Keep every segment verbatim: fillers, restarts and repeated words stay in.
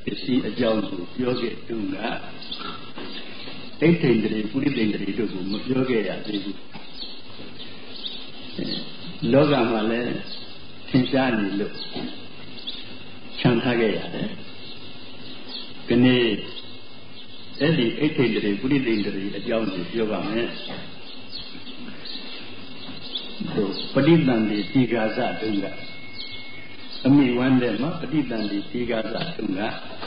ရှိအကြောင်းကိုပြောခဲ့တုန်းကအိဋ္ဌိန္ဒြေပုရိသေန္ဒြေတို့ကိုမပြောခဲ့ရသေးဘူးလောကမှာလည်းသင်ရှားနေလို့ခြံထားခဲ့ရတယ်ဒီနေ့အဲ့ဒီအိဋ္ဌိန္ဒြေပုရိသေန္ဒြေအကြောင်းကိုပြောပါမယ်ပဋိသန္ဓေတိဃာစတုံကအမိဝမ်းတဲ့မှာပဋိသန္ဓေတိဃာစတုံက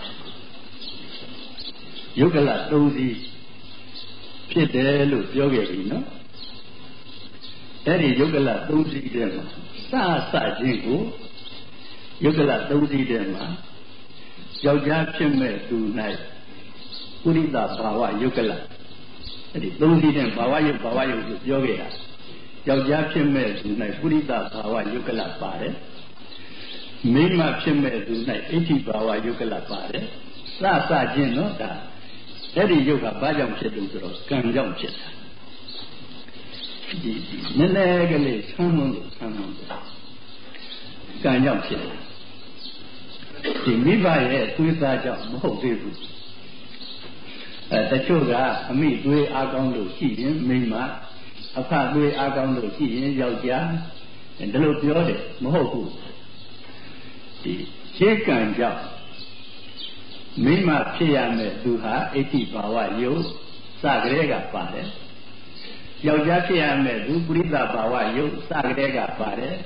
ယုတ်ကလသုံးစီးဖြစ်တယ်လို့ပြောခဲ့ပြီနော်အဲ့ဒီယုတ်ကလသုံးစီးတဲ့မှာစစချင်းကိုယုတ်ကလသုံးစီးတဲ့မှာယောက်ျားဖြစ်မဲ့သူ၌ပုရိသဘာဝယုတ်ကလအဲ့ဒီသုံးစီးတဲ့ဘာဝယုတ်ဘာဝယုတ်ကိုပြောခဲ့တာယောက်ျားဖြစ်မဲ့သူ၌ပုရိသဘာဝယုတ်ကလပါတယ်မိန်းမဖြစ်မဲ့သူ၌အဋ္ဌိဘာဝယုတ်ကလပါတယ်စစချင်းနော်ဒါအဲ့ဒီယုတ်ကဘာကြောင့်ဖြစ်လို့ဆိုတော့ကံကြောင့်ဖြစ်တာဒီနည်းနည်းကလေးဆန်းလို့ဆန်းလို့ကံကြောင့်ဖြစ်တာဒီမိဘရဲ့သွေးသားကြောင့်မဟုတ်သေးဘူးအဲတချို့ကအမိသွေးအားကောင်းလို့ရှိရင်မိန်းမအဖသွေးအားကောင်းလို့ရှိရင်ယောက်ျားဒါလို့ပြောတယ်မဟုတ်ဘူးဒီရှေးကံကြောင့်မိမဖြစ်ရမယ်သူဟာအဋ္ဌိဘာဝယုတ်စကလေးကပါတယ်ယောက်ျားဖြစ်ရမယ်သူပုရိသဘာဝယုတ်စကလေးကပါတယ်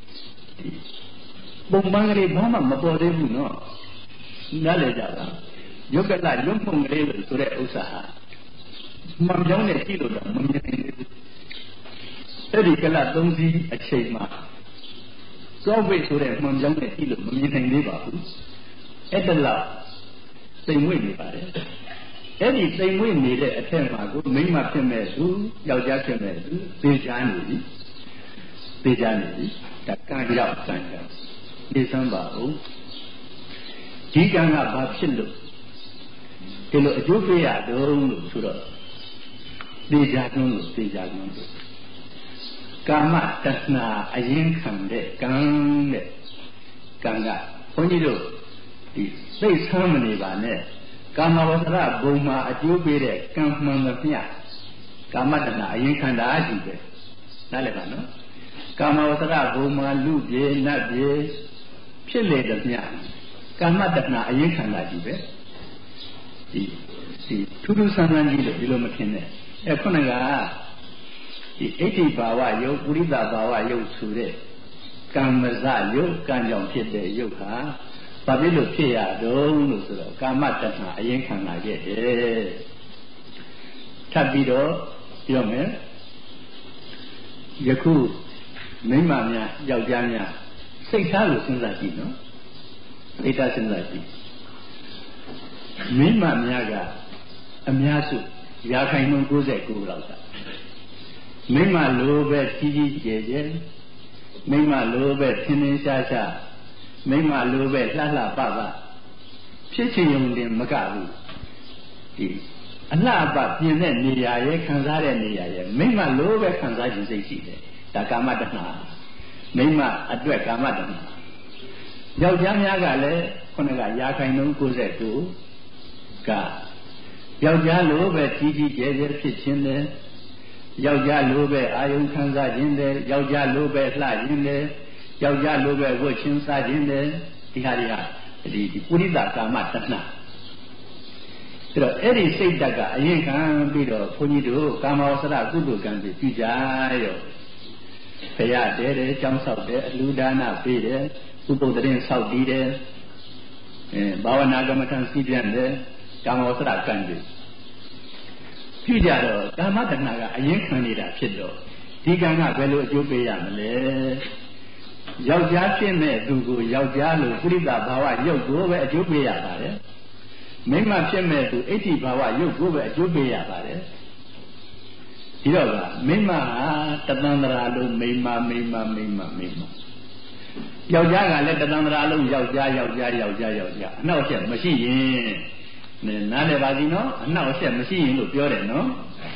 ပုံမှန်ကလေးဘာမှမပေါ်သေးဘူးနော်နားလည်ကြလားယုတ်ကလလွတ်ဖုံကလေးလို့ဆိုတဲ့ဥစ္စာဟာမှန်ပြောင်းနဲ့ကြည့်လို့တော့မမြင်သေးဘူးအဲ့ဒီကလသုံးစီးအချိန်မှာစောပိတ်ဆိုတဲ့မှန်ပြောင်းနဲ့ကြည့်လို့မမြင်နိုင်သေးပါဘူးအဲ့ဒါလောက်စိမ်မွေ့နေပါတယ်အဲ့ဒီစိမ်မွေ့နေတဲ့အထက်မှာကိုမိန်းမဖြစ်မဲ့သူယောက်ျားဖြစ်မဲ့သူသေချာနေပြီသေချာနေပြီဒါကံကြောင့်ကံကြောင့်သိစမ်းပါဦးဒီကံကဘာဖြစ်လို့ဒီလိုအကျိုးပေးရတော့လို့ဆိုတော့သေချာတွန်းလို့သေချာတွန်းလို့ကာမတဏှာအရင်ခံတဲ့ကံတဲ့ကံကဘုန်းကြီးတို့ဒီသိဆမ်းမနေပါနဲ့ကာမဝဆရဘုံမှာအကျိုးပေးတဲ့ကံမှန်သမျှကာမတဏှာအရင်ခံတာရှိပဲနားလည်ပါနော်ကာမဝဆရဘုံမှာလူပြေနတ်ပြေဖြစ်လေသမျှကာမတဏှာအရင်ခံတာရှိပဲဒီဒီထူးထူးဆန်းဆန်းကြီးလို့ဒီလိုမထင်နဲ့အဲခုနကဒီအဋ္ဌိဘာဝယုတ်ပုရိသဘာဝယုတ်ဆိုတဲ့ကံမဇယုတ်ကံကြောင့်ဖြစ်တဲ့ယုတ်ဟာဘာဖြစ်လို့ဖြစ်ရတော့လို့ဆိုတော့ကာမတဏှာအရင်ခံလာခဲ့တယ်ထပ်ပြီးတော့ပြောမယ်ယခုမိန်းမများယောက်ျားများစိတ်ထားလို့စဉ်းစားကြည့်နော်စိတ်ထားစဉ်းစားကြည့်မိန်းမများကအများစုရာခိုင်နှုန်း၉၉လောက်သာမိန်းမလိုပဲကြီးကြီးကျယ်ကျယ်မိန်းမလိုပဲသင်သင်ရှားရှားမိမလိုပဲလှလှပပဖြစ်ချင်ုံတင်မကဘူးဒီအလှပပြင်တဲ့နေရာရဲ့ခံစားတဲ့နေရာရဲ့မိမလိုပဲခံစားခြင်းစိတ်ရှိတယ်ဒါကာမတဏှာမိမအတွက်ကာမတဏှာယောက်ျားများကလည်းခုနကရာခိုင်နှုန်း၉၉ကယောက်ျားလိုပဲကြီးကြီးကျယ်ကျယ်ဖြစ်ခြင်းတယ်ယောက်ျားလိုပဲအာယုံခံစားခြင်းတယ်ယောက်ျားလိုပဲလှခြင်းတယ်ယောက်ျားလိုပဲဝတ်ချင်းစားခြင်းတယ်ဒီဟာတွေဟာဒီပုရိသကာမတဏှာအဲ့တော့အဲ့ဒီစိတ်ဓာတ်ကအရင်ခံပြီးတော့ဘုန်းကြီးတို့ကာမဝဆရကုသိုလ်ကံတွေပြုကြရောဘုရားတဲတယ်ကျောင်းဆောက်တယ်အလှူဒါနပေးတယ်ဥပုသ်တရင်ဆောက်တည်တယ်အဲဘာဝနာကမ္မထံစီးပြန်တယ်ကာမဝဆရကံတွေပြုကြတော့ကာမတဏှာကအရင်ခံနေတာဖြစ်တော့ဒီကံကဘယ်လိုအကျိုးပေးရမလဲယောက်ျားဖြစ်မဲ့သူကိုယောက်ျားလိုပုရိသဘာဝရုပ်ကိုပဲအကျိုးပေးရပါတယ်မိန်းမဖြစ်မဲ့သူအဋ္ဌိဘာဝရုပ်ကိုပဲအကျိုးပေးရပါတယ်ဒီတော့ကမိန်းမဟာတသန္တရာလုံးမိန်းမမိန်းမမိန်းမမိန်းမယောက်ျားကလည်းတသန္တရာလုံးယောက်ျားယောက်ျားယောက်ျားယောက်ျားအနောက်ချက်မရှိရင်နားလည်ပါစီနော်အနောက်ချက်မရှိရင်လို့ပြောတယ်နော်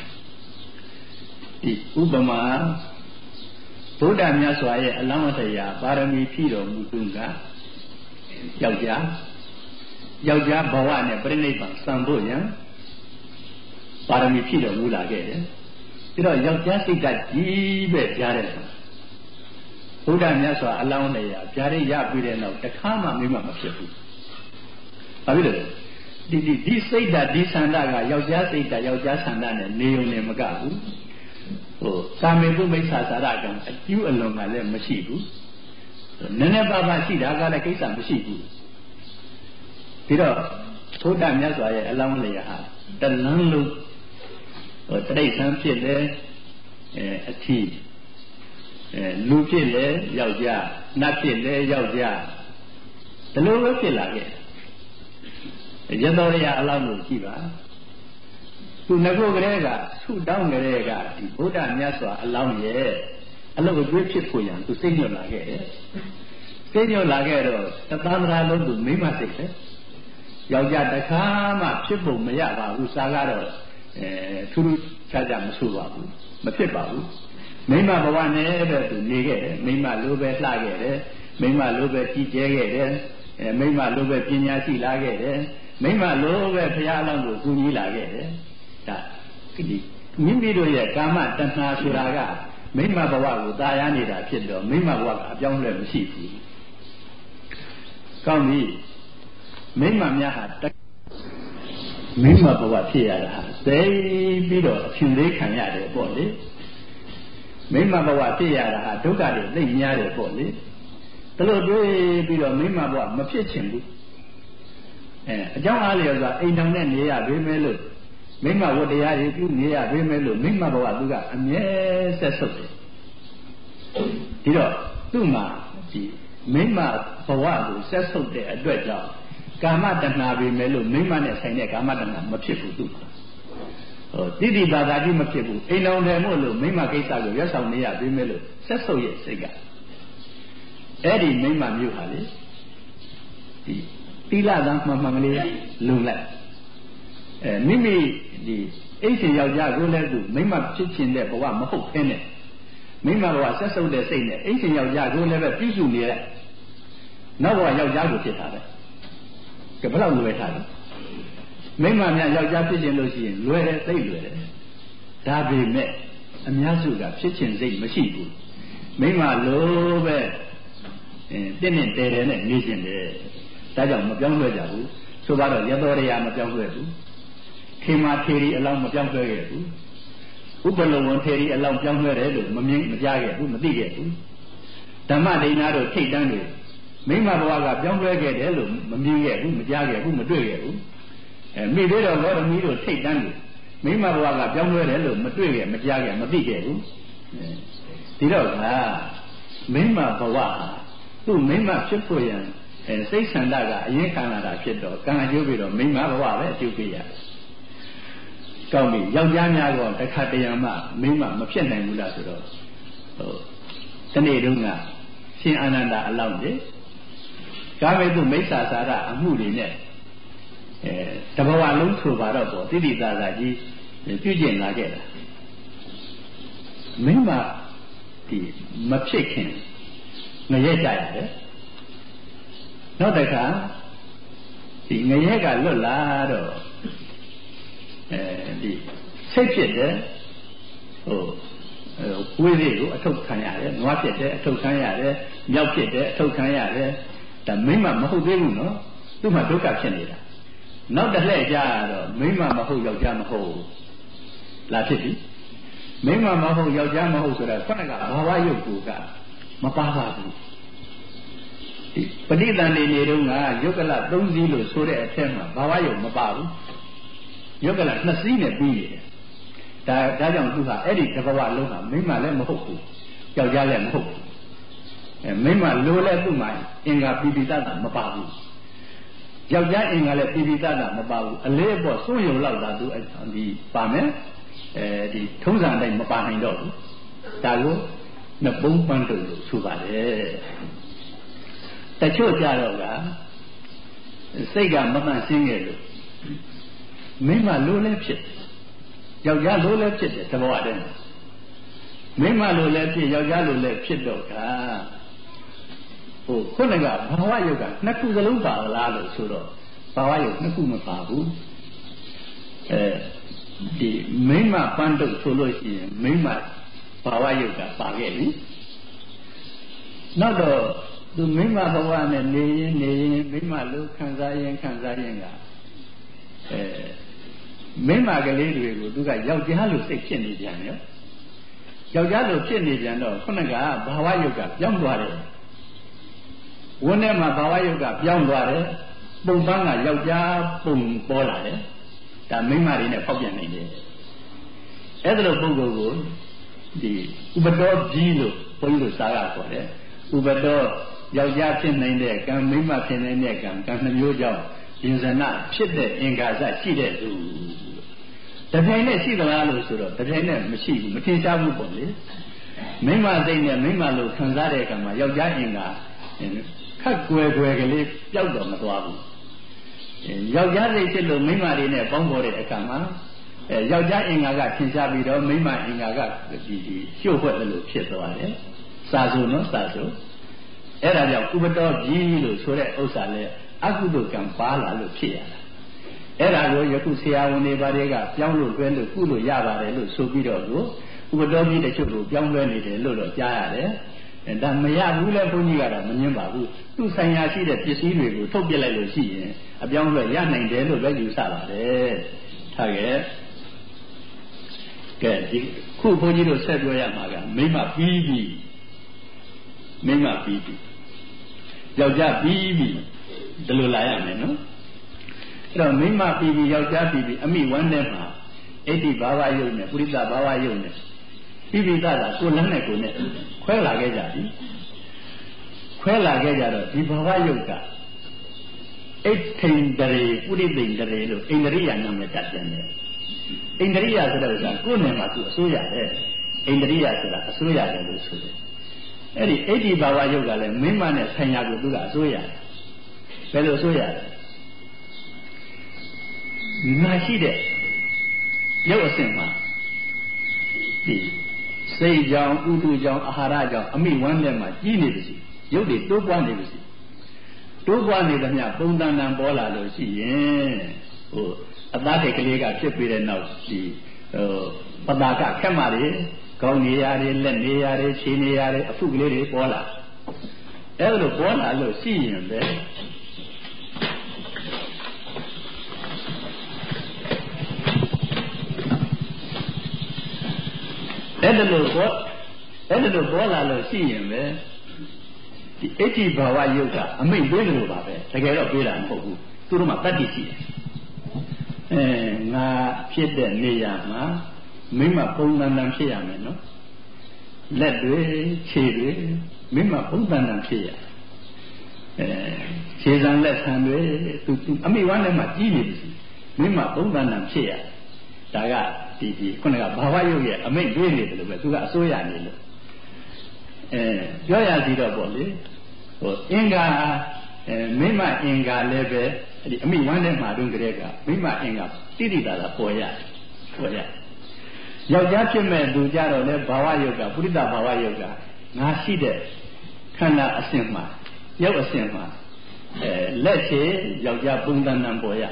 ဒီဥပမာဗုဒ္ဓမြတ်စွာရဲ့အလောင်းအထရာပါရမီဖြည့်တော်မူသူကယောက်ျားယောက်ျားဘဝနဲ့ပြိဋိဘံစံဖို့ရန်ပါရမီဖြည့်တော်မူလာခဲ့တယ်ပြီးတော့ယောက်ျားစိတ်ဓာတ်ကြီးပဲကြားတယ်ဘုရားမြတ်စွာအလောင်းနေရဗျာဒိတ်ရပြီးတဲ့နောက်တခါမှမိမမဖြစ်ဘူးဘာဖြစ်လို့ဒီဒီဒီစိတ်ဓာတ်ဒီဆန္ဒကယောက်ျားစိတ်ဓာတ်ယောက်ျားဆန္ဒနဲ့နေုံနဲ့မကဘူးဟိုကာမေတုမိစ္ဆာစာရကံအကျူးအလွန်ကလည်းမရှိဘူးနည်းနည်းပါးပါးရှိတာကလည်းကိစ္စမရှိဘူးပြီးတော့ဘုရားမြတ်စွာရဲ့အလောင်းလျာဟာတလန်းလုံးဟိုတိဋ္ဌံဖြစ်လေအဲအထီးအဲလူဖြစ်လေယောက်ျားနတ်ဖြစ်လေယောက်ျားဒီလိုပဲဖြစ်လာခဲ့ရသောရအလောင်းကိုကြည့်ပါသူငကိုကလေးကဆုတောင်းကလေးကဒီဘုရားမြတ်စွာအလောင်းရဲ့အလုပ်အကျွေးဖြစ်ဖို့ရန်သူစိတ်ညွတ်လာခဲ့တယ်စိတ်ညွတ်လာခဲ့တော့တသန္တရာလုံးသူမိမစိတ်ပဲယောက်ျားတခါမှဖြစ်ဖို့မရပါဘူးစာကတော့အဲထူးထူးခြားခြားမဆိုပါဘူးမဖြစ်ပါဘူးမိမဘဝနဲ့ပဲသူနေခဲ့တယ်မိမလိုပဲလှခဲ့တယ်မိမလိုပဲကြီးကျဲခဲ့တယ်အဲမိမလိုပဲပညာရှိလာခဲ့တယ်မိမလိုပဲဘုရားအလောင်းကိုကူညီလာခဲ့တယ်ဒါဒီမိမိတို့ရဲ့ကာမတဏှာဆိုတာကမိမဘဝကိုတာယာနေတာဖြစ်တော့မိမဘဝကအပြောင်းလဲမရှိဘူးကောင်းပြီမိမများဟာမိမဘဝဖြစ်ရတာဟာသိပြီးတော့အဖြူလေးခံရတယ်ပေါ့လေမိမဘဝဖြစ်ရတာဟာဒုက္ခတွေသိများတယ်ပေါ့လေဒါလို့တွေးပြီးတော့မိမဘဝမဖြစ်ချင်ဘူးအဲအကြောင်းအားလျော်စွာအိမ်ထောင်နဲ့နေရပေးမယ်လို့မိမဝတ္တရားတွေပြုနေရပေးမယ်လို့မိမဘဝသူကအမြဲဆက်ဆုပ်တယ်ဒီတော့သူ့မှာဒီမိမဘဝကိုဆက်ဆုပ်တဲ့အတွက်ကြောင့်ကာမတဏှာပဲမယ်လို့မိမနဲ့ဆိုင်တဲ့ကာမတဏှာမဖြစ်ဘူးသူ့မှာဟိုတိတိပါတာကြီးမဖြစ်ဘူးအိမ်တော်တယ်မို့လို့မိမကိစ္စကိုရွတ်ဆောင်နေရပေးမယ်လို့ဆက်ဆုပ်ရဲ့စိတ်ကအဲ့ဒီမိမမျိုးဟာလေဒီတိလသံမှန်မှန်ကလေးလုံလိုက်အဲမိမိဒီအိတ်ရှင်ယောက်ျားကိုလည်းသူမိမဖြစ်ခြင်းတဲ့ဘဝမဟုတ်ခင်းနဲ့မိမဘဝဆက်ဆုပ်တဲ့စိတ်နဲ့အိတ်ရှင်ယောက်ျားကိုလည်းပဲပြုစုနေလိုက်နောက်ဘဝယောက်ျားကိုဖြစ်တာပဲကဘယ်လောက်လွယ်ထားလဲမိမများယောက်ျားဖြစ်ခြင်းလို့ရှိရင်လွယ်တယ်သိလွယ်တယ်ဒါပေမဲ့အများစုကဖြစ်ခြင်းစိတ်မရှိဘူးမိမလိုပဲအဲတင်းနဲ့တဲတဲနဲ့နေခြင်းတယ်ဒါကြောင့်မပြောင်းလဲကြဘူးဆိုပါတော့ရသောရမပြောင်းလဲဘူးခေမာထေရီအလောင်းမပြောင်းလဲခဲ့ဘူးဥပလုံဝန်ထေရီအလောင်းပြောင်းလဲတယ်လို့မမြင်မကြားခဲ့ဘူးမသိခဲ့ဘူးဓမ္မဒိဏတို့ထိတ်တန်းတွေမိမဘဝကပြောင်းလဲခဲ့တယ်လို့မမြင်ခဲ့ဘူးမကြားခဲ့ဘူးမတွေ့ခဲ့ဘူးအဲမိသေးတော်လောရမီတို့ထိတ်တန်းတွေမိမဘဝကပြောင်းလဲတယ်လို့မတွေ့ခဲ့မကြားခဲ့မသိခဲ့ဘူးဒီတော့ကမိမဘဝဟာသူ့မိမဖြစ်ဖို့ရန်အဲစိတ်ဆန္ဒကအရင်ခံလာတာဖြစ်တော့ကံအကျိုးပြီးတော့မိမဘဝပဲအကျိုးပေးရတယ်။ကောင်းပြီယောက်ျားများကတခါတရံမှမိမမဖြစ်နိုင်ဘူးလားဆိုတော့ဟိုတနေ့တုန်းကရှင်အာနန္ဒာအလောင်းကြီးကာမေတုမိစ္ဆာစာရအမှုတွေနဲ့အဲတဘဝလုံးဆိုပါတော့ပေါ့တိတိသာသာကြီးပြုကျင့်လာခဲ့တာမိမဒီမဖြစ်ခင်ငရဲကြရတယ်နောက်တစ်ခါဒီငရဲကလွတ်လာတော့အဲဒီစိတ်ဖြစ်တယ်ဟိုဝိသေကိုအထုတ်ခံရတယ်နွားဖြစ်တယ်အထုတ်ခံရတယ်မြောက်ဖြစ်တယ်အထုတ်ခံရတယ်ဒါမိမမဟုတ်သေးဘူးနော်သူ့မှာဒုက္ခဖြစ်နေတာနောက်တစ်လှည့်ကြာတော့မိမမဟုတ်ယောက်ျားမဟုတ်လာဖြစ်ပြီမိမမဟုတ်ယောက်ျားမဟုတ်ဆိုတာခုနကဘာဝယုတ်ကူကမပါပါဘူးပဋိသန္ဓေနေတုန်းကယုတ်ကလသုံးစီးလို့ဆိုတဲ့အထက်မှာဘာဝယုတ်မပါဘူးယုတ်ကလနှစ်စီးနဲ့ပြီးတယ်ဒါဒါကြောင့်သူဟာအဲ့ဒီတဘဝလုံးဟာမိမလည်းမဟုတ်ဘူးယောက်ျားလည်းမဟုတ်ဘူးအဲမိမလိုလည်းသူ့မှာအင်္ဂါပိပိတတာမပါဘူးယောက်ျားအင်္ဂါလည်းပိပိတတာမပါဘူးအလေးအပေါ်စိုးရုံလောက်တာသူဒီပါမယ်အဲဒီထုံးစံအတိုင်းမပါနိုင်တော့ဘူးဒါကိုနှစ်ပုံးပန်းတို့လို့ဆိုပါတယ်တချို့ကြတော့ကစိတ်ကမမှန်ရှင်းခဲ့လို့မိမလိုလည်းဖြစ်ယောက်ျားလိုလည်းဖြစ်တယ်တဘောအတဲ့မိမလိုလည်းဖြစ်ယောက်ျားလိုလည်းဖြစ်တော့ကဟိုခုနကဘဝယုတ်ကနှစ်ခုစလုံးပါလားလို့ဆိုတော့ဘာဝယုတ်နှစ်ခုမပါဘူးအဲဒီမိမပန်းတုတ်ဆိုလို့ရှိရင်မိမဘာဝယုတ်ကပါခဲ့ပြီနောက်တော့သူမိမဘဝနဲ့နေရင်နေရင်မိမလို့ခံစားရင်ခံစားရင်ကအဲမိမကလေးတွေကိုသူကယောက်ျားလို့စိတ်ဖြစ်နေပြန်ရောယောက်ျားလို့ဖြစ်နေပြန်တော့ခုနကဘာဝယုတ်ကပြောင်းသွားတယ်ဝန်းထဲမှာဘာဝယုတ်ကပြောင်းသွားတယ်ပုံပန်းကယောက်ျားပုံပေါ်လာတယ်ဒါမိမတွေနဲ့ဖောက်ပြန်နေတယ်အဲ့ဒါလိုပုံကိုယ်ကိုဒီဥပဒေကြီးလို့ဘုန်းကြီးတို့စာရခေါ်တယ်ဥပဒေယောက်ျားဖြစ်နိုင်တဲ့ကံမိမဖြစ်နိုင်တဲ့ကံကံနှမျိုးကြောင့်ရင်စနာဖြစ်တဲ့အင်္ဂါစရှိတဲ့သူတပြိုင်နဲ့ရှိသလားလို့ဆိုတော့တပြိုင်နဲ့မရှိဘူးမထင်ရှားဘူးပေါ့လေမိမစိတ်နဲ့မိမလို့ခံစားတဲ့အခါမှာယောက်ျားအင်္ဂါခက်ကွယ်ကွယ်ကလေးပျောက်တော့မသွားဘူးယောက်ျားစိတ်ဖြစ်လို့မိမတွေနဲ့ပေါင်းပေါ်တဲ့အခါမှာအဲယောက်ျားအင်္ဂါကထင်ရှားပြီးတော့မိမအင်္ဂါကဒီဒီရှုပ်ွက်လို့ဖြစ်သွားတယ်စာစုနော်စာစုအဲ့ဒါကြောင့်ဥပဒေကြီးလို့ဆိုတဲ့ဥစ္စာလဲအကုသိုလ်ကံပါလာလို့ဖြစ်ရတာအဲ့ဒါကိုယခုဆရာဝန်တွေဘာတွေကပြောင်းလို့တွဲလို့ကုလို့ရပါတယ်လို့ဆိုပြီးတော့ကိုဥပဒေကြီးတချို့ကိုပြောင်းလဲနေတယ်လို့တော့ကြားရတယ်ဒါမရဘူးလဲဘုန်းကြီးကတော့မငြင်းပါဘူးသူ့ဆိုင်ရာရှိတဲ့ပစ္စည်းတွေကိုထုတ်ပြလိုက်လို့ရှိရင်အပြောင်းလဲရနိုင်တယ်လို့ပဲယူဆပါတယ်ထားခဲ့ကဲဒီခုဘုန်းကြီးတို့ဆက်ပြောရမှာကမိမပြီးပြီမိမပြီးပြီယောက်ျားပြီးပြီဒီလိုလာရမယ်နော်အဲ့တော့မိမပြီးပြီယောက်ျားပြီးပြီအမိဝမ်းထဲမှာအဋ္ဌိဘာဝယုတ်နဲ့ပုရိသဘာဝယုတ်နဲ့ပြီးပြီသားတာကိုယ်လည်းနဲ့ကိုယ်နဲ့ခွဲလာခဲ့ကြပြီခွဲလာခဲ့ကြတော့ဒီဘာဝယုတ်ကအိဋ္ဌိန္ဒရေပုရိသိန္ဒရေလို့အိန္ဒရိယနာမည်တက်တယ်အိန္ဒရိယဆိုတဲ့ဥစ္စာကိုယ်နဲ့မှသူအစိုးရတယ်အိန္ဒရိယဆိုတာအစိုးရတယ်လို့ဆိုတယ်အဲ့ဒီအဋ္ဌိဘာဝယုတ်ကလည်းမိမနဲ့ဆိုင်ရာကိုသူကအစိုးရတယ်ဘယ်လိုအစိုးရတယ်ငါရှိတဲ့ရုပ်အစဉ်မှာဒီစိတ်ကြောင့်ဥဒုကြောင့်အာဟာရကြောင့်အမိဝမ်းထဲမှာကြီးနေပြီစီရုပ်တွေတိုးပွားနေပြီစီတိုးပွားနေသမျှပုံသဏ္ဍာန်ပေါ်လာလို့ရှိရင်ဟိုအသားတိတ်ကလေးကဖြစ်ပြီးတဲ့နောက်ဒီဟိုပတာကခက်မှတွေကောင်းနေရတယ်လက်နေရတယ်ခြေနေရတယ်အဖုကလေးတွေပေါ်လာအဲ့လိုပေါ်လာလို့ရှိရင်ပဲအဲ့ဒါလို့ပေါ်အဲ့ဒါလို့ပေါ်လာလို့ရှိရင်ပဲဒီအဋ္ဌိဘာဝယုတ်ကအမိတ်ပေးတယ်လို့ပါပဲတကယ်တော့ပေးတာမဟုတ်ဘူးသူတို့မှတတ္တိရှိတယ်အဲငါဖြစ်တဲ့နေရာမှာမိမပုံသဏ္ဍာန်ဖြစ်ရမယ်နော်လက်တွေခြေတွေမိမပုံသဏ္ဍာန်ဖြစ်ရအဲခြေစံလက်ဆံတွေသူအမိဝမ်းထဲမှာကြီးနေပြီမိမပုံသဏ္ဍာန်ဖြစ်ရဒါကဒီဒီခုနကဘာဝယုတ်ရဲ့အမိတ်ပေးနေတယ်လို့ပဲသူကအစိုးရနေလို့အဲပြောရစီတော့ပေါ့လေဟိုအင်္ဂါအဲမိမအင်္ဂါလည်းပဲဒီအမိဝမ်းထဲမှာတုန်းကတည်းကမိမအင်္ဂါတိတိတာတာပေါ်ရပေါ်ရယောက်ျားဖြစ်မဲ့သူကြတော့လေဘာဝယုတ်ကပုရိသဘာဝယုတ်ကငါရှိတဲ့ခန္ဓာအစဉ်မှာရုပ်အစဉ်မှာအဲလက်ချေယောက်ျားပုံသဏ္ဍာန်ပေါ်ရ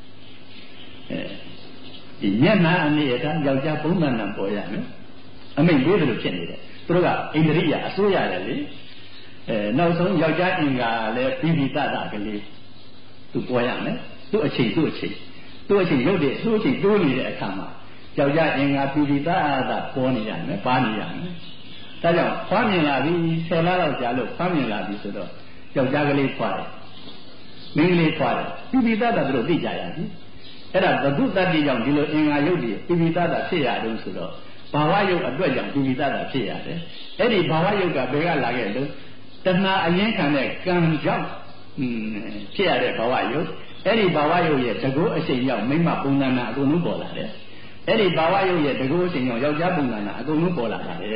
အဲဒီမျက်နှာအနေအထားယောက်ျားပုံသဏ္ဍာန်ပေါ်ရနော်အမိတ်လေးလိုဖြစ်နေတယ်သူတို့ကအိန္ဒြိယအစိုးရတယ်လေအဲနောက်ဆုံးယောက်ျားအင်္ဂါလည်းပြီးပြီးတတကလေးသူပေါ်ရမယ်သူ့အချိန်သူ့အချိန်သူ့အချိန်ရုပ်တွေသူ့အချိန်တိုးနေတဲ့အခါမှာယောက်ျားအင်္ဂါပြီးပြီးတတပေါ်နေရမယ်ပါနေရမယ်ဒါကြောင့်ဖွားမြင်လာပြီဆယ်လလောက်ကြာလို့ဖွားမြင်လာပြီဆိုတော့ယောက်ျားကလေးဖွားတယ်မိန်းကလေးဖွားတယ်ပြီးပြီးတတသူတို့သိကြရပြီအဲ့ဒါဘုဒ္ဓတတိကြောင့်ဒီလိုအင်္ဂါရုပ်တွေပြီးပြီးတတဖြစ်ရတော့ဆိုတော့ဘာဝယုတ်အတွက်ကြောင့်ပြီးပြီးတတဖြစ်ရတယ်အဲ့ဒီဘာဝယုတ်ကဘယ်ကလာခဲ့လို့တဏှာအရင်ခံတဲ့ကံကြောင့်ဖြစ်ရတဲ့ဘာဝယုတ်အဲ့ဒီဘာဝယုတ်ရဲ့တကောအချိန်ရောက်မိမပုံသဏ္ဍာန်အကုန်လုံးပေါ်လာတယ်အဲ့ဒီဘာဝယုတ်ရဲ့တကောအချိန်ရောက်ယောက်ျားပုံသဏ္ဍာန်အကုန်လုံးပေါ်လာတာပဲ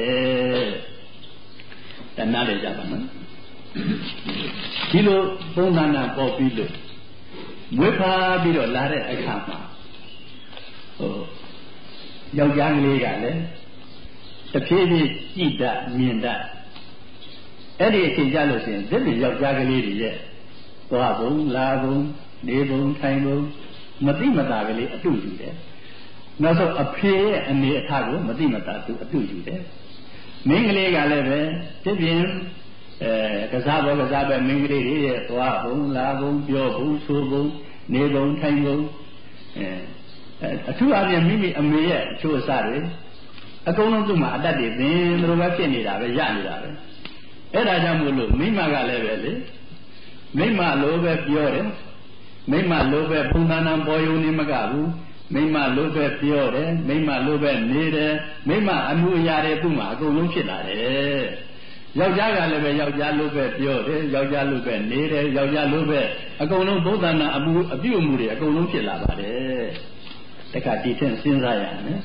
တဏှာလေကြပါနော်ဒီလိုပုံသဏ္ဍာန်ပေါ်ပြီးလို့မွေးဖားပြီးတော့လာတဲ့အခါမှာဟိုယောက်ျားကလေးကလည်းတဖြည်းဖြည်းကြည်တတ်မြင်တတ်အဲ့ဒီအချိန်ကြလို့ရှိရင်ဒီလိုယောက်ျားကလေးတွေရဲ့သွားပုံလာပုံနေပုံထိုင်ပုံမတိမတာကလေးအတူယူတယ်နောက်ဆုံးအဖေရဲ့အနေအထားကိုမတိမတာသူအတူယူတယ်မင်းကလေးကလည်းပဲဖြစ်ပြင်အဲကစားဘောကစားပဲမင်းကလေးတွေရဲ့သွားပုံလာပုံပြောပုံဆိုပုံနေပုံထိုင်ပုံအဲအထူးအပြင်မိမိအမေရဲ့အချိုးအစားတွေအကုန်လုံးသူ့မှာအတတ်တွေသင်သူတို့ပဲဖြစ်နေတာပဲရနေတာပဲအဲ့ဒါကြောင့်မို့လို့မိမကလည်းပဲလေမိမလိုပဲပြောတယ်မိမလိုပဲပုံသဏ္ဍာန်ပေါ်ယုံနေမကဘူးမိမလိုပဲပြောတယ်မိမလိုပဲနေတယ်မိမအမှုအရာတွေသူ့မှာအကုန်လုံးဖြစ်လာတယ်ယောက်ျားကလည်းပဲယောက်ျားလိုပဲပြောတယ်ယောက်ျားလိုပဲနေတယ်ယောက်ျားလိုပဲအကုန်လုံးဘုဒ္ဓနာအမှုအပြုအမူတွေအကုန်လုံးဖြစ်လာပါတယ်တခါဒီထင်စဉ်းစားရမယ်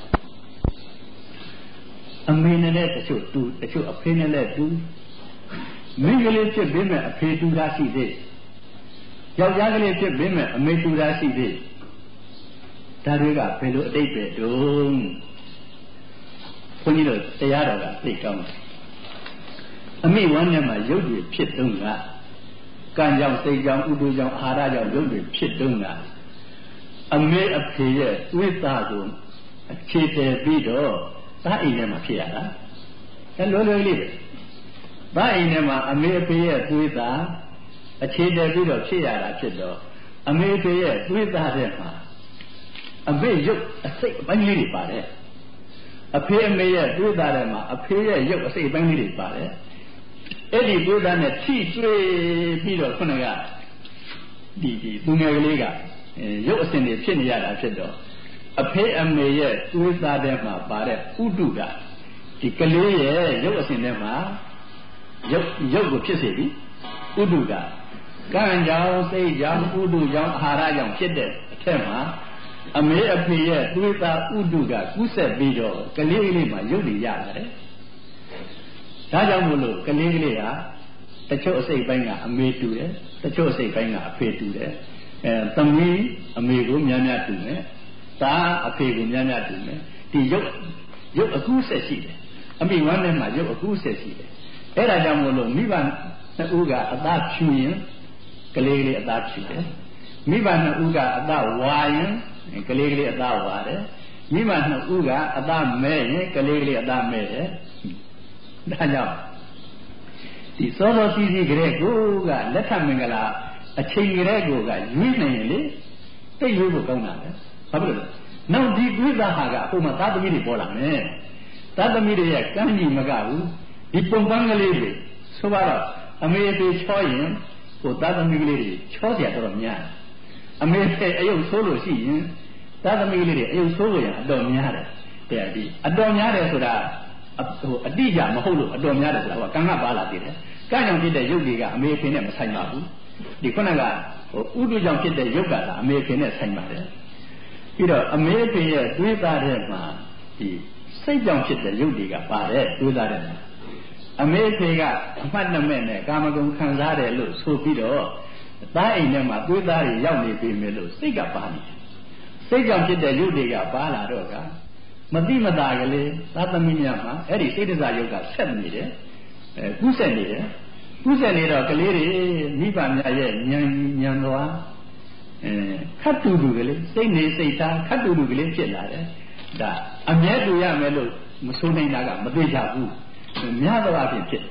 အမေနဲ့တချို့တူတချို့အဖေနဲ့လည်းတူမိန်းကလေးဖြစ်ပြီးမဲ့အဖေတူတာရှိသေးယောက်ျားကလေးဖြစ်ပြီးမဲ့အမေတူတာရှိသေးဒါတွေကဘယ်လိုအတိတ်ပဲတုံးဘုန်းကြီးတို့တရားတော်ကသိကောင်းတယ်အမိဝမ်းထဲမှာရုပ်တွေဖြစ်တုံးကကံကြောင့်စိတ်ကြောင့်ဥဒုကြောင့်အာဟာရကြောင့်ရုပ်တွေဖြစ်တုံးကအမေအဖေရဲ့သွေးသားကိုအခြေတည်ပြီးတော့သားအိမ်ထဲမှာဖြစ်ရတာအဲလွယ်လွယ်လေးပဲသားအိမ်ထဲမှာအမေအဖေရဲ့သွေးသားအခြေတည်ပြီးတော့ဖြစ်ရတာဖြစ်တော့အမေအဖေရဲ့သွေးသားထဲမှာအမေရုပ်အစိတ်အပိုင်းလေးတွေပါတယ်အဖေအမေရဲ့သွေးသားထဲမှာအဖေရဲ့ရုပ်အစိတ်အပိုင်းလေးတွေပါတယ်အဲ့ဒီသွေးသားနဲ့ထိတွေ့ပြီးတော့ခုနကဒီဒီသူငယ်ကလေးကရုပ်အစဉ်တွေဖြစ်နေရတာဖြစ်တော့အဖေအမေရဲ့သွေးသားထဲမှာပါတဲ့ဥဒုကဒီကလေးရဲ့ရုပ်အစဉ်ထဲမှာရုပ်ရုပ်ကိုဖြစ်စေပြီဥဒုကကံကြောင့်စိတ်ကြောင့်ဥဒုကြောင့်အာဟာရကြောင့်ဖြစ်တဲ့အထက်မှာအမေအဖေရဲ့သွေးသားဥဒုကကူးဆက်ပြီးတော့ကလေးကလေးမှာရုပ်တွေရလာတယ်ဒါကြောင့်မို့လို့ကလေးကလေးဟာတချို့အစိတ်ပိုင်းကအမေတူတယ်တချို့အစိတ်ပိုင်းကအဖေတူတယ်အဲသမီးအမေကိုများများတူတယ်သားအဖေကိုများများတူတယ်ဒီရုပ်ရုပ်အကူးဆက်ရှိတယ်အမိဝမ်းထဲမှာရုပ်အကူးဆက်ရှိတယ်အဲ့ဒါကြောင့်မို့လို့မိဘနှစ်ဦးကအသားဖြူရင်ကလေးကလေးအသားဖြူတယ်မိဘနှစ်ဦးကအသားဝါရင်ကလေးကလေးအသားဝါတယ်မိဘနှစ်ဦးကအသားမဲရင်ကလေးကလေးအသားမဲတယ်ဒါကြောင့်ဒီစောစောစီးစီးကလေးကိုကလက်ထမင်္ဂလာအချိန်ကလေးကိုကရွေးနိုင်ရင်လေသိရွေးဖို့ကောင်းတာပဲဘာဖြစ်လို့လဲနောက်ဒီကွေးသားဟာကအပေါ်မှာသားသမီးတွေပေါ်လာမယ်သားသမီးတွေရဲ့ကမ်းကြီးမကဘူးဒီပုံပန်းကလေးတွေဆိုပါတော့အမေအဖေချောရင်ဟိုသားသမီးကလေးတွေချောเสียတော့များအမေအဖေအယုတ်ဆိုးလို့ရှိရင်သားသမီးကလေးတွေအယုတ်ဆိုးလို့ရအတော်များတယ်တဲ့ဒီအတော်များတယ်ဆိုတာဟိုအတိအကျမဟုတ်လို့အတော်များတယ်ဆိုတာဟိုကံကပါလာသေးတယ်ကံကြောင့်ဖြစ်တဲ့ရုပ်တွေကအမေအဖေနဲ့မဆိုင်ပါဘူးဒီခုနကဟိုဥဒုကြောင့်ဖြစ်တဲ့ရုပ်ကသာအမေအဖေနဲ့ဆိုင်ပါတယ်ပြီးတော့အမေအဖေရဲ့သွေးသားထဲမှာဒီစိတ်ကြောင့်ဖြစ်တဲ့ရုပ်တွေကပါတယ်သွေးသားထဲမှာအမေအဖေကအမှတ်နှမဲ့နဲ့ကာမဂုဏ်ခံစားတယ်လို့ဆိုပြီးတော့သားအိမ်ထဲမှာသွေးသားတွေရောက်နေပြီမယ်လို့စိတ်ကပါနေတယ်စိတ်ကြောင့်ဖြစ်တဲ့ရုပ်တွေကပါလာတော့ကမတိမတာကလေးသာသမီများမှာအဲ့ဒီစိတ်တစားရုပ်ကဆက်နေတယ်အဲကူးဆက်နေတယ်ကူးဆက်နေတော့ကလေးတွေမိဘများရဲ့ဉာဏ်ဉာဏ်သွားအဲခတ်တူတူကလေးစိတ်နေစိတ်သားခတ်တူတူကလေးဖြစ်လာတယ်ဒါအမြဲတူရမယ်လို့မဆိုနိုင်တာကမသိကြဘူးများသောအားဖြင့်ဖြစ်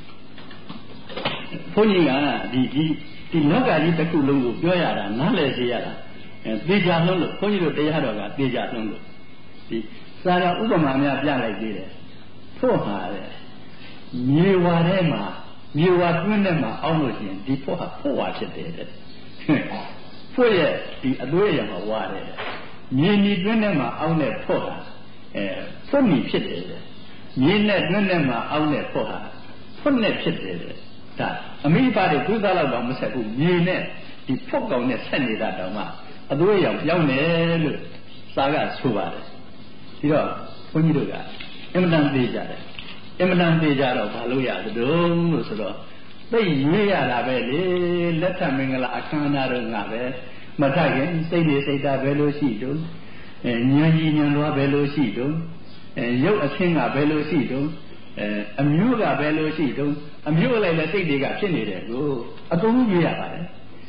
ဘုန်းကြီးကဒီဒီဒီလောကကြီးတစ်ခုလုံးကိုပြောရတာနားလည်စေရတာအဲသိကြလုံးလို့ဘုန်းကြီးတို့တရားတော်ကသိကြလုံးလို့ဒီစာရဥပမာများပြလိုက်သေးတယ်ဖို့ဟာတဲ့မြေဝါထဲမှာမြေဝါတွင်းထဲမှာအောင်းလို့ရှိရင်ဒီဖို့ဟာဖို့ဝါဖြစ်တယ်တဲ့ဖို့ရဲ့ဒီအသွေးအရာမှာဝါတယ်မြေနီတွင်းထဲမှာအောင်းတဲ့ဖို့ဟာအဲဖို့မီဖြစ်တယ်တဲ့မြေနဲ့တွင်းထဲမှာအောင်းတဲ့ဖို့ဟာဖို့နဲ့ဖြစ်တယ်တဲ့ဒါအမိဘတွေသူးသားလောက်တော့မဆက်ဘူးမြေနဲ့ဒီဖို့ကောင်နဲ့ဆက်နေတာတောင်မှအသွေးအရာပြောင်းတယ်လို့စာကဆိုပါတယ်ဒီတော့ဘုန်းကြီးတို့ကအင်မတန်သေးကြတယ်အင်မတန်သေးကြတော့ဘာလို့ရသတုံးလို့ဆိုတော့သိရွေးရတာပဲလေလက်ထမင်္ဂလာအခမ်းအနားတော့ငါပဲမထခင်စိတ်နေစိတ်ဓာတ်ပဲလို့ရှိတုံးအဲဉာဏ်ကြီးဉာဏ်တော်ပဲလို့ရှိတုံးအဲရုပ်အချင်းကပဲလို့ရှိတုံးအဲအမျိုးကပဲလို့ရှိတုံးအမျိုးလိုက်လည်းစိတ်တွေကဖြစ်နေတယ်ကိုအကုန်လုံးရွေးရပါတယ်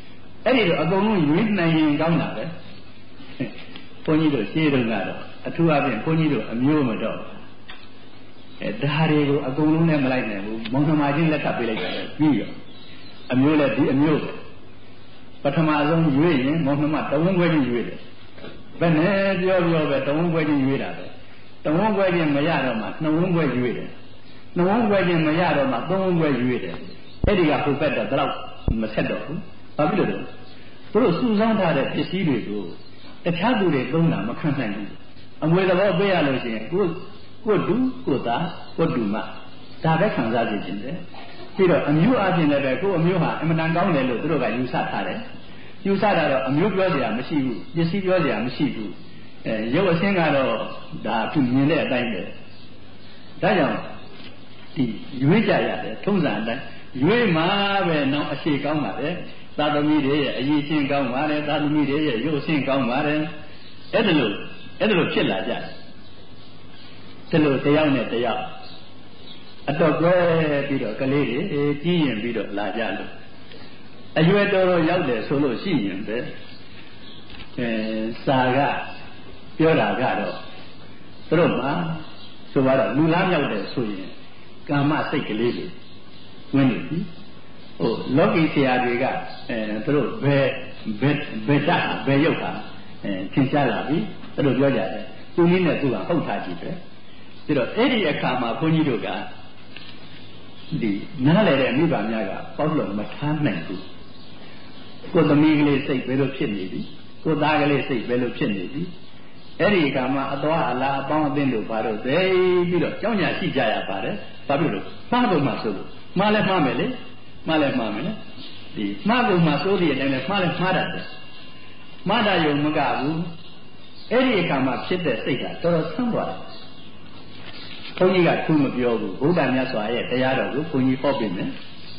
အဲ့ဒီတော့အကုန်လုံးရွေးနိုင်ရင်ကောင်းတာပဲဘုန်းကြီးတို့ရှင်းတော့ကတော့အထူးအဖြင့်ဘုန်းကြီးတို့အမျိုးမတော့အဲဒါတွေကိုအကုန်လုံးနဲ့မလိုက်နိုင်ဘူးမောင်နှမချင်းလက်ထပ်ပေးလိုက်တာလေပြီးရောအမျိုးလည်းဒီအမျိုးပထမဆုံးရွေးရင်မောင်နှမတဝန်းခွဲချင်းရွေးတယ်ဘယ်နဲ့ပြောပြောပဲတဝန်းခွဲချင်းရွေးတာပဲတဝန်းခွဲချင်းမရတော့မှနှစ်ဝန်းခွဲရွေးတယ်နှစ်ဝန်းခွဲချင်းမရတော့မှသုံးဝန်းခွဲရွေးတယ်အဲ့ဒီကဟိုဘက်တော့တော့မဆက်တော့ဘူးဘာဖြစ်လို့လဲသူတို့စုဆောင်းထားတဲ့ပစ္စည်းတွေကိုတခြားသူတွေသုံးတာမခံနိုင်ဘူးအမွေသဘောပေးရလို့ရှိရင်ကိုကိုတူကိုသားကိုတူမဒါပဲခံစားကြည့်တယ်ပြီးတော့အမျိုးအချင်းလည်းပဲကိုအမျိုးဟာအမှန်တန်ကောင်းတယ်လို့သူတို့ကယူဆထားတယ်ယူဆတာတော့အမျိုးပြောစရာမရှိဘူးပစ္စည်းပြောစရာမရှိဘူးအဲရုပ်အရှင်းကတော့ဒါသူမြင်တဲ့အတိုင်းပဲဒါကြောင့်ဒီရွေးကြရတယ်ထုံးစံအတိုင်းရွေးမှာပဲနောက်အရှိကောင်းပါတယ်သာသမီတွေရဲ့အရေးချင်းကောင်းပါတယ်သာသမီတွေရဲ့ရုပ်အရှင်းကောင်းပါတယ်အဲ့ဒါလို့အဲ့ဒါလို့ဖြစ်လာကြတယ်ဒါလို့တယောက်နဲ့တယောက်အတော့ကွဲပြီးတော့ကလေးတွေကြီးရင်ပြီးတော့လာကြလို့အရွယ်တော်တော်ရောက်တယ်ဆိုလို့ရှိရင်ပဲအဲစာကပြောတာကတော့သူတို့မှာဆိုတော့လူလားမြောက်တယ်ဆိုရင်ကာမစိတ်ကလေးတွေဝင်နေပြီဟိုလောကီဆရာတွေကအဲသူတို့ဘယ်ဘယ်ဘယ်တတ်ဘယ်ရုပ်ဟာအဲသင်ရှားလာပြီသူတို့ပြောကြတယ်သူနည်းနဲ့သူကဟုတ်ထားကြည့်ပဲပြီးတော့အဲ့ဒီအခါမှာဘုန်းကြီးတို့ကဒီနားလည်တဲ့မိဘများကပေါက်လို့မထားနိုင်ဘူးကိုသမီးကလေးစိတ်ဘယ်လိုဖြစ်နေပြီကိုသားကလေးစိတ်ဘယ်လိုဖြစ်နေပြီအဲ့ဒီအခါမှာအသွားအလားအပေါင်းအသင်းတို့ဘာလို့သိပြီးတော့ကြောင်းညာရှိကြရပါတယ်ဘာဖြစ်လို့မှားကုန်မှဆိုလို့မှားလဲမှားမယ်လေမှားလဲမှားမယ်လေဒီမှားကုန်မှစိုးတဲ့အတိုင်းလဲမှားလဲမှားတတ်တယ်မှားတာယုံမကဘူးအဲ့ဒီအခါမှာဖြစ်တဲ့စိတ်ကတော်တော်ဆန်းသွားတယ်ဘုန်းကြီးကသူမပြောဘူးဘုရားမြတ်စွာရဲ့တရားတော်ကိုဘုန်းကြီးဟောပြမယ်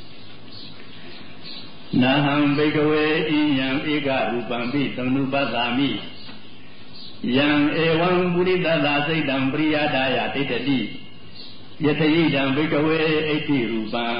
နာဟံဘိကဝေဣယံဧကရူပံပိသနုပသမိယံဧဝံပုရိသသာစိတ်တံပရိယဒါယတိတ္တိယတယိတံဘိကဝေဣတိရူပံ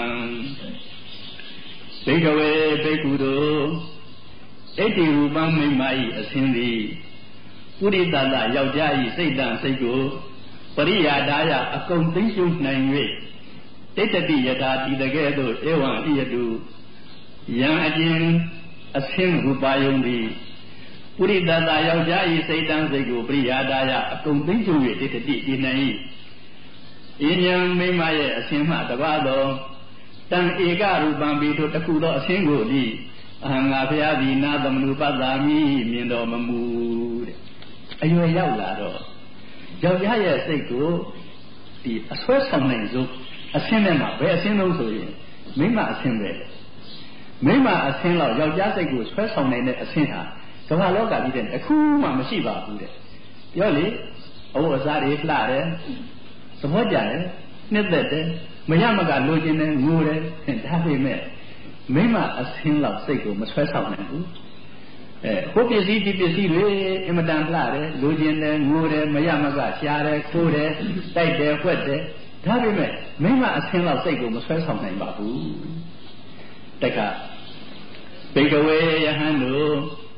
ဘိကဝေဘိက္ခုတို့ဣတိရူပံမိမ္မာဤအစဉ်သည်ပုရိသသာယောက်ျားဤစိတ်တံစိတ်ကိုပရိယာဒါယအကုန်သိရှုနိုင်၍တိတ္တိယထာဒီတကဲ့သို့ဧဝံဤယတုယံအကျဉ်အဆင်းရူပါယုံသည်ပုရိသသာယောက်ျားဤစိတ်တံစိတ်ကိုပရိယာဒါယအကုန်သိရှု၍တိတ္တိဒီနိုင်၏ဤဉာဏ်မိမရဲ့အဆင်းမှတပါသောတံဧကရူပံပိထိုတခုသောအဆင်းကိုသည်အဟံငါဘုရားသည်နာသမနုပတ္တာမိမြင်တော်မမူတဲ့အရွယ်ရောက်လာတော့ယောက်ျားရဲ့စိတ်ကိုဒီအဆွဲဆောင်နိုင်စို့အဆင်းနဲ့မှာဘယ်အဆင်းလုံးဆိုရင်မိမအဆင်းပဲမိမအဆင်းလောက်ယောက်ျားစိတ်ကိုဆွဲဆောင်နိုင်တဲ့အဆင်းဟာကမ္ဘာလောကကြီးတဲ့အခုမှမရှိပါဘူးတဲ့ပြောလေအဝတ်အစားတွေလှတယ်သဘောကျတယ်နှစ်သက်တယ်မရမကလိုချင်တယ်ငိုတယ်ဒါပေမဲ့မိမအဆင်းလောက်စိတ်ကိုမဆွဲဆောင်နိုင်ဘူးအဲဟိုပစ္စည်းဒီပစ္စည်းတွေအင်မတန်လှတယ်လိုချင်တယ်ငိုတယ်မရမကရှားတယ်ခိုးတယ်တိုက်တယ်ဝှက်တယ်ဒါပေမဲ့မိမအဆင်းလောက်စိတ်ကိုမဆွဲဆောင်နိုင်ပါဘူးတက္ကဘိကဝေယဟန်တို့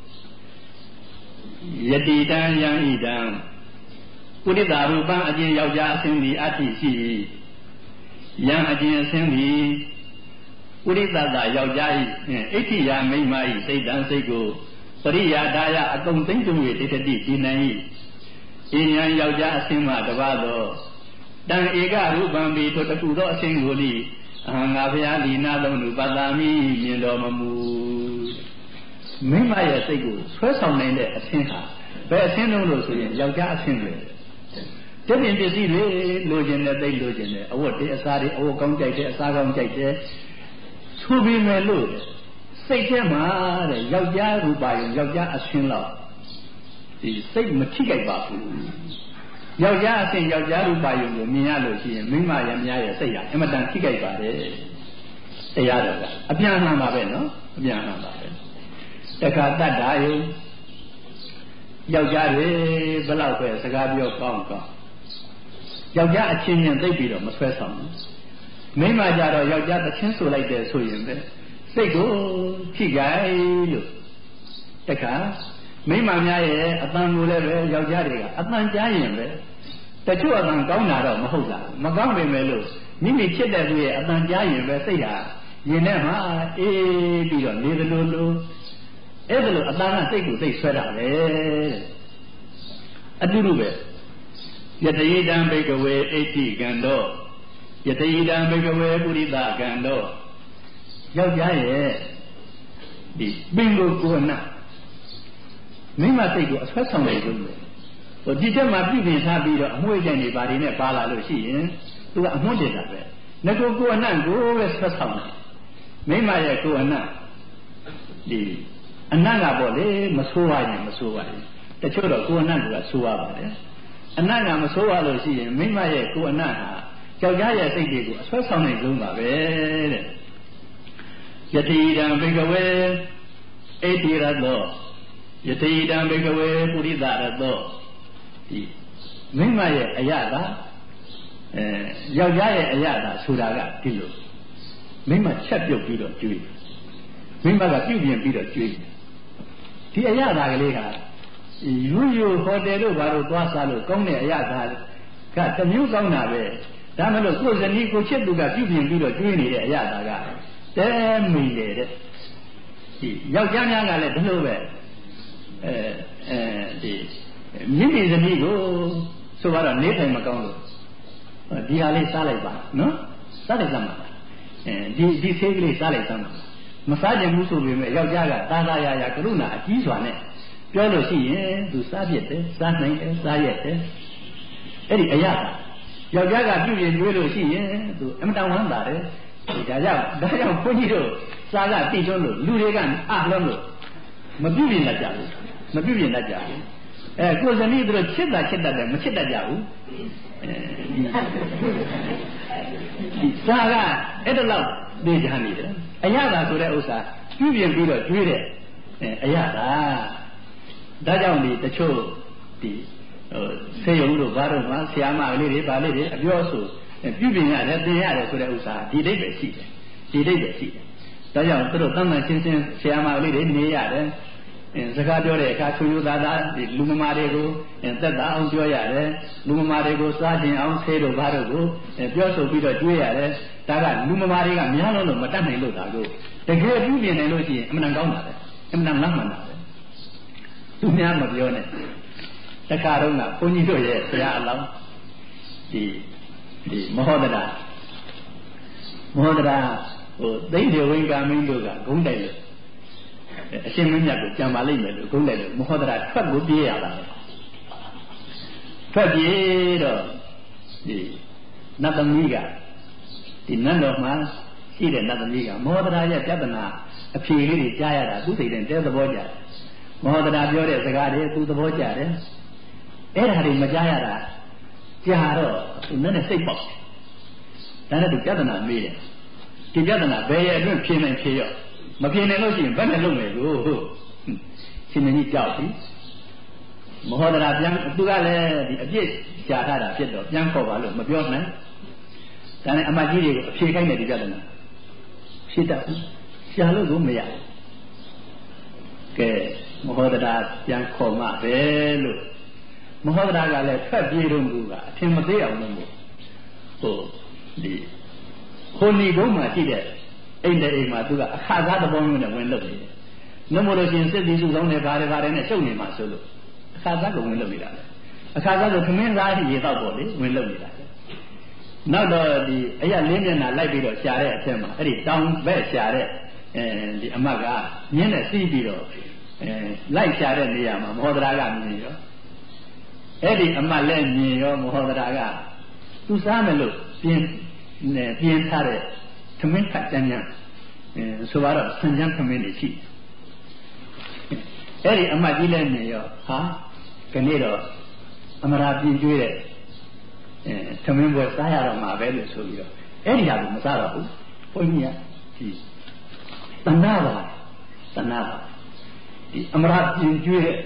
ယတိတံယံဣတံပုရိသရူပံအကျဉ်ယောက်ျားအဆင်းသည်အတ္တိရှိယံအကျဉ်အဆင်းသည်ပုရိသသာယောက်ျား၏အဋ္ဌိယမိမ္မာ၏စိတ်တံစိတ်ကိုပရိယာဒါယအကုန်သိမ့်သွ၍တိတ္တိဒီနိုင်၏ဤဉာဏ်ယောက်ျားအဆင်းမှတပါသောတံဧကရူပံပိထိုတခုသောအဆင်းကိုသည်အဟံငါဘုရားသည်နာသမနုပတ္တာမိမြင်တော်မမူမိမရဲ့စိတ်ကိုဆွဲဆောင်နိုင်တဲ့အဆင်းဟာဘယ်အဆင်းလုံးလို့ဆိုရင်ယောက်ျားအဆင်းတွေတပြင်းပစ္စည်းတွေလိုချင်တဲ့သိလိုချင်တယ်အဝတ်တွေအစားတွေအဝတ်ကောင်းကြိုက်တယ်အစားကောင်းကြိုက်တယ်ဆိုပြီးမယ်လို့စိတ်ထဲမှာတဲ့ယောက်ျားရူပါယုံယောက်ျားအဆင်းလောက်ဒီစိတ်မထိကြိုက်ပါဘူးယောက်ျားအဆင်းယောက်ျားရူပါယုံကိုမြင်ရလို့ရှိရင်မိမရမများရဲ့စိတ်ဟာအမတန်ထိကြိုက်ပါတယ်တရားတော်ကအပြန်အလှန်ပါပဲနော်အပြန်အလှန်ပါပဲတခါတတ်တာယုံယောက်ျားတွေဘယ်လောက်ပဲစကားပြောကောင်းကောင်းယောက်ျားအချင်းချင်းသိပြီးတော့မဆွဲဆောင်ဘူးမိမကြတော့ယောက်ျားသချင်းဆိုလိုက်တယ်ဆိုရင်ပဲစစိတ်ကိုထိကြိုက်လို့တခါမိမများရဲ့အတန်ကိုလည်းပဲယောက်ျားတွေကအတန်ကြားရင်ပဲတချို့အတန်ကောင်းတာတော့မဟုတ်လားမကောင်းပေမဲ့လို့မိမိဖြစ်တဲ့သူရဲ့အတန်ကြားရင်ပဲစိတ်ဟာရင်ထဲမှာအေးပြီးတော့နေသလိုလိုအဲ့ဒါလိုအတန်ကစိတ်ကိုစိတ်ဆွဲတာပဲအတူတူပဲယတယေတံဘိကဝေအိဋ္ဌိကံတော့ယတယေတံဘိကဝေပုရိသကံတော့ယောက်ျားရဲ့ဒီပင်ကိုကိုယ်နာမိမစိတ်ကိုအဆွဲဆောင်နေလို့ပဲဟိုဒီတက်မှာပြုပြင်ထားပြီးတော့အမွှေးတဲ့နေပါတွေနဲ့ပါလာလို့ရှိရင်သူကအမွှန်းတင်တာပဲငကိုကိုယ်အနှံ့ကိုပဲဆွဲဆောင်တယ်မိမရဲ့ကိုယ်အနှံ့ဒီအနှံ့ကပေါ့လေမဆိုးပါရင်မဆိုးပါရင်တချို့တော့ကိုယ်အနှံ့ကဆိုးပါပါတယ်အနှံ့ကမဆိုးပါလို့ရှိရင်မိမရဲ့ကိုယ်အနှံ့ဟာယောက်ျားရဲ့စိတ်တွေကိုအဆွဲဆောင်နေကြုံပါပဲတဲ့ယတိတံဘိကဝေအိဋ္ဌိရတောယတိတံဘိကဝေပုရိသရတောဒီမိမရဲ့အရသာအဲယောက်ျားရဲ့အရသာဆိုတာကဒီလိုမိမချက်ပြုတ်ပြီးတော့ကျွေးမိမကပြုတ်ပြင်ပြီးတော့ကျွေးဒီအရသာကလေးကယူယူဟိုတယ်တို့ဘာလို့သွားစားလို့ကောင်းတဲ့အရသာကတမျိုးကောင်းတာပဲဒါမှမဟုတ်ကိုယ်ဇနီးကိုချစ်သူကပြုတ်ပြင်ပြီးတော့ကျွေးနေတဲ့အရသာကတဲမိတယ်တဲ့ဒီယောက်ျားများကလည်းဒီလိုပဲအဲအဲဒီမြင့်မြင့်ဇနီးကိုဆိုတော့နေထိုင်မကောင်းလို့ဒီဟာလေးစားလိုက်ပါနော်စားလိုက်စမ်းပါအဲဒီဒီဆေးကလေးစားလိုက်စမ်းပါမစားကြဘူးဆိုပေမဲ့ယောက်ျားကသာသာရရကရုဏာအကြီးစွာနဲ့ပြောလို့ရှိရင်သူစားပြစ်တယ်စားနိုင်တယ်စားရက်တယ်အဲ့ဒီအရာယောက်ျားကပြုပြင်ကျွေးလို့ရှိရင်သူအမတန်ဝမ်းသာတယ်ဒါကြောင့်ဒါကြောင့်ဘုန်းကြီးတို့စားကတိကျွန်းလို့လူတွေကအားလုံးလို့မပြုပြင်တတ်ကြဘူးမပြုပြင်တတ်ကြဘူးအဲကိုယ်ဇနီးတို့ချစ်တာချစ်တတ်တယ်မချစ်တတ်ကြဘူးအဲဒီစားကအဲ့ဒါလောက်သိကြနေတယ်အရသာဆိုတဲ့ဥစ္စာပြုပြင်ပြီးတော့ကျွေးတဲ့အရသာဒါကြောင့်ဒီတချို့ဒီဟိုဆေးရုံတို့ဘာတို့မှာဆရာမလေးတွေဗာလေးတွေအပြောဆိုပြုပြင်ရတယ်သင်ရတယ်ဆိုတဲ့ဥစ္စာဒီဒိဋ္ဌိပဲရှိတယ်ဒီဒိဋ္ဌိပဲရှိတယ်ဒါကြောင့်သူတို့တန်တန်ရှင်းရှင်းဆရာမလေးတွေနေရတယ်စကားပြောတဲ့အခါချူချူသားသားလူမမာတွေကိုသက်သာအောင်ပြောရတယ်လူမမာတွေကိုစားကျင်အောင်ဆေးတို့ဘာတို့ကိုပြောဆိုပြီးတော့ကျွေးရတယ်ဒါကလူမမာတွေကများလုံးလို့မတတ်နိုင်လို့ဒါကိုတကယ်ပြုပြင်နိုင်လို့ရှိရင်အမှန်တန်ကောင်းတာပဲအမှန်တန်လမ်းမှန်တာပဲသူများမပြောနဲ့တခါတော့ကဘုန်းကြီးတို့ရဲ့ဆရာအလောင်းဒီဒီမဟောဒရာမဟောဒရာဟိုသိဒေဝိကာမင်းတို့ကဂုံးတိုက်လို့အရှင်မင်းမြတ်ကိုကြံပါလိမ့်မယ်လို့ဂုံးတိုက်လို့မဟောဒရာထွက်ကိုပြေးရတာထွက်ပြေးတော့ဒီနတ်သမီးကဒီနတ်တော်မှာရှိတဲ့နတ်သမီးကမဟောဒရာရဲ့ပြဿနာအဖြေလေးတွေကြားရတာသူစိတ်ထဲတဲသဘောကျတယ်မဟောဒရာပြောတဲ့စကားတွေသူသဘောကျတယ်အဲ့ဒါတွေမကြားရတာကြာတော့သူနည်းနည်းစိတ်ပေါက်တယ်ဒါနဲ့သူပြဿနာမေးတယ်ဒီပြဿနာဘယ်ရဲ့အတွင်းဖြေနိုင်ဖြေရောမဖြေနိုင်လို့ရှိရင်ဘယ်နဲ့လုပ်မယ်ကိုဟုတ်ရှင်မင်းကြီးကြောက်ပြီမဟောဒရာပြန်သူကလည်းဒီအပြစ်ရှာထားတာဖြစ်တော့ပြန်ခေါ်ပါလို့မပြောနိုင်ဒါနဲ့အမကြီးတွေကိုအဖြေခိုင်းတယ်ဒီပြဿနာဖြေတတ်ဘူးရှာလို့ကိုမရကဲမဟောဒရာပြန်ခေါ်မှပဲလို့မဟောဒရာကလည်းထွက်ပြေးတော့ကူကအထင်မသေးအောင်လို့ဟိုဒီခိုးနီကုန်းမှာရှိတဲ့အိမ်တဲ့အိမ်မှာသူကအခါသားသဘောမျိုးနဲ့ဝင်လုပ်နေတယ်။နှမို့လို့ရှိရင်စစ်သည်စုဆောင်နေပါတယ်ပါတယ်နဲ့ချုပ်နေမှာဆိုလို့အခါသားကဝင်လုပ်နေတာလေ။အခါသားကခမင်းသားရေတော့ပေါ့လေဝင်လုပ်နေတာလေ။နောက်တော့ဒီအရာလေးမျက်နှာလိုက်ပြီးတော့ရှာတဲ့အထက်မှာအဲ့ဒီတောင်ဘက်ရှာတဲ့အဲဒီအမတ်ကမြင်းနဲ့စီးပြီးတော့အဲလိုက်ရှာတဲ့နေရာမှာမဟောဒရာကမြင်ရောအဲ့ဒီအမတ်လည်းမြင်ရောမဟောဒရာကသူစားမယ်လို့ပြင်းနဲ့ပြင်းထားတဲ့သမင်းခတ်ကြမ်းကြမ်းအဲဆိုတော့ဆန်ကြမ်းသမင်းတွေရှိအဲ့ဒီအမတ်ကြီးလည်းမြင်ရောဟာခဏတော့အမရာပြင်းကျွေးတဲ့အဲသမင်းပွဲစားရတော့မှာပဲလို့ဆိုပြီးတော့အဲ့ဒီဟာကိုမစားတော့ဘူးဘုန်းကြီးကဒီတဏှာပါတဏှာပါဒီအမရာပြင်းကျွေးတဲ့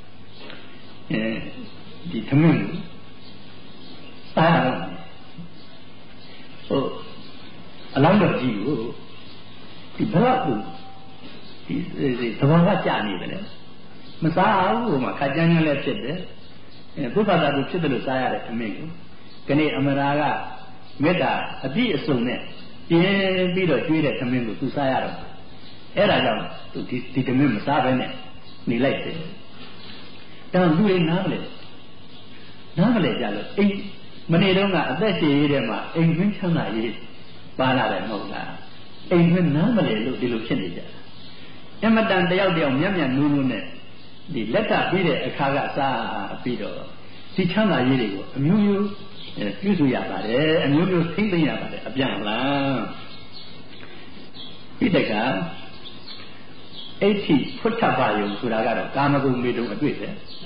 အဲဒီသမင်းကိုစားရတော့ဟိုအလောင်းတော်ကြီးကိုဒီဘလောက်သူဒီသဘောကကြာနေတယ်လေမစားဘူးဟိုမှာခါကြမ်းကြမ်းလည်းဖြစ်တယ်အဲဘုရားသာသူဖြစ်တယ်လို့စားရတဲ့အမင်းကိုခဏအမရာကမေတ္တာအပြည့်အစုံနဲ့ပြင်းပြီးတော့ကျွေးတဲ့သမင်းကိုသူစားရတော့အဲ့ဒါကြောင့်သူဒီဒီသမင်းမစားဘဲနဲ့နေလိုက်တယ်တောင်လူတွေနားမလဲနားမလဲကြလို့အိမ်မနေတော့ကအသက်ရှင်ရတဲ့မှာအိမ်တွင်းချမ်းသာရေးပါလာတယ်မဟုတ်လားအိမ်တွင်းနားမလဲလို့ဒီလိုဖြစ်နေကြအမတန်တယောက်တယောက်မျက်မျက်နူးနူးနဲ့ဒီလက်ထပ်ပြီးတဲ့အခါကစားပြီးတော့ဒီချမ်းသာရေးတွေကိုအမျိုးမျိုးပြုစုရပါတယ်အမျိုးမျိုးသိသိရပါတယ်အပြန်လားပြီးတဲ့ကအဲ့ဒီဖွတ်ထပါယုံဆိုတာကတော့ကာမဂုဏ်မေတုံအတွေ့ပဲ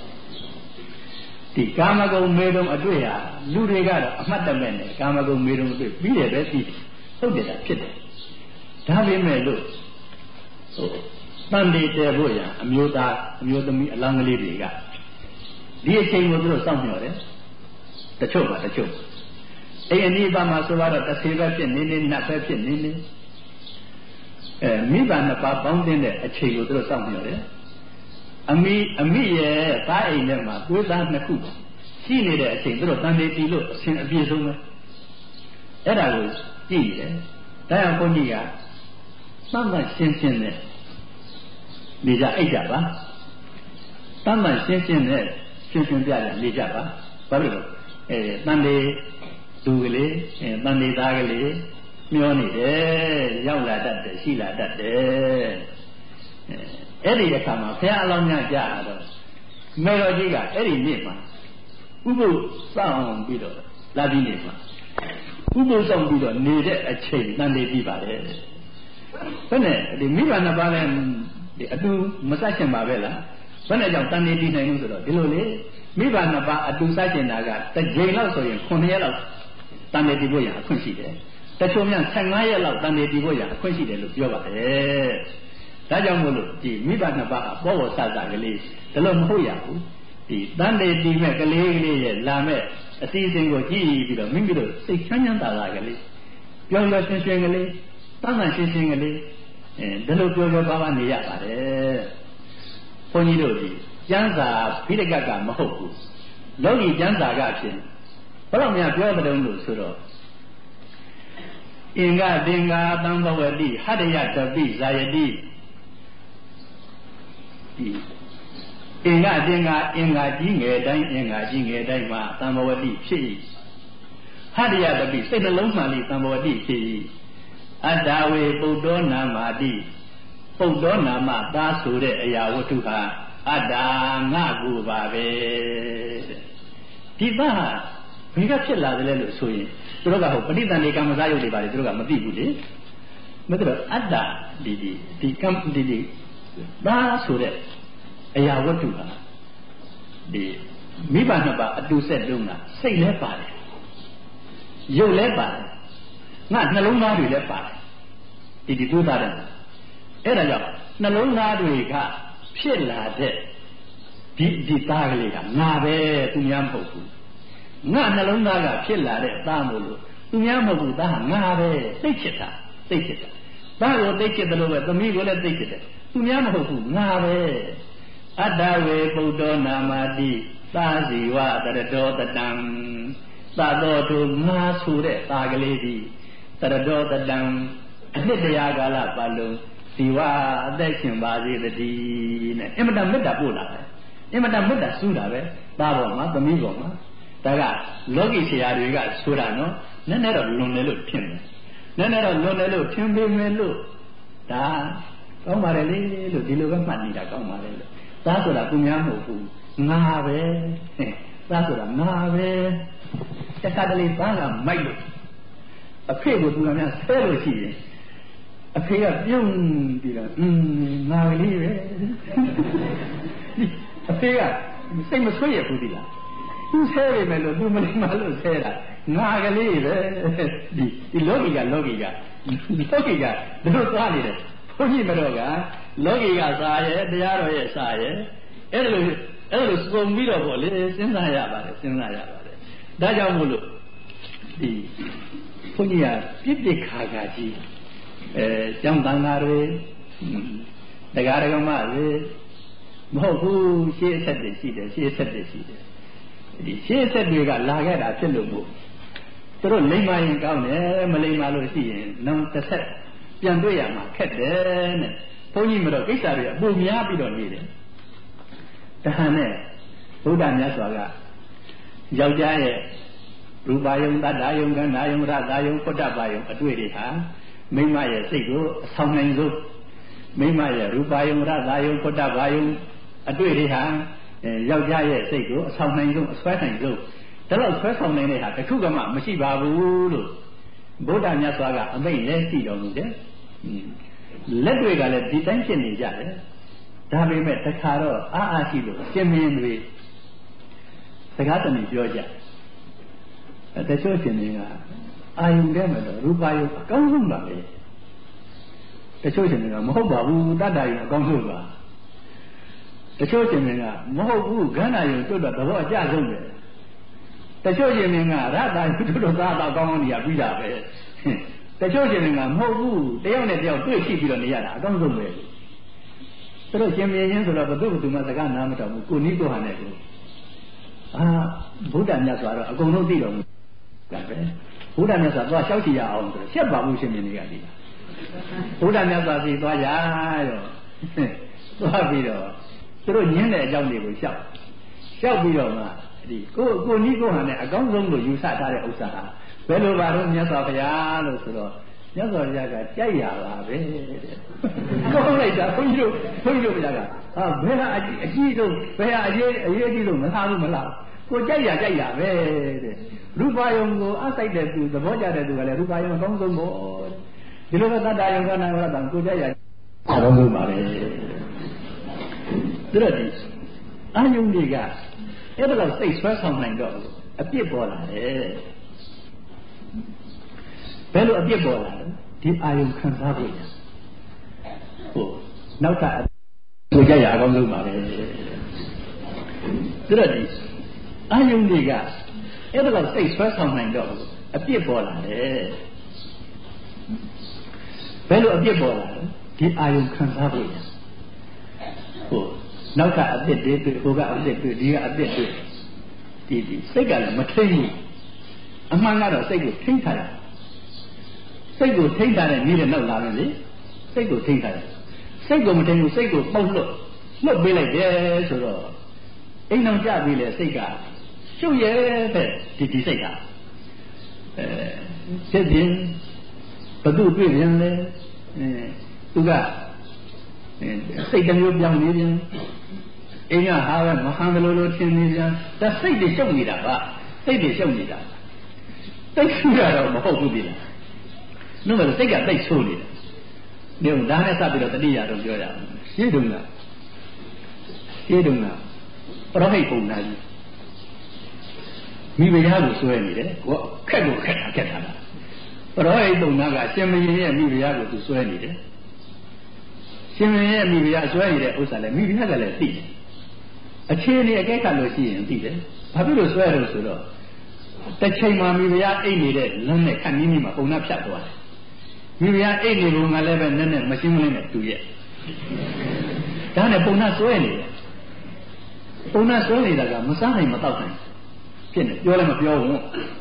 ဒီကာမဂုဏ်မေတုံအတွေ့ဟာလူတွေကတော့အမှတ်တမဲ့နဲ့ကာမဂုဏ်မေတုံအတွေ့ပြီးတယ်ပဲပြီးဟုတ်တယ်တာဖြစ်တယ်ဒါပေမဲ့လို့ဟိုတန်တေတဲဖို့ရအမျိုးသားအမျိုးသမီးအလောင်းကလေးတွေကဒီအချိန်ကိုသူတို့စောင့်မျှော်တယ်တချို့ပါတချို့အဲ့အနိဗ္ဗာန်မှာဆိုတော့တစ်ဆေပဲဖြစ်နေနေနတ်ပဲဖြစ်နေနေအဲမိဘနှစ်ပါးပေါင်းတဲ့အချိန်ကိုသူတို့စောင့်မျှော်တယ်အမိအမိရဲ့သားအိမ်ထဲမှာသွေးသားနှစ်ခုရှိနေတဲ့အချိန်သူတို့တန်တေတီလို့အစဉ်အပြည့်ဆုံးပဲအဲ့ဒါကိုကြည့်တယ်ဒါကြောင့်ဘုန်းကြီးကသတ်မှတ်ရှင်းရှင်းနဲ့နေကြအိတ်ကြပါသတ်မှတ်ရှင်းရှင်းနဲ့ရှင်းရှင်းပြကြနေကြပါဘာလို့လဲအဲတန်တေသူကလေးအဲတန်တေသားကလေးမျောနေတယ်ရောက်လာတတ်တယ်ရှိလာတတ်တယ်အဲအဲ့ဒီအခါမှာဘုရားအလောင်းများကြားတော့မေတော်ကြီးကအဲ့ဒီနေ့မှာဥပုသ်ဆောင်ပြီးတော့လာပြီးနေမှာဥပုသ်ဆောင်ပြီးတော့နေတဲ့အချိန်တန်တေပြီးပါတယ်ဘယ်နဲ့ဒီမိဘနှစ်ပါးနဲ့ဒီအတူမဆက်ချင်ပါပဲလားဘယ်နဲ့ကြောင့်တန်တေပြီးနိုင်လို့ဆိုတော့ဒီလိုလေမိဘနှစ်ပါးအတူဆက်ချင်တာကတစ်ကြိမ်လောက်ဆိုရင်ခုနှစ်ရက်လောက်တန်တေပြီးဖို့ရအခွင့်ရှိတယ်တချို့များဆယ်ငါးရက်လောက်တန်တေပြီးဖို့ရအခွင့်ရှိတယ်လို့ပြောပါတယ်ဒါကြောင့်မို့လို့ဒီမိဘနှစ်ပါးအပေါ်ပေါ်ဆဆကလေးဒါလို့မဟုတ်ရဘူးဒီတန်တေပြီးမဲ့ကလေးကလေးရဲ့လာမဲ့အစီအစဉ်ကိုကြည့်ပြီးတော့မိမိတို့စိတ်ချမ်းချမ်းသာသာကလေးပြောလို့ရှင်းရှင်းကလေးတန်တန်ရှင်းရှင်းကလေးအဲဒါလို့ပြောပြောပါပါနေရပါတယ်ဘုန်းကြီးတို့ဒီကျမ်းစာဖိရကကမဟုတ်ဘူးလောကီကျမ်းစာကဖြစ်ဘယ်တော့မှပြောတဲ့တုန်းလို့ဆိုတော့အင်္ဂသင်္ဃာသံဘဝတိဟတယတပိဇာယတိဒီအင်္ဂသင်္ဃာအင်္ဂါကြီးငယ်တိုင်းအင်္ဂါကြီးငယ်တိုင်းမှာသံဘဝတိဖြစ်၏ဟတယတပိစိတ်နှလုံးမှန်လေးသံဘဝတိဖြစ်၏အတ္တဝေပုတ္တောနာမတိပုတ္တောနာမသားဆိုတဲ့အရာဝတ္ထုဟာအတ္တငါကိုပါပဲဒီသားဟာဘယ်ကဖြစ်လာတယ်လဲလို့ဆိုရင်သူတို့ကဟိုပဋိသန္ဓေကမ္မဇာယုတ်တွေပါတယ်သူတို့ကမသိဘူးလေမသိတော့အတ္တဒီဒီဒီကံဒီဒီသားဆိုတဲ့အရာဝတ္ထုဟာဒီမိဘနှစ်ပါးအတူဆက်တုံးတာစိတ်လည်းပါတယ်ရုပ်လည်းပါတယ်ငါနှလုံးသားတွေလည်းပါတယ်ဒီဒီသွေးသားတယ်အဲ့ဒါကြောင့်နှလုံးသားတွေကဖြစ်လာတဲ့ဒီဒီသားကလေးကငါပဲသူများမဟုတ်ဘူးငါနှလုံးသားကဖြစ်လာတဲ့သားမို့လို့သူများမဟုတ်ဘူးသားငါပဲသိချစ်တာသိချစ်တာသားကိုသိချစ်တယ်လို့ပဲသမီးကိုလည်းသိချစ်တယ်သူများမဟုတ်ဘူးငါပဲအတ္တဝေပုတ္တောနာမတိသာဇီဝတရတောတတံသာတော်သူငါဆိုတဲ့သားကလေးဒီတရတောတတံအနှစ်တရားကာလပတ်လုံးဇီဝအသက်ရှင်ပါစေတည်းနဲ့အင်မတန်မေတ္တာပို့လာတယ်အင်မတန်မေတ္တာစူးတာပဲသားပေါ်မှာသမီးပေါ်မှာဒါကလောကီဆရာတွေကဆိုတာနော်နည်းနည်းတော့လွန်တယ်လို့ထင်တယ်နည်းနည်းတော့လွန်တယ်လို့ထင်ပေမဲ့လို့ဒါကောင်းပါတယ်လေလို့ဒီလိုပဲမှတ်နေတာကောင်းပါတယ်လို့သားဆိုတာသူများမဟုတ်ဘူးငါပဲသားဆိုတာငါပဲတခါတလေသားကမိုက်လို့အဖေကိုသူကများဆဲလို့ရှိရင်အဖေကပြုံးပြီးတော့อืมငါကလေးပဲအဖေကစိတ်မဆွေးရဘူးဒီလားသူဆဲရမယ်လို့သူမလိမ္မာလို့ဆဲတာငါကလေးပဲဒီဒီလောကီကလောကီကလောကီကဘယ်လိုသွားနေလဲဘုန်းကြီးမတော်ကလောကီကစာရဲ့တရားတော်ရဲ့စာရဲ့အဲ့လိုအဲ့လိုစုံပြီးတော့ပေါ့လေစဉ်းစားရပါတယ်စဉ်းစားရပါတယ်ဒါကြောင့်မို့လို့ဒီဘုန်းကြီးကပြစ်ပြစ်ခါခါကြီးအဲကျောင်းတန်ဃာတွေတရားဓမ္မတွေမဟုတ်ဘူးရှေးဆက်တွေရှိတယ်ရှေးဆက်တွေရှိတယ်ဒီရှေးဆက်တွေကလာခဲ့တာဖြစ်လို့မို့သူတို့လိမ္မာရင်ကောင်းတယ်မလိမ္မာလို့ရှိရင်နောက်တစ်ဆက်ပြန်တွေ့ရမှာခက်တယ်နဲ့ဘုန်းကြီးမတော်ကိစ္စတွေအပူများပြီးတော့နေတယ်တဟန်နဲ့ဘုရားမြတ်စွာကယောက်ျားရဲ့ရူပါယုံတတ္တယုံကန္နာယုံရတာယုံပုတ္တပါယုံအတွေ့တွေဟာမိမရဲ့စိတ်ကိုအဆောင်နိုင်ဆုံးမိမရဲ့ရူပါယုံရတာယုံပုတ္တပါယုံအတွေ့တွေဟာယောက်ျားရဲ့စိတ်ကိုအဆောင်နိုင်ဆုံးအဆွဲနိုင်ဆုံးဒါတော့ဆွဲဆောင်နိုင်တဲ့ဟာတခုကမှမရှိပါဘူးလို့ဘုရားမြတ်စွာကအမိန့်လဲရှိတော်မူတယ်လက်တွေကလည်းဒီတိုင်းဖြစ်နေကြတယ်ဒါပေမဲ့တခါတော့အားအားရှိလို့ရှင်မင်းတွေစကားတမီပြောကြတချို့ရှင်တွေကအာယုန်ထဲမှာတော့ရူပါယုံအကောင်းဆုံးပါပဲတချို့ရှင်တွေကမဟုတ်ပါဘူးတတ္တယုံအကောင်းဆုံးပါတချို့ရှင်တွေကမဟုတ်ဘူးခန္ဓာယုံတို့တော့သဘောအကျဆုံးပဲတချို့ရှင်တွေကရတ္တယုံတို့တော့သာတော့ကောင်းကောင်းနေရပြီးတာပဲတချို့ရှင်တွေကမဟုတ်ဘူးတယောက်နဲ့တယောက်တွေ့ရှိပြီးတော့နေရတာအကောင်းဆုံးပဲသူတို့ရှင်မြင်ချင်းဆိုတော့ဘုသူ့ဘသူမှစကားနားမတော်ဘူးကိုနီးကိုဟာနဲ့ကိုအာဘုရားမြတ်စွာတော့အကုန်လုံးသိတော်မူတာပဲဘုရားမြတ်စွာသွားလျှောက်ကြည့်ရအောင်ဆိုတော့ဆက်ပါဘူးရှင်မြင်နေရသည်ဘုရားမြတ်စွာစီသွားရရောသွားပြီးတော့သူတို့ညင်းတဲ့အကြောင်းတွေကိုလျှောက်လျှောက်ပြီးတော့မှဒီကိုကိုနီးကိုဟာနဲ့အကောင်းဆုံးလို့ယူဆထားတဲ့ဥစ္စာဟာဘယ်လိုပါတော့မြတ်စွာဘုရားလို့ဆိုတော့မြတ်စွာဘုရားကကြိုက်ရပါပဲကောင်းလိုက်တာဘုန်းကြီးတို့ဘုန်းကြီးတို့ဘုရားကဟာဘယ်ဟာအကြီးဆုံးဘယ်ဟာအရေးအရေးကြီးဆုံးမလားဘူးမလားကိုကြိုက်ရကြိုက်ရပဲတဲ့ရူပါယုံကိုအစိုက်တဲ့သူသဘောကျတဲ့သူကလည်းရူပါယုံအကောင်းဆုံးပေါ့ဒီလိုပဲတတ္တယုံကနာဝရတံကိုကြိုက်ရအကောင်းဆုံးပါပဲသူတို့ဒီအာယုံတွေကအဲ့ဒါတော့စိတ်ဆွဲဆောင်နိုင်တော့အပြစ်ပေါ်လာတယ်ဘယ်လိုအပြစ်ပေါ်လာလဲဒီအာယုံခံစားဖို့ရဟိုနောက်ထပ်ကိုကြိုက်ရအကောင်းဆုံးပါပဲသူတို့ဒီအာယုန်တွေကအဲ့ဒါတော့စိတ်ဆွဲဆောင်နိုင်တော့အပြစ်ပေါ်လာတယ်ဘယ်လိုအပြစ်ပေါ်လာလဲဒီအာယုန်ခံစားဖို့ရဟိုနောက်ထပ်အပြစ်တွေဟိုကအပြစ်တွေဒီကအပြစ်တွေဒီဒီစိတ်ကလည်းမထိန်ဘူးအမှန်ကတော့စိတ်ကိုထိန်ထားတာစိတ်ကိုထိန်ထားတဲ့နေ့တဲ့နောက်လာမယ်လေစိတ်ကိုထိန်ထားတယ်စိတ်ကိုမထိန်ဘူးစိတ်ကိုပုတ်လွတ်လွတ်ပေးလိုက်တယ်ဆိုတော့အိမ်အောင်ကြပြီလေစိတ်ကရှုပ်ရဲတဲ့ဒီဒီစိတ်ကအဲဖြစ်ရင်ဘသူတွေ့ပြန်လဲအဲသူကစိတ်တစ်မျိုးပြောင်းနေပြန်အိမ်ကဟာပဲမဟန်လိုလိုထင်နေပြန်ဒါစိတ်တွေရှုပ်နေတာပါစိတ်တွေရှုပ်နေတာစိတ်ရှုရတော့မဟုတ်ဘူးဒီလားနှုတ်ကစိတ်ကတိတ်ဆိုးနေတယ်ဒီတော့ဒါနဲ့စပြီးတော့တတိယတော့ပြောရအောင်ရှင်းတုံးလားရှင်းတုံးလားပရောဟိတ်ပုံနာကြီးမိဖုရားကိုစွဲနေတယ်ကိုခက်လို့ခက်တာခက်တာလားပရောဟိတ်ပုံနာကရှင်မင်းရဲ့မိဖုရားကိုသူစွဲနေတယ်ရှင်မင်းရဲ့မိဖုရားစွဲနေတဲ့ဥစ္စာလည်းမိဖုရားကလည်းသိတယ်အခြေအနေအကဲခတ်လို့ရှိရင်သိတယ်ဘာဖြစ်လို့စွဲလို့ဆိုတော့တစ်ချိန်မှာမိဖုရားအိတ်နေတဲ့လမ်းနဲ့ခက်နီးနီးမှာပုံနာဖြတ်သွားတယ်မိဖုရားအိတ်နေပုံကလည်းပဲနည်းနည်းမရှင်းမလင်းနဲ့တူရဲ့ဒါနဲ့ပုံနာစွဲနေတယ်ပုံနာစွဲနေတာကမစားနိုင်မတော့နိုင်ဖြစ်နေပြောလည်းမပြောဘူး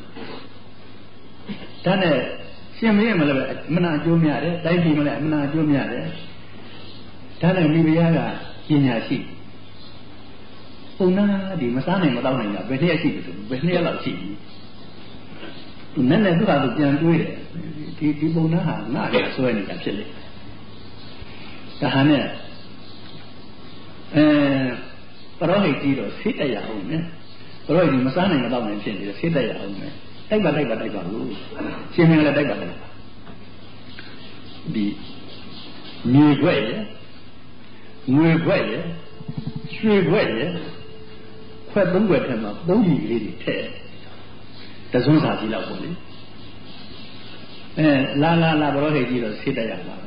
ဒါနဲ့ရှင်မင်းမလည်းပဲအမှန်အကျိုးများတယ်တိုင်းပြည်မလည်းအမှန်အကျိုးများတယ်ဒါနဲ့မိဖုရားကပညာရှိပုံနာဒီမစားနိုင်မတော့နိုင်တာဘယ်တည်းရှိတယ်ဘယ်နှစ်ရက်လောက်ရှိပြီနည်းနည်းသူ့ဟာသူပြန်တွေးတယ်ဒီဒီပုံနာဟာငါ့ကိုဆွဲနေတာဖြစ်လေဒါဟာနဲ့အဲပရောဟိတ်ကြီးတော့ဆေးတက်ရအောင်နဲ့ပရောဟိတ်ကြီးမစားနိုင်မတော့နိုင်ဖြစ်နေတယ်ဆေးတက်ရအောင်နဲ့တိုက်ပါတိုက်ပါတိုက်ပါလို့ရှင်မင်းလည်းတိုက်ပါတိုက်ပါဒီမြေခွက်ရငွေခွက်ရရွှေခွက်ရခွက်သုံးခွက်ထဲမှာသုံးကြီးလေးတွေထည့်တစွန်းစာကြီးလောက်ပေါ့လေအဲလာလာလာဘရောဟိတ်ကြီးတော့ဆေးတက်ရပါပဲ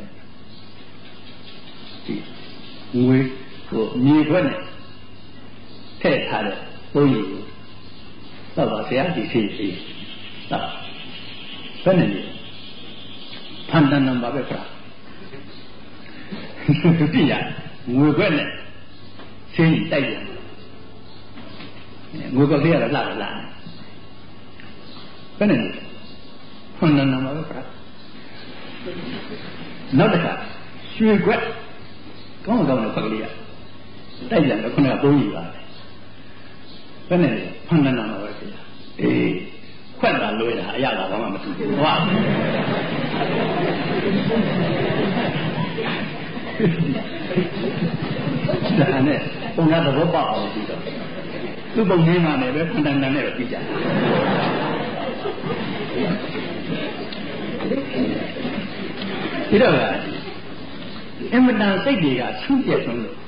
ဒီငွေဟိုမြေခွက်နဲ့ထည့်ထားတဲ့သုံးကြီးကိုတော့ပါဆရာဒီဆေးဆေးတော့ဘယ်နဲ့လဲဖန်တန်နံပါပဲခါ对呀，我过呢，心里带着，我过不要拉拉拉，不能，不能那么个，那这个血管，刚刚的不个呀，带着的可能不一样，不能，不能那么个呀，哎，快点落呀，哎呀，老王们听，哇！ဒါနဲ့ပုံနာသဘောပေါက်အောင်ပြီးတော့သူ့ပုံရင်းမှလည်းပဲဖန်တန်တန်နဲ့ပဲပြီးကြတယ်ဒါတော့အမတန်စိတ်တွေကဆူးပြတ်ဆုံးလို့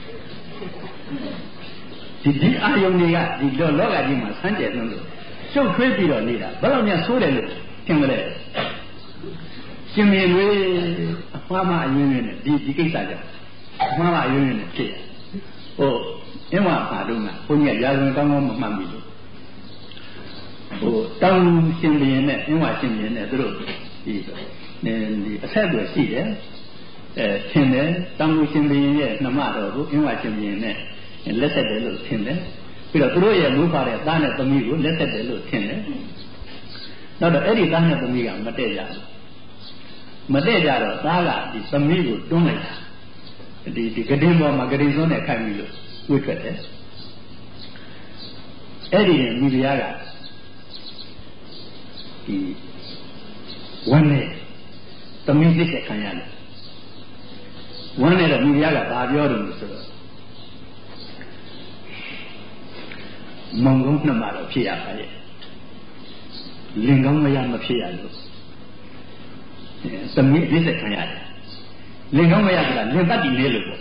ဒီဒီအာယုန်တွေကဒီလောလောကကြီးမှာဆန်းကျယ်ဆုံးလို့ရှုပ်ထွေးပြီးတော့နေတာဘယ်တော့မှဆိုးတယ်လို့ထင်ကြတယ်ရှင်မေတွေအမှားမှအရင်းနဲ့ဒီဒီကိစ္စကြောင့်အမှားမှအရင်းနဲ့ဖြစ်ဟိုအင်းဝပါတော့ကဘုန်းကြီးကရာဇဝင်ကောင်းကောင်းမမှတ်မိလို့ဟိုတောင်းရှင်ဘရင်နဲ့အင်းဝရှင်ဘရင်နဲ့သူတို့ဒီဒီအဆက်အသွယ်ရှိတယ်အဲထင်တယ်တောင်းရှင်ဘရင်ရဲ့နှမတော်ကိုအင်းဝရှင်ဘရင်နဲ့လက်ဆက်တယ်လို့ထင်တယ်ပြီးတော့သူတို့ရဲ့မူးပါတဲ့သားနဲ့သမီးကိုလက်ဆက်တယ်လို့ထင်တယ်နောက်တော့အဲ့ဒီသားနဲ့သမီးကမတည့်ကြဘူးမတည့်ကြတော့သားကဒီသမီးကိုတွန်းလိုက်တာဒီဒီကတင်ပေါ်မှာကတင်စွန်းနဲ့ခိုက်ပြီးလို့ဝှေ့ထွက်တယ်အဲ့ဒီမိဖုရားကဒီဝမ်းနဲ့သမီးလက်ဆက်ခံရတယ်ဝမ်းနဲ့တော့မိဖုရားကဘာပြောတယ်လို့ဆိုတော့မောင်ကုန်းနှစ်မှာတော့ဖြစ်ရပါရဲ့လင်ကောင်းမရမဖြစ်ရလို့သမီးလက်ဆက်ခံရတယ်လင်ကောင်းမရကလင်ပတ်တည်နေလို့ပေါ့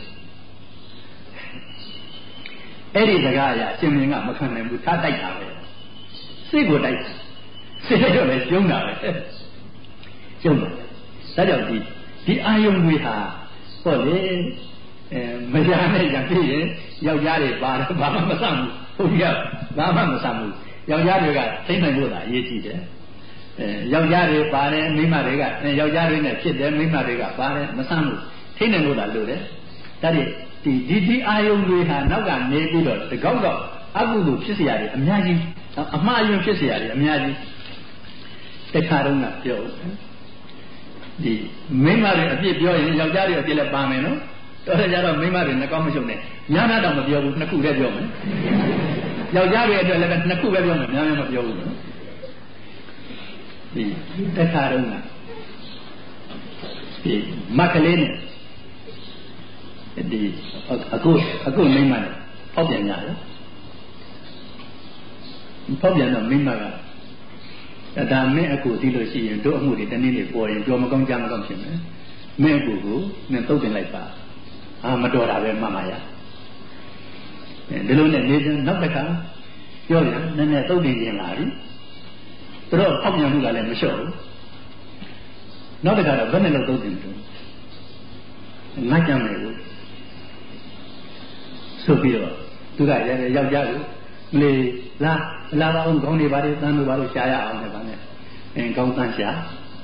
အဲ့ဒီစကားအရာရှင်မင်းကမခံနိုင်ဘူးထားတိုက်တာပဲစိတ်ကိုတိုက်စိတ်တော့လည်းကျုံးတာပဲကျုံးတာဒါကြောင့်ဒီဒီအာယုံတွေဟာဟောလေအဲမရနဲ့ရပြည့်ရင်ယောက်ျားတွေပါတယ်ဘာမှမဆမ်းဘူးဟုတ်ကဲ့ဘာမှမဆမ်းဘူးယောက်ျားတွေကသိနိုင်လို့သာအရေးကြီးတယ်အဲယောက်ျားတွေပါတယ်မိန်းမတွေကယောက်ျားတွေနဲ့ဖြစ်တယ်မိန်းမတွေကပါတယ်မဆမ်းဘူးထိနိုင်လို့သာလို့တယ်ဒါတွေဒီဒီဒီအာယုံတွေဟာနောက်ကနေပြီးတော့တကောက်တော့အကုသိုလ်ဖြစ်เสียရတယ်အများကြီးအမှားယွင်းဖြစ်เสียရတယ်အများကြီးတခါတော့ကပြောဒီမိန်းမတွေအပြစ်ပြောရင်ယောက်ျားတွေအပြစ်လည်းပါမယ်နော်တော်တယ်ကြတော့မိန်းမတွေနှကောင်းမရှုံနဲ့ညာနာတော့မပြောဘူးနှစ်ခုတည်းပြောမယ်ယောက်ျားတွေအတွက်လည်းနှစ်ခုပဲပြောမယ်များများမပြောဘူးနော်ဒီတခါတော့ကဒီမကလေးနဲ့ဒီအခုအခုမိန်းမနဲ့ဖောက်ပြန်ကြတယ်ဖောက်ပြန်တော့မိန်းမကဒါမင်းအခုသိလို့ရှိရင်တို့အမှုတွေတနည်းလေးပေါ်ရင်ကြော်မကောင်းကြမကောင်းဖြစ်မယ်မင်းအခုကိုနင်သုတ်တင်လိုက်ပါအာမတော်တာပဲမှမရဒီလိုနဲ့နေစဉ်နောက်တစ်ခါပြောရနည်းနည်းသုတ်တင်ခြင်းလာပြီသူတို့ဖောက်ပြန်မှုကလည်းမလျှော့ဘူးနောက်တစ်ခါတော့ဘယ်နဲ့လို့သုတ်တင်တယ်ငါကြမ်းမယ်လို့ဆိုပြီးတော့သူကလည်းယောက်ျားကိုလေလာလာပါအောင်ခေါင်းတွေပါလေတန်းလို့ပါလို့ရှားရအောင်လည်းဗာနဲ့အင်းခေါင်းတန်းရှာ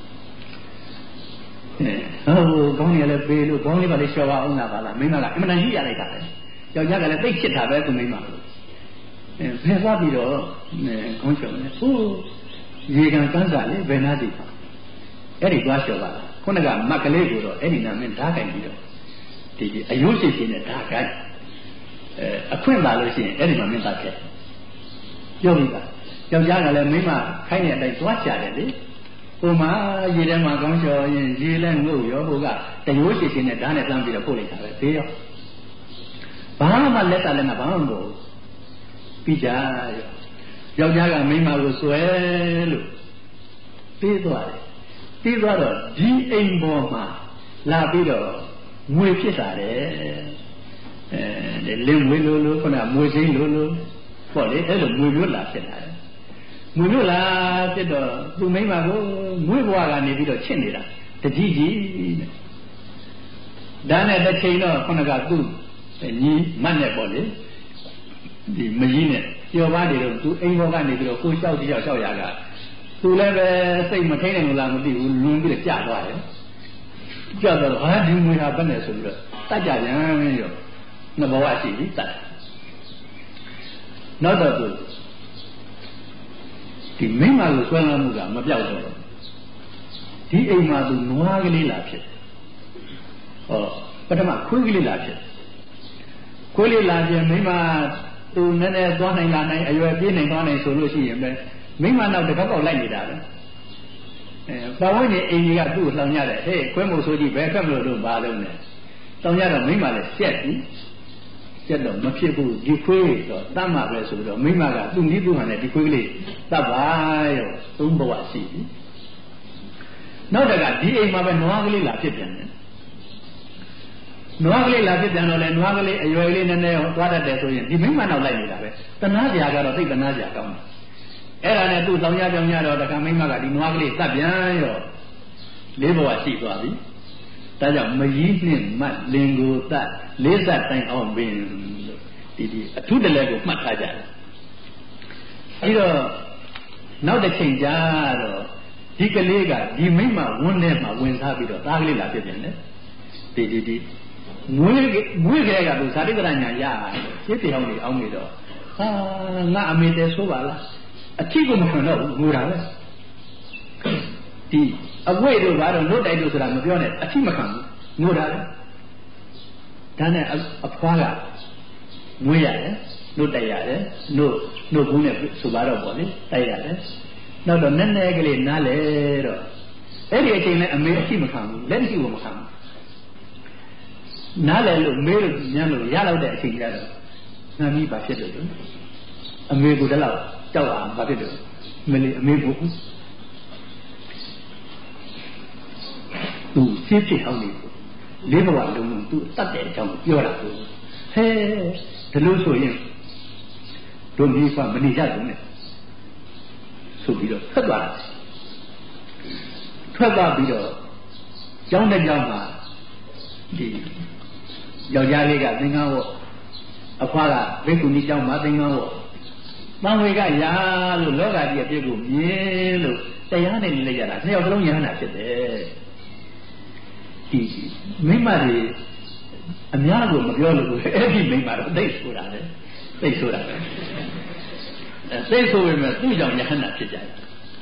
အဲဟိုခေါင်းတွေလည်းပေးလို့ခေါင်းလေးပါလေလျှော်ပါအောင်လားပါလားမိမကအမှန်တန်ကြီးရလိုက်တာပဲယောက်ျားကလည်းသိချစ်တာပဲသူမိမလို့အဲဖယ်သွားပြီးတော့ခေါင်းလျှော်နေဟိုရေကန်ကန်းစားလေဘယ်နာတည်ပါအဲ့ဒီသွားလျှော်ပါလားခုနကမက်ကလေးကိုတော့အဲ့ဒီနာမင်းဓာတ်ကြိုင်ပြီးတော့ဒီဒီအယုရှိရှိနဲ့ဓာတ်ကြိုင်အဲအခွင့်ပါလို့ရှိရင်အဲ့ဒီမှာမင်းသားခဲ့ပြောပြီးပါယောက်ျားကလည်းမိမခိုင်းတဲ့အတိုင်းသွားချတယ်လေဟိုမှာရေထဲမှာကောင်းချော်ရင်ရေလည်းငုတ်ရောဟိုကတရိုးရှိရှိနဲ့ဓာတ်နဲ့တန်းပြီးတော့ပို့လိုက်တာပဲသေးရောဘာမှလက်တာလည်းမဘာမှမဟုတ်ပြီးကြရောယောက်ျားကမိမကိုဆွဲလို့ပြီးသွားတယ်ပြီးသွားတော့ဒီအိမ်ပေါ်မှာလာပြီးတော့ငွေဖြစ်တာတယ်အဲလင်းငွေလိုလိုခုနမွေစိမ့်လိုလိုပေါ့လေအဲ့လိုငွေလွတ်လာဖြစ်လာတယ်ငွေလွတ်လာဖြစ်တော့သူမိမကိုငွေဘွားကနေပြီးတော့ချစ်နေတာတကြီးကြီးဒါနဲ့တစ်ချိန်တော့ခုနကသူ့ညီမတ်နဲ့ပေါ့လေဒီမကြီးနဲ့ကျော်ပါနေတော့သူအိမ်ဘောကနေပြီးတော့ကိုလျှောက်တယောက်လျှောက်ရတာသူလည်းပဲစိတ်မထိန်နိုင်လို့လားမသိဘူးလွန်ပြီးတော့ကြာသွားတယ်ကြာတော့ဟာဒီငွေဟာဘယ်နဲ့ဆိုပြီးတော့တတ်ကြပြန်ရောနှစ်ဘဝရှိပြီတတ်နောက်တော့သူဒီမိမကိုဆွဲလမ်းမှုကမပြောက်တော့ဒီအိမ်မှာသူနွားကလေးလာဖြစ်ဟောပထမခွေးကလေးလာဖြစ်ခွေးလေးလာပြန်မိမသူနည်းနည်းသွားနိုင်လာနိုင်အရွယ်ပြေးနိုင်သွားနိုင်ဆိုလို့ရှိရင်ပဲမိမနောက်တစ်ခါပေါက်လိုက်နေတာပဲအဲပါဝင်နေအိမ်ကြီးကသူ့ကိုလှောင်ရတယ်ဟေးခွဲမို့ဆိုကြည့်ဘယ်ခက်မလို့တော့ဘာလို့လဲတောင်းရတော့မိမလည်းရှက်ပြီရှက်တော့မဖြစ်ဘူးဒီခွေးတော့တတ်မှာပဲဆိုတော့မိမကသူ့နည်းသူ့ဟန်နဲ့ဒီခွေးကလေးတတ်ပါရောသုံးဘဝရှိပြီနောက်တကဒီအိမ်မှာပဲနွားကလေးလာဖြစ်ပြန်တယ်နွားကလေးလာဖြစ်ပြန်တော့လေနွားကလေးအရွယ်လေးနည်းနည်းသွားတတ်တယ်ဆိုရင်ဒီမိမနောက်လိုက်နေတာပဲတနာစရာကတော့သိတနာစရာကောင်းတယ်အဲ့ဒါနဲ့သူ့တောင်ရပြောင်ရတော့တခါမိမကဒီနွားကလေးတတ်ပြန်ရောလေးဘဝရှိသွားပြီဒါကြောင့်မကြီးနှင့်မတ်လင်ကိုတတ်လေးဆက်တိုင်အောင်ပင်လို့ဒီဒီအထုတလဲကိုမှတ်ထားကြတယ်ပြီးတော့နောက်တစ်ချိန်ကြာတော့ဒီကလေးကဒီမိမဝန်းထဲမှာဝင်စားပြီးတော့သားကလေးလာဖြစ်ပြန်တယ်ဒီဒီဒီမွေးမွေးခဲကသူဇာတိကရညာရရှင်းပြောင်းနေအောင်နေတော့ဟာငါအမေတဲဆိုးပါလားအထီးကိုမခံတော့ဘူးငိုတာပဲဒီအဝိတို့ဘာတော့လွတ်တိုက်တို့ဆိုတာမပြောနဲ့အထီးမခံဘူးငိုတာပဲဒါနဲ့အဖွားကမွေးရတယ်လွတ်တိုက်ရတယ်နှုတ်နှုတ်ဘူးနဲ့ဆိုပါတော့ပေါ့လေတိုက်ရတယ်နောက်တော့နည်းနည်းကလေးနားလေတော့အဲ့ဒီအချိန်နဲ့အမေအထီးမခံဘူးလက်ရှိကိုမခံဘူးနားလေလို့မေးလို့ညံလို့ရတော့တဲ့အချိန်ကျတော့နာမီးပါဖြစ်တယ်လို့အမေကိုတလောက်ကြောက်အောင်ဘာဖြစ်တယ်မလေးအမေကိုသူစစ်စစ်ဟောင်းနေလေးဘဝလုံးလုံးသူတတ်တဲ့အကြောင်းကိုပြောတာကိုဟဲဒါလို့ဆိုရင်တို့မိဖမနေကြဘူးနဲ့ဆိုပြီးတော့ထွက်သွားတာထွက်သွားပြီးတော့ကျောင်းတစ်ကျောင်းမှာဒီယောက်ျားလေးကသင်္ကန်းဝတ်အဖွားကဘိက္ခုနီကျောင်းမှာသင်္ကန်းဝတ်မန်ဝေကရာလို့လောကကြီးအပြည့်ကိုမြင်လို့တရားနဲ့နေလိုက်ရတာနှစ်ယောက်စလုံးယဟနာဖြစ်တယ်ဒီမိမတွေအများကိုမပြောလို့အဲ့ဒီမိမတော့သိဆိုတာလေသိဆိုတာပဲသိဆိုပေမဲ့သူ့ကြောင့်ယဟနာဖြစ်ကြတယ်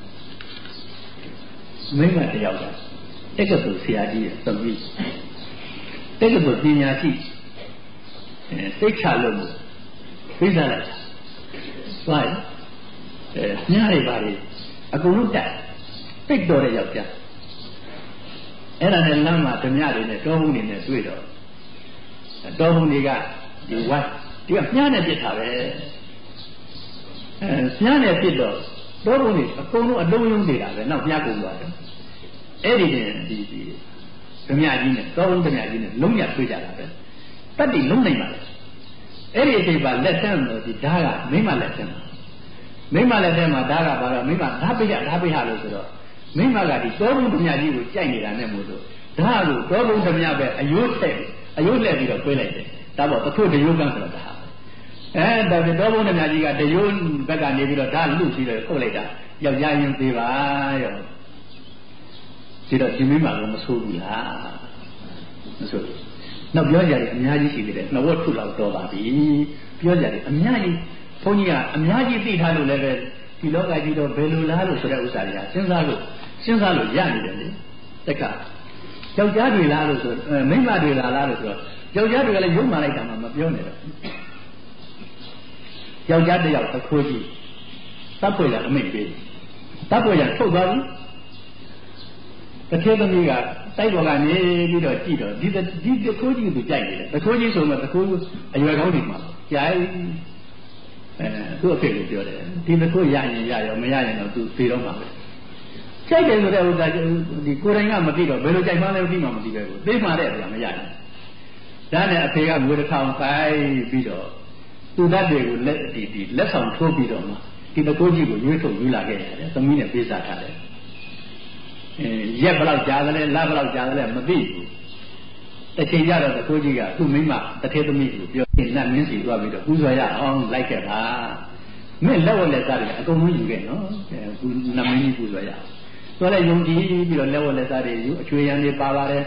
မိမတယောက်ကတက္ကသိုလ်ဆရာကြီးရဲ့သမီးတက္ကသိုလ်ပညာရှိအဲသိချလို့ဖိစားလိုက်သွားတယ်အဲညားတွေပါလေအကုန်လုံးတက်တိတ်တော်တဲ့ယောက်ျားအဲ့ဒါနဲ့လမ်းမှာဓမြတွေနဲ့တောဟုံးတွေနဲ့တွေ့တော့တောဟုံးတွေကဒီဝိုင်းဒီကမြားနဲ့ပြစ်တာပဲအဲမြားနဲ့ပြစ်တော့တောဟုံးတွေအကုန်လုံးအလုံးလုံးနေတာပဲနောက်မြားကုန်သွားတယ်အဲ့ဒီတင်ဒီဒီဓမြကြီးနဲ့တောဟုံးဓမြကြီးနဲ့လုံးညတွေ့ကြတာပဲတတ်တိလုံးနိုင်ပါလေအဲ့ဒီအချိန်မှာလက်ဆန်းတော့ဒီဓာတ်ကမိမလက်ဆန်းမိမလက်ထဲမှာဓာတ်ကပါတော့မိမဓာတ်ပိရဓာတ်ပိဟလို့ဆိုတော့မိမကဒီတောဘုံဓမြကြီးကိုကြိုက်နေတာနဲ့မို့လို့ဓာတ်လို့တောဘုံဓမြပဲအယိုးထက်အယိုးလှည့်ပြီးတော့ပြေးလိုက်တယ်ဒါပေါ့တခုတယိုးကန်းဆိုတော့ဒါအဲဒါပြတောဘုံဓမြကြီးကတယိုးဘက်ကနေပြီးတော့ဓာတ်လူပြီးတော့ခုတ်လိုက်တာယောက်ျားရင်သေးပါရောဒီတော့ဒီမိမကမဆိုးဘူးလားမဆိုးဘူးနောက်ပြောကြတယ်အများကြီးရှိသေးတယ်နှစ်ဝက်ထုလောက်တော်ပါပြီပြောကြတယ်အများကြီးဘုန်းကြီးကအများကြီးသိထားလို့လည်းပဲဒီလောကကြီးတော့ဘယ်လိုလားလို့ဆိုတဲ့ဥစ္စာတွေကစဉ်းစားလို့စဉ်းစားလို့ရနေတယ်လေတက်ကယောက်ျားတွေလားလို့ဆိုမိန်းမတွေလားလားလို့ဆိုတော့ယောက်ျားတွေကလည်းရုံမှလိုက်တာမှမပြောနဲ့တော့ယောက်ျားတစ်ယောက်တစ်ခိုးကြီးတပ်ဖွဲ့ရအမိတ်ပေးတပ်ဖွဲ့ရထုတ်သွားပြီတစ်ခေတ်သမီးကတိုက်တော်ကနေပြီးတော့ကြည့်တော့ဒီဒီတစ်ခိုးကြီးကိုကြိုက်နေတယ်တစ်ခိုးကြီးဆိုမှတစ်ခိုးအရွယ်ကောင်းနေမှာကြိုက်အဲသူ့အဖေကိုပြောတယ်ဒီတစ်ခိုးရရင်ရရောမရရင်တော့သူသေတော့မှာပဲကြိုက်တယ်ဆိုတဲ့ဥစ္စာဒီကိုယ်တိုင်ကမသိတော့ဘယ်လိုကြိုက်မှန်းလဲသိမှမသိပဲကိုသိမှတဲ့ဗျာမရဘူးဒါနဲ့အဖေကငွေတစ်ထောင်ကိုက်ပြီးတော့သူတတ်တွေကိုလက်ဒီဒီလက်ဆောင်ထိုးပြီးတော့မှဒီတစ်ခိုးကြီးကိုရွေးထုတ်ယူလာခဲ့ရတယ်သမီးနဲ့ပေးစားထားတယ်အဲရက်ဘလောက်ကြာတယ်လဲလဘလောက်ကြာတယ်လဲမသိဘူးတစ်ချိန်ကျတော့ကိုကြီးကသူ့မိမတထေသမီးကိုပြောရင်လက်မင်းစီသွားပြီးတော့ပူဇော်ရအောင်လိုက်ခဲ့တာမင်းလက်ဝက်လက်စားတွေအကုန်လုံးယူခဲ့နော်အဲသူနမင်းကြီးပူဇော်ရဆိုတော့ယုံကြည်ပြီးတော့လက်ဝက်လက်စားတွေယူအချွေရံတွေပါပါတယ်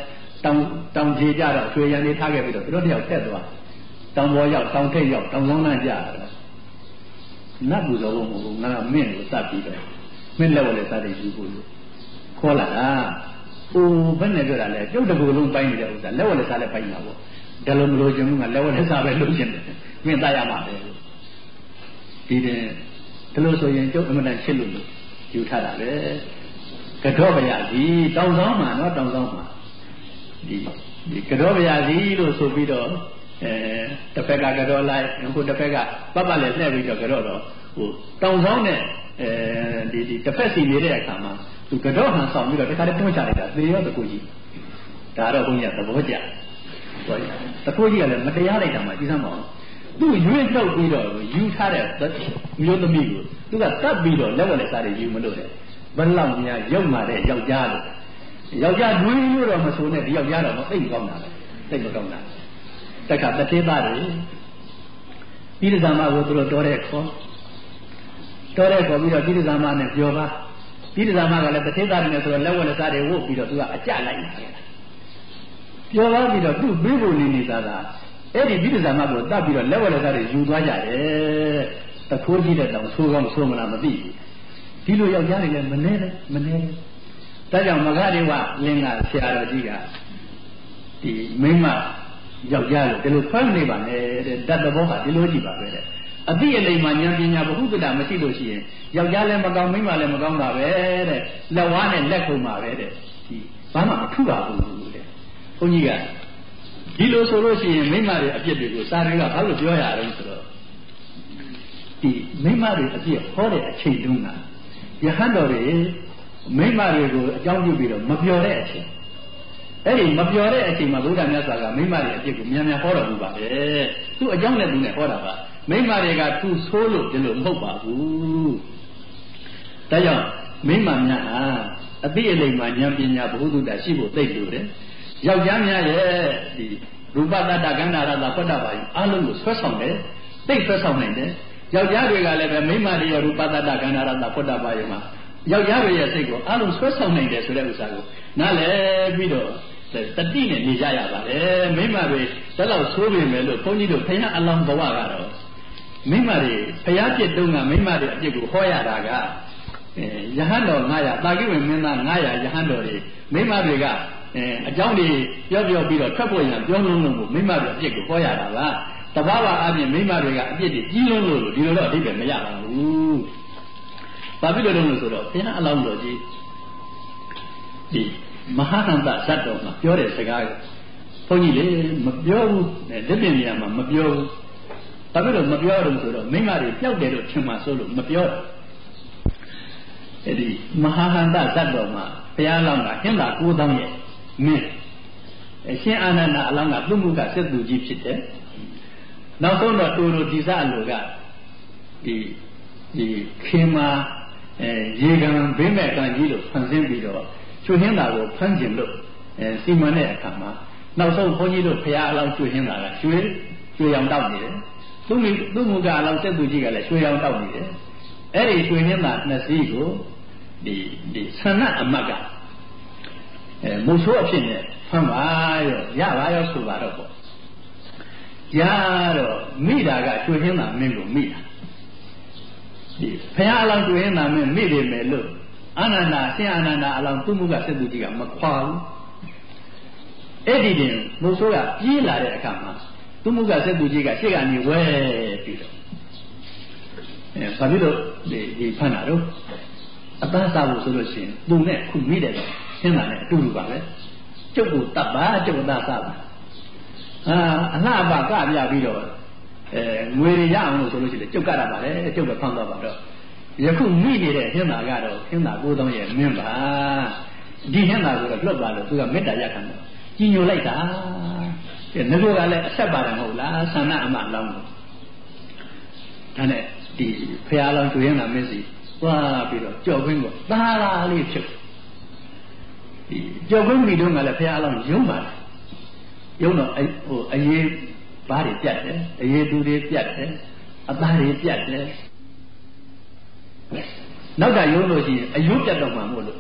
တောင်တောင်ကြီးကြတော့ရွှေရန်လေးထားခဲ့ပြီးတော့သူတို့တယောက်တက်သွားတောင်ပေါ်ရောက်တောင်ထိပ်ရောက်တောင်ကောင်းလမ်းကြရတယ်နတ်ဘူးတော်ဘုံကငါကမင်းကိုတတ်ပြီးတော့မင်းလက်ဝဲလက်စားတွေယူဖို့လို့ခေါ်လာတာဟိုဘယ်နဲ့ပြောတာလဲပြုတ်တကူလုံးပိုင်းနေတဲ့ဥစ္စာလက်ဝဲလက်စားလည်းပိုင်းတာပေါ့ဒါလိုမလို့ချင်ဘူးကလက်ဝဲလက်စားပဲလုပ်ချင်တယ်မင်းသားရမှာပဲဒီတဲ့ဒါလို့ဆိုရင်ကျုပ်အမှန်တန်ချစ်လို့ယူထားတာပဲကတော့ဗျာစီတောင်ဆောင်မှာနော်တောင်ဆောင်မှာဒီဒီကတော့ဗျာစီလို့ဆိုပြီးတော့အဲတစ်ဖက်ကကတော့လိုက်ဟိုတစ်ဖက်ကပတ်ပတ်လည်းလှည့်ပြီးတော့ကတော့တော့ဟိုတောင်ဆောင်နဲ့အဲဒီဒီတစ်ဖက်စီနေတဲ့အခါမှာသူကတော့ဟန်ဆောင်ပြီးတော့တခါတည်းတွန်းချလိုက်တာသေရောတကူကြီးဒါတော့ဘုန်းကြီးကသဘောကျဟောတကူကြီးကလည်းမတရားလိုက်တာမှကြီးစမ်းမအောင်သူ့ရွေးနှုတ်ပြီးတော့ယူထားတဲ့မျိုးသမီးကိုသူကတတ်ပြီးတော့လက်ဝဲလက်စားတွေယူမလို့တဲ့ဘယ်လောက်များရုပ်မာတဲ့ယောက်ျားလို့ယောက်ျားဒွင်းလို့တော့မဆိုနဲ့ဒီယောက်ျားတော့မသိမကောင်းတာပဲသိမကောင်းတာတက္ကသတိသားတွေပြီးဒဇာမကိုသူတို့တော်တဲ့ခေါ်တော်တဲ့ခေါ်ပြီးတော့ပြီးဒဇာမနဲ့ပြောပါပြီးဒဇာမကလည်းတတိသားတွေနဲ့ဆိုတော့လက်ဝဲလက်စားတွေဝုတ်ပြီးတော့သူကအကြလိုက်လာခဲ့တာပြောပါပြီးတော့သူ့ပေးဖို့နေနေသားသားအဲ့ဒီပြီးဒဇာမကိုတတ်ပြီးတော့လက်ဝဲလက်စားတွေယူသွားကြတယ်တခိုးကြီးတဲ့တောင်ဆိုးကောင်းဆိုးမလားမသိဘူးဒီလိုယောက်ျားတွေလည်းမနေတယ်မနေတယ်ဒါကြောင့်မဂ္ဂဒေဝလင်္ကာဆရာတော်ကြီးကဒီမိမယောက်ျားလို့ဒီလိုဖွင့်နေပါနဲ့တဲ့တတ်သဘောကဒီလိုကြည့်ပါပဲတဲ့အတိအလိမ္မာဉာဏ်ပညာဘဟုတ္တမရှိလို့ရှိရင်ယောက်ျားလည်းမကောင်းမိန်းမလည်းမကောင်းတာပဲတဲ့လက်ဝါးနဲ့လက်ခုံပါပဲတဲ့ဒီဘာမှမထူပါဘူးတဲ့ဘုန်းကြီးကဒီလိုဆိုလို့ရှိရင်မိန်းမတွေအပြစ်တွေကိုစာတွေကဘာလို့ပြောရအောင်ဆိုတော့ဒီမိန်းမတွေအပြစ်ဟောတဲ့အချိန်တုန်းကယဟန်တော်တွေမိန်းမတွေကိုအကြောင်းပြုပြီးတော့မပြောတဲ့အချိန်အဲ့ဒီမပြောတဲ့အချိန်မှာဘုရားမြတ်စွာကမိန်းမတွေအပြစ်ကိုမြန်မြန်ဟောတော်မူပါပဲသူ့အကြောင်းနဲ့သူနဲ့ဟောတာပါမိန်းမတွေကသူ့ဆိုးလို့ဒီလိုမဟုတ်ပါဘူးဒါကြောင့်မိန်းမများဟာအသိအလိမ္မာဉာဏ်ပညာဘုဟုတ္တရှိဖို့သိလို့တယ်ယောက်ျားများရဲ့ဒီရူပတ္တကန္နာရတဖွတ်တပါရင်အလုံးကိုဆွဲဆောင်တယ်သိဆွဲဆောင်နိုင်တယ်ယောက်ျားတွေကလည်းပဲမိန်းမတွေရဲ့ရူပတ္တကန္နာရတဖွတ်တပါရင်မှာယောက်ျားတွေရဲ့စိတ်ကိုအလုံးဆွဲဆောင်နိုင်တယ်ဆိုတဲ့ဥစ္စာကိုနားလည်ပြီးတော့တတိနဲ့နေကြရပါတယ်မိမတွေဒါတော့ဆိုးပေမဲ့လို့ဘုန်းကြီးတို့ဘုရားအလောင်းဘဝကတော့မိမတွေဘုရားပြစ်တုံးကမိမတွေအပြစ်ကိုဟောရတာကအဲယဟန်တော်နင်းတာကိဝင်မင်းသားနင်းတာယဟန်တော်တွေမိမတွေကအဲအကြောင်းတွေပြောပြောပြီးတော့ထွက်ပေါ်ရန်ပြောလုံးလုံးကိုမိမတွေအပြစ်ကိုဟောရတာပါတဘာဝအပြင်မိမတွေကအပြစ်တွေကြီးလုံးလို့ဒီလိုတော့အဓိပ္ပာယ်မရပါဘူးဘာဖြစ်လို့လဲဆိုတော့ဘုရားအလောင်းတော်ကြီးဒီမဟာဟန္တဇတ်တော်မှာပြောတဲ့စကားကိုဘုန်းကြီးလေမပြောဘူးလက်ပြင်နေရာမှာမပြောဘူးဘာဖြစ်လို့မပြောတော့ဆိုတော့မိမတွေပျောက်တယ်လို့ထင်မှဆိုလို့မပြောတော့အဲ့ဒီမဟာဟန္တဇတ်တော်မှာဘုရားလောင်းကဟင်္သာကိုးသောင်းရဲ့မင်းအရှင်အာနန္ဒအလောင်းကသူ့မှုကစစ်သူကြီးဖြစ်တယ်နောက်ဆုံးတော့တူတူဒီစအလိုကဒီဒီခေမာအဲရေကံဘေးမဲ့ကံကြီးလို့ဖန်ဆင်းပြီးတော့ကျွေးဟင်းတာကိုဖမ်းကျင်လို့အဲစီမံတဲ့အခါမှာနောက်ဆုံးဘုန်းကြီးတို့ဖရာအလောင်းကျွေးဟင်းတာကကျွေးကျွေးရောင်တောက်နေတယ်သူ့မိသူ့မူကအလောင်းစက်သူကြီးကလည်းကျွေးရောင်တောက်နေတယ်အဲ့ဒီကျွေးဟင်းတာနှစ်စီးကိုဒီဒီဆန္ဒအမတ်ကအဲမုတ်ဆိုးအဖြစ်နဲ့ဖမ်းပါရောရပါရောဆိုပါတော့ပေါ့ရတော့မိတာကကျွေးဟင်းတာမင်းကိုမိတာဒီဖရာအလောင်းကျွေးဟင်းတာမင်းမိတယ်မယ်လို့အာနန္ဒာဆင်အာနန္ဒာအလောင်းသူ့မှုကစစ်သူကြီးကမခွာဘူးအဲ့ဒီတင်မိုးဆိုးကပြေးလာတဲ့အခါမှာသူ့မှုကစစ်သူကြီးကရှေ့ကနေဝဲပြီးတော့အဲဘာဖြစ်လို့ဒီဒီဖမ်းတာတော့အသားစားဖို့ဆိုလို့ရှိရင်သူနဲ့ခုမိတယ်ဆင်းတာနဲ့အတူတူပါပဲကျုပ်ကိုတတ်ပါကျုပ်အသားစားပါအာအလှပကပြပြီးတော့အဲငွေရရအောင်လို့ဆိုလို့ရှိရင်ကျုပ်ကရပါတယ်ကျုပ်ပဲဖမ်းတော့ပါတော့ယခုမိနေတဲ့ဟင်းသာကတော့ဟင်းသာကိုးသောင်းရဲ့မင်းပါဒီဟင်းသာကိုတော့လွတ်ပါလို့သူကမေတ္တာရခံတယ်ကြီးညိုလိုက်တာငါတို့ကလည်းအဆက်ပါတယ်မဟုတ်လားဆန္ဒအမလောင်းလို့ဒါနဲ့ဒီဖရာလောင်းကျွေးရင်လာမင်းစီသွားပြီးတော့ကြော်ခွင်းကိုသားသားလေးဖြစ်ဒီကြော်ခွင်းမိတော့ကလည်းဖရာလောင်းယုံပါလားယုံတော့ဟိုအရေးဘားတွေပြတ်တယ်အရေးသူတွေပြတ်တယ်အသားတွေပြတ်တယ်နောက်တာယုံလို့ရှိရင်အယုတ်ပြတ်တော့မှမို့လို့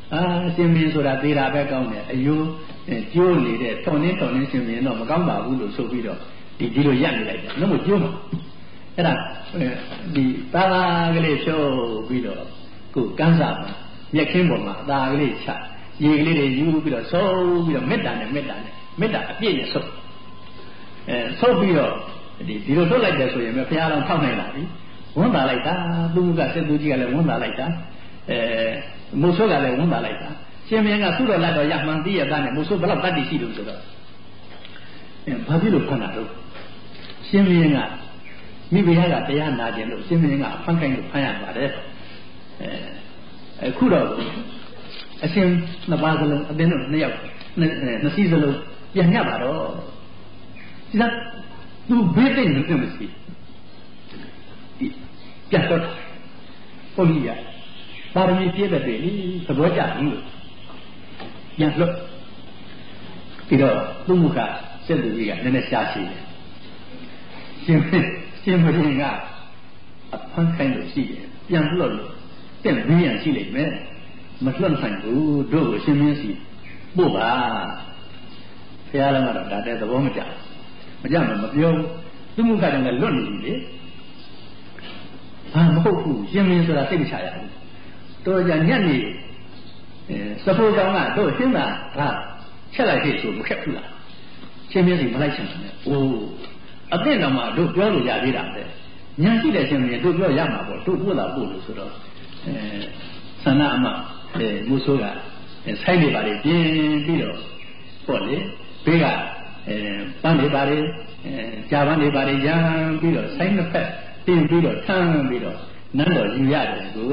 အာရှင်မင်းဆိုတာသေးတာပဲကောင်းတယ်အယိုးကျိုးနေတဲ့ထုံနှင်းထုံနှင်းရှင်မင်းတော့မကောင်းပါဘူးလို့ဆိုပြီးတော့ဒီဒီလိုရက်နေလိုက်တယ်နှုတ်မကျိုးမှာအဲ့ဒါဒီသာသာကလေးဖြုတ်ပြီးတော့ကိုကန်းစားမှာမြက်ခင်းပေါ်မှာသာကလေးချရေကလေးတွေယူပြီးတော့ဆုပ်ပြီးတော့မေတ္တာနဲ့မေတ္တာနဲ့မေတ္တာအပြည့်နဲ့ဆုပ်အဲဆုပ်ပြီးတော့ဒီဒီလိုလွတ်လိုက်တယ်ဆိုရင်ပဲဘုရားတော်ထောက်နိုင်လာပြီဝန်တာလိုက်တာသူကစစ်သူကြီးကလည်းဝန်တာလိုက်တာအဲမိုးဆိုးကလည်းဝန်တာလိုက်တာရှင်မင်းကသူ့တော်လက်တော်ရမှန်သိရတဲ့နဲ့မိုးဆိုးဘယ်လောက်တတ်တည်ရှိလို့ဆိုတော့အဲဘာဖြစ်လို့ဖမ်းတာတော့ရှင်မင်းကမိဖုရားကတရားနာခြင်းလို့ရှင်မင်းကဖမ်းခိုင်းလို့ဖမ်းရပါတယ်အဲအခုတော့အရှင်နှစ်ပါးစလုံးအတင်းတို့နှစ်ယောက်နှစ်စီးစလုံးပြန်ညပါတော့ဒီလားသူဘေးသိမ့်နေမရှိဒီပြန်တော့ဘုန်းကြီးကပါရမီပြည့်တဲ့တွေသဘောကျဘူးလို့ပြန်လို့ပြီးတော့သူ့မကစက်သူကြီးကနည်းနည်းရှားရှိတယ်ရှင်ရှင်မင်းကအဖမ်းခိုင်းလို့ရှိတယ်ပြန်လွတ်လို့တဲ့ဘေးရန်ရှိလိမ့်မယ်မလွတ်နိုင်ဘူးတို့ကိုရှင်မင်းစီပို့ပါဘုရားလည်းကတော့ဒါတဲ့သဘောမကျမကြမ်းမပြောသူ့မကတည်းကလွတ်နေပြီလေဘာမဟုတ်ဘူးရှင်မင်းဆိုတာစိတ်မချရဘူးတော်ကြညက်နေအဲစဖိုးကောင်ကတို့ရှင်းတာဟာချက်လိုက်ဖြစ်ဆိုမခက်ဘူးလားရှင်မင်းစီမလိုက်ချင်တယ်အိုးအသိတော်မှာတို့ပြောလို့ရသေးတာပဲညာရှိတဲ့ရှင်မင်းတို့ပြောရမှာပေါ့တို့ပို့တာပို့လို့ဆိုတော့အဲဆန္ဒအမအဲမူဆိုးကဆိုင်းနေပါလေပြင်းပြီးတော့ပေါ့လေဘေးကအဲပန်းနေပါလေအဲကြာပန်းနေပါလေရမ်းပြီးတော့ဆိုင်းနှစ်ဖက်တင်ပြီးတော့ထမ်းပြီးတော့နန်းတော်ယူရတယ်ကို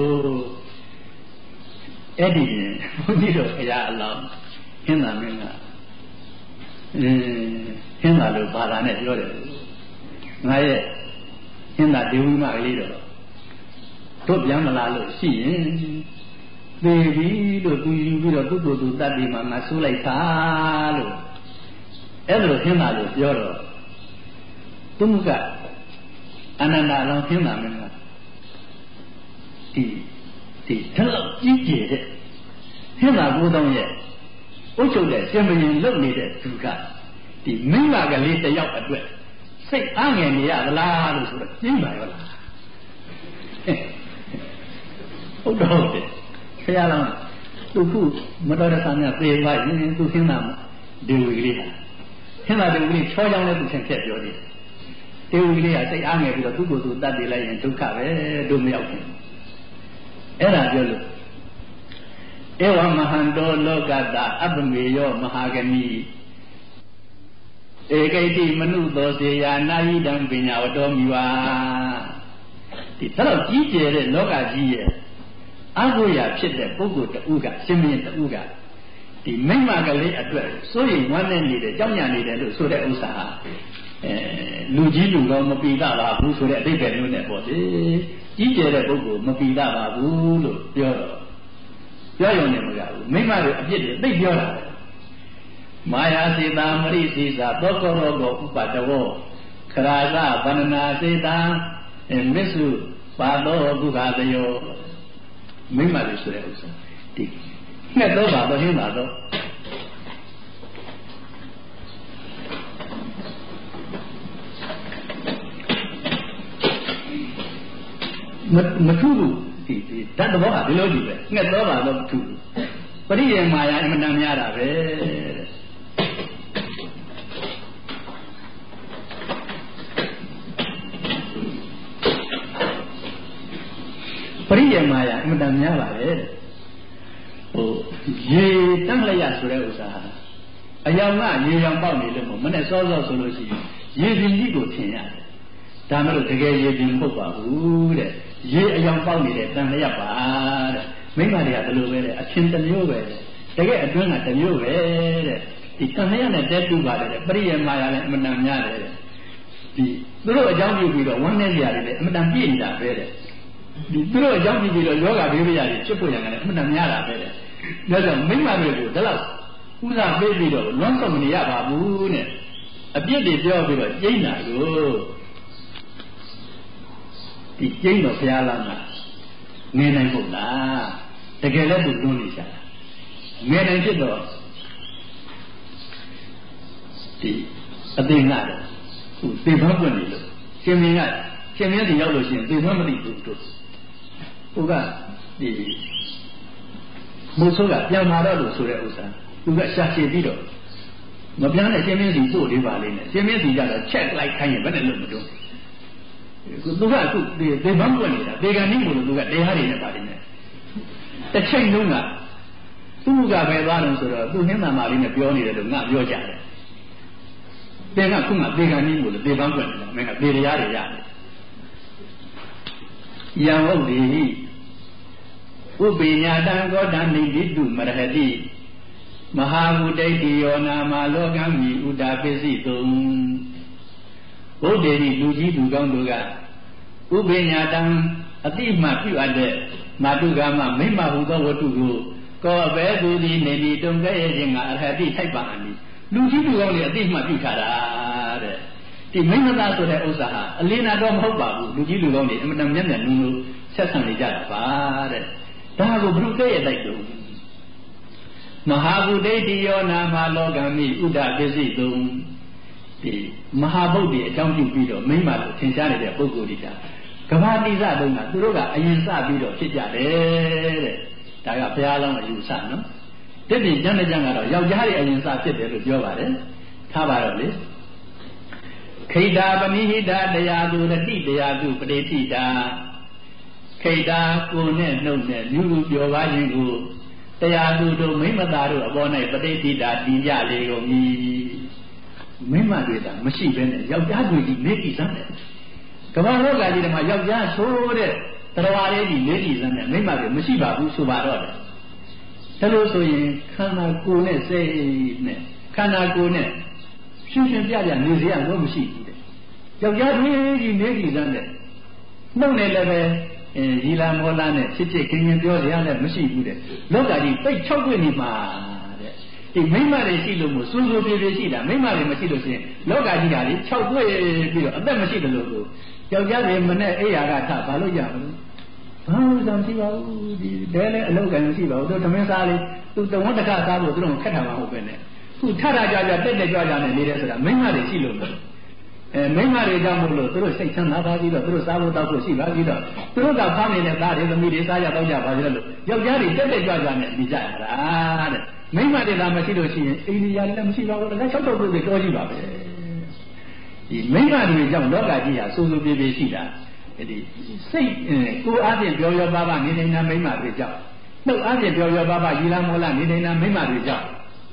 အဲ့ဒီဘုန်းကြီးတို့အရာအလောင်းဟင်းသာမင်းကအဲဟင်းသာလို့ဘာသာနဲ့ပြောတယ်ငါရဲ့ဟင်းသာဒေဝီမကလေးတော့တို့ပြန်မလာလို့ရှိရင်သေပြီလို့သူယူပြီးတော့သူ့ကိုယ်သူတတ်ပြီးမှငါဆိုးလိုက်တာလို့အဲ့လိုဟင်းသာလို့ပြောတော့သူ့ကအနန္တအလောင်းဟင်းသာမင်းကဒီဒီဒါတော့ကြီးကျယ်တဲ့ဟင်းသာကိုတောင်းရဲ့အုပ်ချုပ်တဲ့ရှင်ဘုရင်လုပ်နေတဲ့သူကဒီမိမကလေးတယောက်အတွက်စိတ်အားငယ်နေရသလားလို့ဆိုတော့ကျင်းပါရောလားဟုတ်တော့တယ်ဆရာတော်သူခုမတော်တဲ့ဆံကသေပါရင်သူဟင်းသာဒေဝီကလေးဟာဟင်းသာဒေဝီကလေးချောချောင်းနဲ့သူဆင်ဖြတ်ပြောတယ်ဒေဝီကလေးကစိတ်အားငယ်ပြီးတော့သူ့ကိုယ်သူတတ်တယ်လိုက်ရင်ဒုက္ခပဲတို့မရောက်ဘူးအဲ့ဒါပြောလို့ဧဝမဟန္တောလောကတာအပ္ပမေယောမဟာဂမိဧကိတိမနုသောစေယာနာယိတံပညာဝတောမိဝါဒီတော့ကြီးကျယ်တဲ့လောကကြီးရဲ့အဘိုးရဖြစ်တဲ့ပုဂ္ဂိုလ်တူကရှင်မင်းတူကဒီမိမကလေးအတွက်စိုးရိမ်ဝမ်းနည်းနေတယ်ကြောက်ရွံ့နေတယ်လို့ဆိုတဲ့ဥစ္စာဟာအဲလူကြီးလူကောင်းမပီတာပါဘူးဆိုတဲ့အဓိပ္ပာယ်မျိုးနဲ့ပေါ့လေကြီးကျယ်တဲ့ပုဂ္ဂိုလ်မပီတာပါဘူးလို့ပြောတော့ပြောရုံနဲ့မရဘူးမိမတို့အပြစ်တွေသိပြောတာမာယာစေတာမရိစေတာသောကောရောကောဥပတဝောခရာဇဗန္နာစေတာမစ္စုပါသောဒုက္ခတယောမိမတွေဆိုတဲ့ဥစ္စာဒီနဲ့တော့ပါတော့ဟင်းပါတော့မမထူးဘူးဒီဒီတတ်တော်ကဒီလိုကြီးပဲငှက်တော့ပါတော့မထူးဘူးပရိယေမာယာအမှန်တန်များတာပဲပရိယေမာယာအမှန်တန်များပါပဲဟိုရေတန့်လျက်ဆိုတဲ့ဥစ္စာအယောင်ကရေရောင်ပေါက်နေလို့မနဲ့စောစောဆိုလို့ရှိရင်ရေပြင်ကြီးကိုထင်ရတယ်ဒါမှမဟုတ်တကယ်ရေပြင်မဟုတ်ပါဘူးတဲ့ရေအယောင်ပေါက်နေတဲ့တန်လျက်ပါတဲ့မိမတွေကဘယ်လိုပဲတဲ့အချင်းတစ်မျိုးပဲတကယ်အတွင်းကတစ်မျိုးပဲတဲ့ဒီတန်လျက်နဲ့တဲတူပါတယ်တဲ့ပရိယေမာယာလည်းအမှန်တန်များတယ်တဲ့ဒီသူတို့အကြောင်းပြုပြီးတော့ဝမ်းနည်းစရာတွေလည်းအမှန်တန်ပြည့်နေတာပဲတဲ့ဒီသူတို့အကြောင်းပြုပြီးတော့ယောဂဘေးဘေးရာတွေဖြစ်ဖို့ရံကလည်းအမှန်တန်များတာပဲတဲ့ဒါကြောင့်မိမတွေကိုဒါတော့ဥစားပေးပြီးတော့လွမ်းဆောင်မနေရပါဘူးနဲ့အပြစ်တွေပြောပြီးတော့ကျိန်းတာကိုဒီကျိန်းတော်ဘုရားလာမှာနေနိုင်ဖို့လားတကယ်လည်းသူလွန်းနေရှာတာငယ်နိုင်ဖြစ်တော့ဒီအသိငါတော့သူသေဖန်းပွင့်နေလို့ရှင်မင်းကရှင်မင်းစီရောက်လို့ရှိရင်သေဖန်းမသိဘူးတို့ဟိုကဒီမိုးဆိုးကပြန်လာတော့လို့ဆိုတဲ့ဥစ္စာသူကရှာရှည်ပြီးတော့မပြန်နဲ့ရှင်မင်းစီပို့လေးပါလိမ့်မယ်ရှင်မင်းစီကြတော့ချက်လိုက်ခိုင်းရင်ဘယ်နဲ့လို့မတို့သူကအခုဒီသေဖန်းပွင့်နေတာဒေဂန်နည်းမို့လို့သူကတရားတွေနဲ့ပါတယ်နဲ့တစ်ချိန်လုံးကသူကပဲသွားတယ်ဆိုတော့သူနှင်းသာမာလေးနဲ့ပြောနေတယ်လို့ငါပြောကြတယ်တဲ့ကခုမှဒေဂန်နည်းမို့လို့သေဖန်းပွင့်နေတာမင်းကဒေတရားတွေရတယ်ယံဟုတ်ဒီဥပိညာတံကောတံနိတိတုမရဟတိမဟာဘုဒ္ဓိတိယောနာမလောကံမိဥဒ္ဒပိစိတုံဘုဒ္ဓေတိလူကြီးလူကောင်းတို့ကဥပိညာတံအတိမှပြုအပ်တဲ့မာတုကာမမိမ္မဟုသောဝတ္ထုကိုကောဘဲသူသည်နေဒီတုံကဲ့ရဲ့ခြင်းကအရဟတိထိုက်ပါအနိလူကြီးလူကောင်းတွေအတိမှပြုထားတာတဲ့ဒီမိမ္မသားဆိုတဲ့ဥစ္စာဟာအလင်းနာတော့မဟုတ်ပါဘူးလူကြီးလူကောင်းတွေအမှန်တမ်းမျက်မျက်နှုံလို့ဆက်ဆံနေကြတာပါတဲ့ဒါကိုဘုရုကဲ့ရဲ့လိုက်တော့မဟာဘုဒ္ဓိတိယောနာမလောကံမိဥဒ္ဒပစ္စည်းတုံဒီမဟာဗုဒ္ဓေအကြောင်းပြုပြီးတော့မိမ္မာကိုသင်ကြားနေတဲ့ပုဂ္ဂိုလ်တွေကကဘာတိစတုံးကသူတို့ကအရင်စပြီးတော့ဖြစ်ကြတယ်တဲ့ဒါကဘုရားလောင်းအယူဆနော်တစ်ပြင်ကျမ်းတဲ့ကျမ်းကတော့ယောက်ျားတွေအရင်စဖြစ်တယ်လို့ပြောပါတယ်ထားပါတော့လေခိတာပနိဟိတာတရားသူရတိတရားသူပရိတိတာခိတာကိုနဲ့နှုတ်နဲ့မြူလူပြောပါခြင်းကိုတရားသူတို့မိမသားတို့အပေါ်၌ပရိတိတာတင်ကြလေကုန်၏မိမတွေသာမရှိဘဲနဲ့ယောက်ျားတွေကြီးနေကြည့်စမ်းတယ်ကမ္ဘာလောကကြီးထဲမှာယောက်ျားဆိုတဲ့တရားလေးကြီးနေကြည့်စမ်းတယ်မိမတွေမရှိပါဘူးဆိုပါတော့တယ်ဒါလို့ဆိုရင်ခန္ဓာကိုယ်နဲ့စိတ်နဲ့ခန္ဓာကိုယ်နဲ့ရှင်းရှင်းပြပြနေစရာတော့မရှိဘူးတဲ့ယောက်ျားတွေကြီးနေကြည့်စမ်းတယ်နှုတ်နဲ့လည်းပဲအဲရီလာမောလာနဲ့ဖြစ်ဖြစ်ခင်ခင်ပြောစရာလည်းမရှိဘူးတဲ့လောကကြီးပိတ်၆ခွင့်နေမှာတဲ့ဒီမိမတွေရှိလို့မို့စူးစူးပြေပြေရှိတာမိမတွေမရှိလို့ရှိရင်လောကကြီးကလေ၆ခွင့်ပြီးတော့အသက်မရှိတယ်လို့ကိုယောက်ျားတွေမနဲ့အိယာကထဘာလို့ရမလို့ဘာလို့ဆောင်ရှိပါဘူးဒီတဲလဲအလောက်ကံမရှိပါဘူးသူသမင်းစားလေးသူတဝန်းတစ်ခါစားဖို့သူတို့ခက်တာမှမဟုတ်ပဲနဲ့ခုထထကြကြတက်တက်ကြွကြနဲ့နေတယ်ဆိုတာမိမတွေရှိလို့အဲမိမတွေကြောင့်မလို့သူတို့စိတ်ချမ်းသာပါပြီးတော့သူတို့စားဖို့တောက်ဖို့ရှိပါပြီးတော့သူတို့ကဖောင်းနေတဲ့သားတွေသမီးတွေစားကြတော့ကြပါသေးတယ်လို့ယောက်ျားတွေတက်တက်ကြွကြနဲ့နေကြရတာတဲ့မိမတွေသာမရှိလို့ရှိရင်အိန္ဒိယလည်းမရှိပါဘူးတကယ်၆တော့တွေတော်ကြည့်ပါပဲဒီမိမတွေကြောင့်လောကကြီးဟာစိုးစိုးပြေပြေရှိတာဒီစိတ်ကိုယ်အားဖြင့်ပြောရောပါပါနေနေတာမိမတွေကြောင့်နှုတ်အားဖြင့်ပြောရောပါပါရီလာမောလာနေနေတာမိမတွေကြောင့်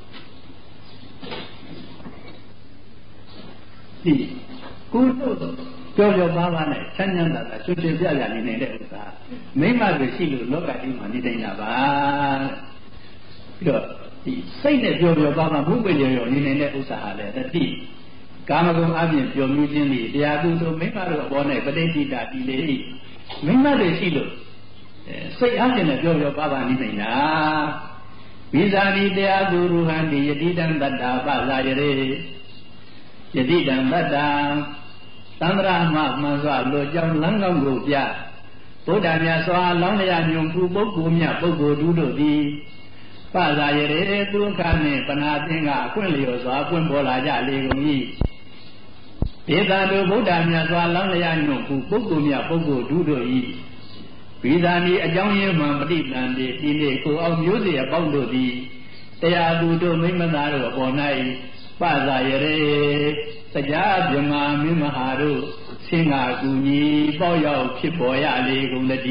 ဒီကိုယ်တို့ပြောပြောပါပါနဲ့ချမ်းချမ်းသာသာကျွတ်ကျွတ်ပြပြနေနေတဲ့ဥစ္စာမိမတွေရှိလို့လောကကြီးမှာနေနေတာပါပြီးတော့ဒီစိတ်နဲ့ပြောပြောပါပါဘုပ္ပညရောနေနေတဲ့ဥစ္စာဟာလည်းတတိကာမဂုဏ်အပြင်ပြောမျိုးချင်းတွေတရားသူတို့မိမတို့အပေါ်၌ပဋိတိတာဒီလေမိမတွေရှိလို့စိတ်အားဖြင့်လည်းပြောပြောပါပါနေနေတာဝိဇာတိတရားသူရူဟံဒီယတိတံတတ္တာပဇာယရေယတိတံတတ္တာသံဃာမမှန်စွာလိုကြောင်းလမ်းကောင်းကိုပြဗုဒ္ဓမြတ်စွာလောင်းလျာညွန်ခုပုဂ္ဂိုလ်မြတ်ပုဂ္ဂိုလ်တူတို့သည်ပဇာယရေသူခနှင့်ပနာသင်္ကအခွင့်လျော်စွာပွင့်ပေါ်လာကြလေကုန်၏ဒေသတို့ဗုဒ္ဓမြတ်စွာလောင်းလျာညွန်ခုပုဂ္ဂိုလ်မြတ်ပုဂ္ဂိုလ်တူတို့၏ဗိဇာနီအကြောင်းရင်းမှပဋိတန်တိဒီနေ့ကိုအောင်မျိုးစေအပေါင်းတို့သည်တရားသူတို့မိမသားတို့အပေါ်၌ပဇာယရေတရားပြမမင်းမဟာတို့ဆင်းငါကူညီပေါ့ရောက်ဖြစ်ပေါ်ရလေကုန်တည်း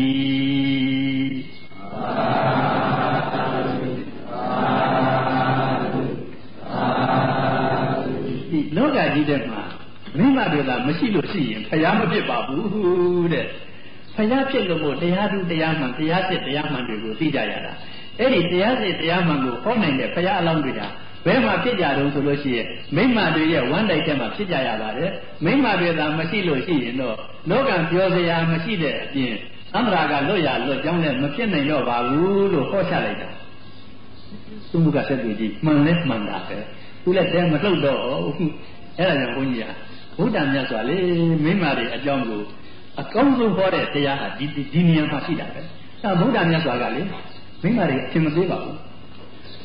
ဒီလောကကြီးထဲမှာမိမတွေသာမရှိလို့ရှိရင်ဖယားမဖြစ်ပါဘူးတဲ့ဖယားဖြစ်လို့မို့တရားသူတရားမှန်တရားစစ်တရားမှန်တွေကိုသိကြရတာအဲ့ဒီတရားစစ်တရားမှန်ကိုဟောနိုင်တဲ့ဖယားအလောင်းတွေကဘယ်မှာဖြစ်ကြတုံးဆိုလို့ရှိရင်မိမတွေရဲ့ဝမ်းတိုက်ထဲမှာဖြစ်ကြရပါတယ်မိမတွေသာမရှိလို့ရှိရင်တော့လောကပြောစရာမရှိတဲ့အပြင်သံဃာကလွတ်ရလွတ်ကြောင်းနဲ့မဖြစ်နိုင်တော့ပါဘူးလို့ဟောချလိုက်တာသူမှုကဆက်သူကြီးမှန်လဲမှန်တာပဲသူလည်းတဲမလှုပ်တော့အဲ့ဒါကြောင့်ဘုန်းကြီးကဘုဒ္ဓမြတ်စွာလေမိမတွေအကြောင်းကိုအကောင်းဆုံးဟောတဲ့တရားဟာဒီဒီနေရာမှာရှိတာပဲအဲဘုဒ္ဓမြတ်စွာကလေမိမတွေအထင်မသေးပါဘူး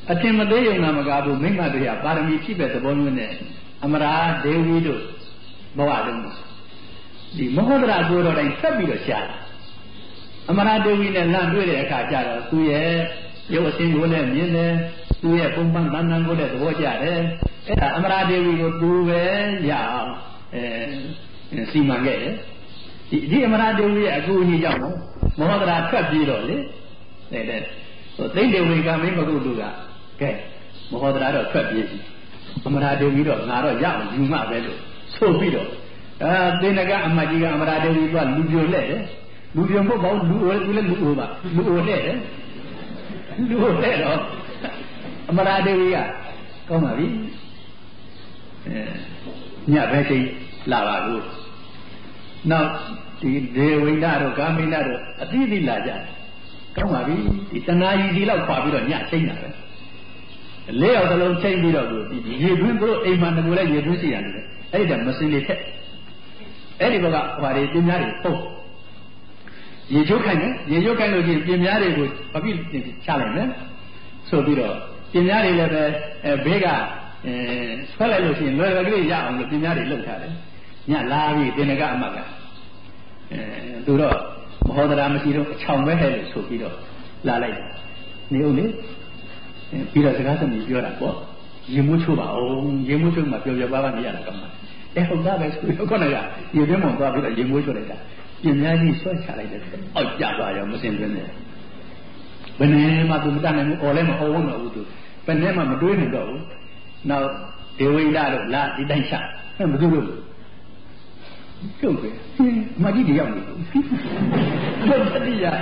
အထင်မသေးရုံနာမကားဘူးမိမတွေကပါရမီဖြစ်တဲ့သဘောမျိုးနဲ့အမရာဒေဝီတို့ဘဝတုန်းကဒီမဟုတ်တာကိုတော်တိုင်းဆက်ပြီးတော့ရှာတာအမရာဒေဝီနဲ့လမ်းတွေ့တဲ့အခါကျတော့သူရဲ့ရုပ်အစဉ်ကိုလည်းမြင်တယ်သူရဲ့ပုံပန်းတန်တန်ကိုလည်းသဘောကျတယ်အဲ့ဒါအမရာဒေဝီကိုသူပဲရအောင်အဲစီမံခဲ့တယ်ဒီဒီအမရာဒေဝီရဲ့အကူအညီကြောင့်မဟုတ်တာထွက်ပြေးတော့လေတဲ့တဲ့ဟိုသိမ့်တေဝေကမင်းမကုတ်တို့ကကဲမဟုတ်တာတော့ထွက်ပြေးပြီအမရာဒေဝီတော့ငါတော့ရအောင်ယူမှပဲလို့ဆိုပြီးတော့အဲသေနကအမကြီးကအမရာဒေဝီကလူပြိုလက်တယ်လူပြိုမဟုတ်ပါဘူးလူအိုလူလည်းလူအိုပါလူအိုလက်တယ်လူအိုလက်တော့အမရာဒေဝီကကောင်းပါပြီအဲညဘယ်ချိန်လာပါလို့နောက်ဒီဒေဝိန္ဒတို့ကာမိန္ဒတို့အတိအသီလာကြတယ်ကောင်းပါပြီဒီတဏှာကြီးဒီလောက်ခွာပြီးတော့ညချိန်တာပဲလေးယောက်တစ်လုံးချိန်ပြီးတော့ဒီရေတွင်းတို့အိမ်မှာငကိုလည်းရေတွင်းစီရတယ်အဲ့ဒီတည်းမစင်လေးထက်အဲ့ဒီဘက်ကဟွာတွေပြင်းများတွေပုံရေချိုးခိုင်းတယ်ရေချိုးခိုင်းလို့ချင်းပြင်းများတွေကိုဘာဖြစ်ချလိုက်မယ်ဆိုပြီးတော့ပြင်းများတွေလည်းပဲအဲဘေးကအဲဆွဲလိုက်လို့ရှိရင်လွယ်လွယ်ကလေးရအောင်လို့ပြင်းများတွေလှုပ်ထားတယ်ညလာပြီးတင်နကအမကအဲသူတော့မဟောတရားမရှိတော့အချောင်ပဲဟဲ့လို့ဆိုပြီးတော့လာလိုက်တယ်နေဦးလေပြီးတော့စကားသမီးပြောတာပေါ့ရင်မိုးချိုးပါအောင်ရင်မိုးချိုးမှပျော်ပျော်ပါးပါးနေရတာကောင်းပါအဲဟုတ်သားပဲဆိုတော့ခုနကရေသွင်းမောင်သွားပြီးတော့ရင်မိုးချိုးလိုက်တာပြင်များကြီးဆွဲချလိုက်တယ်အောက်ကျသွားရောမစင်သွင်းနဲ့ဘယ်နဲ့မှသူမတတ်နိုင်ဘူးအော်လည်းမအော်ဝန်းတော့ဘူးသူဘယ်နဲ့မှမတွေးနိုင်တော့ဘူးနောက်ဒေဝိန္ဒတို့လာဒီတိုင်းချအဲမသူလို့ကျုပ်ပဲမကြီးတယောက်နေဘူးဘယ်တည်းရ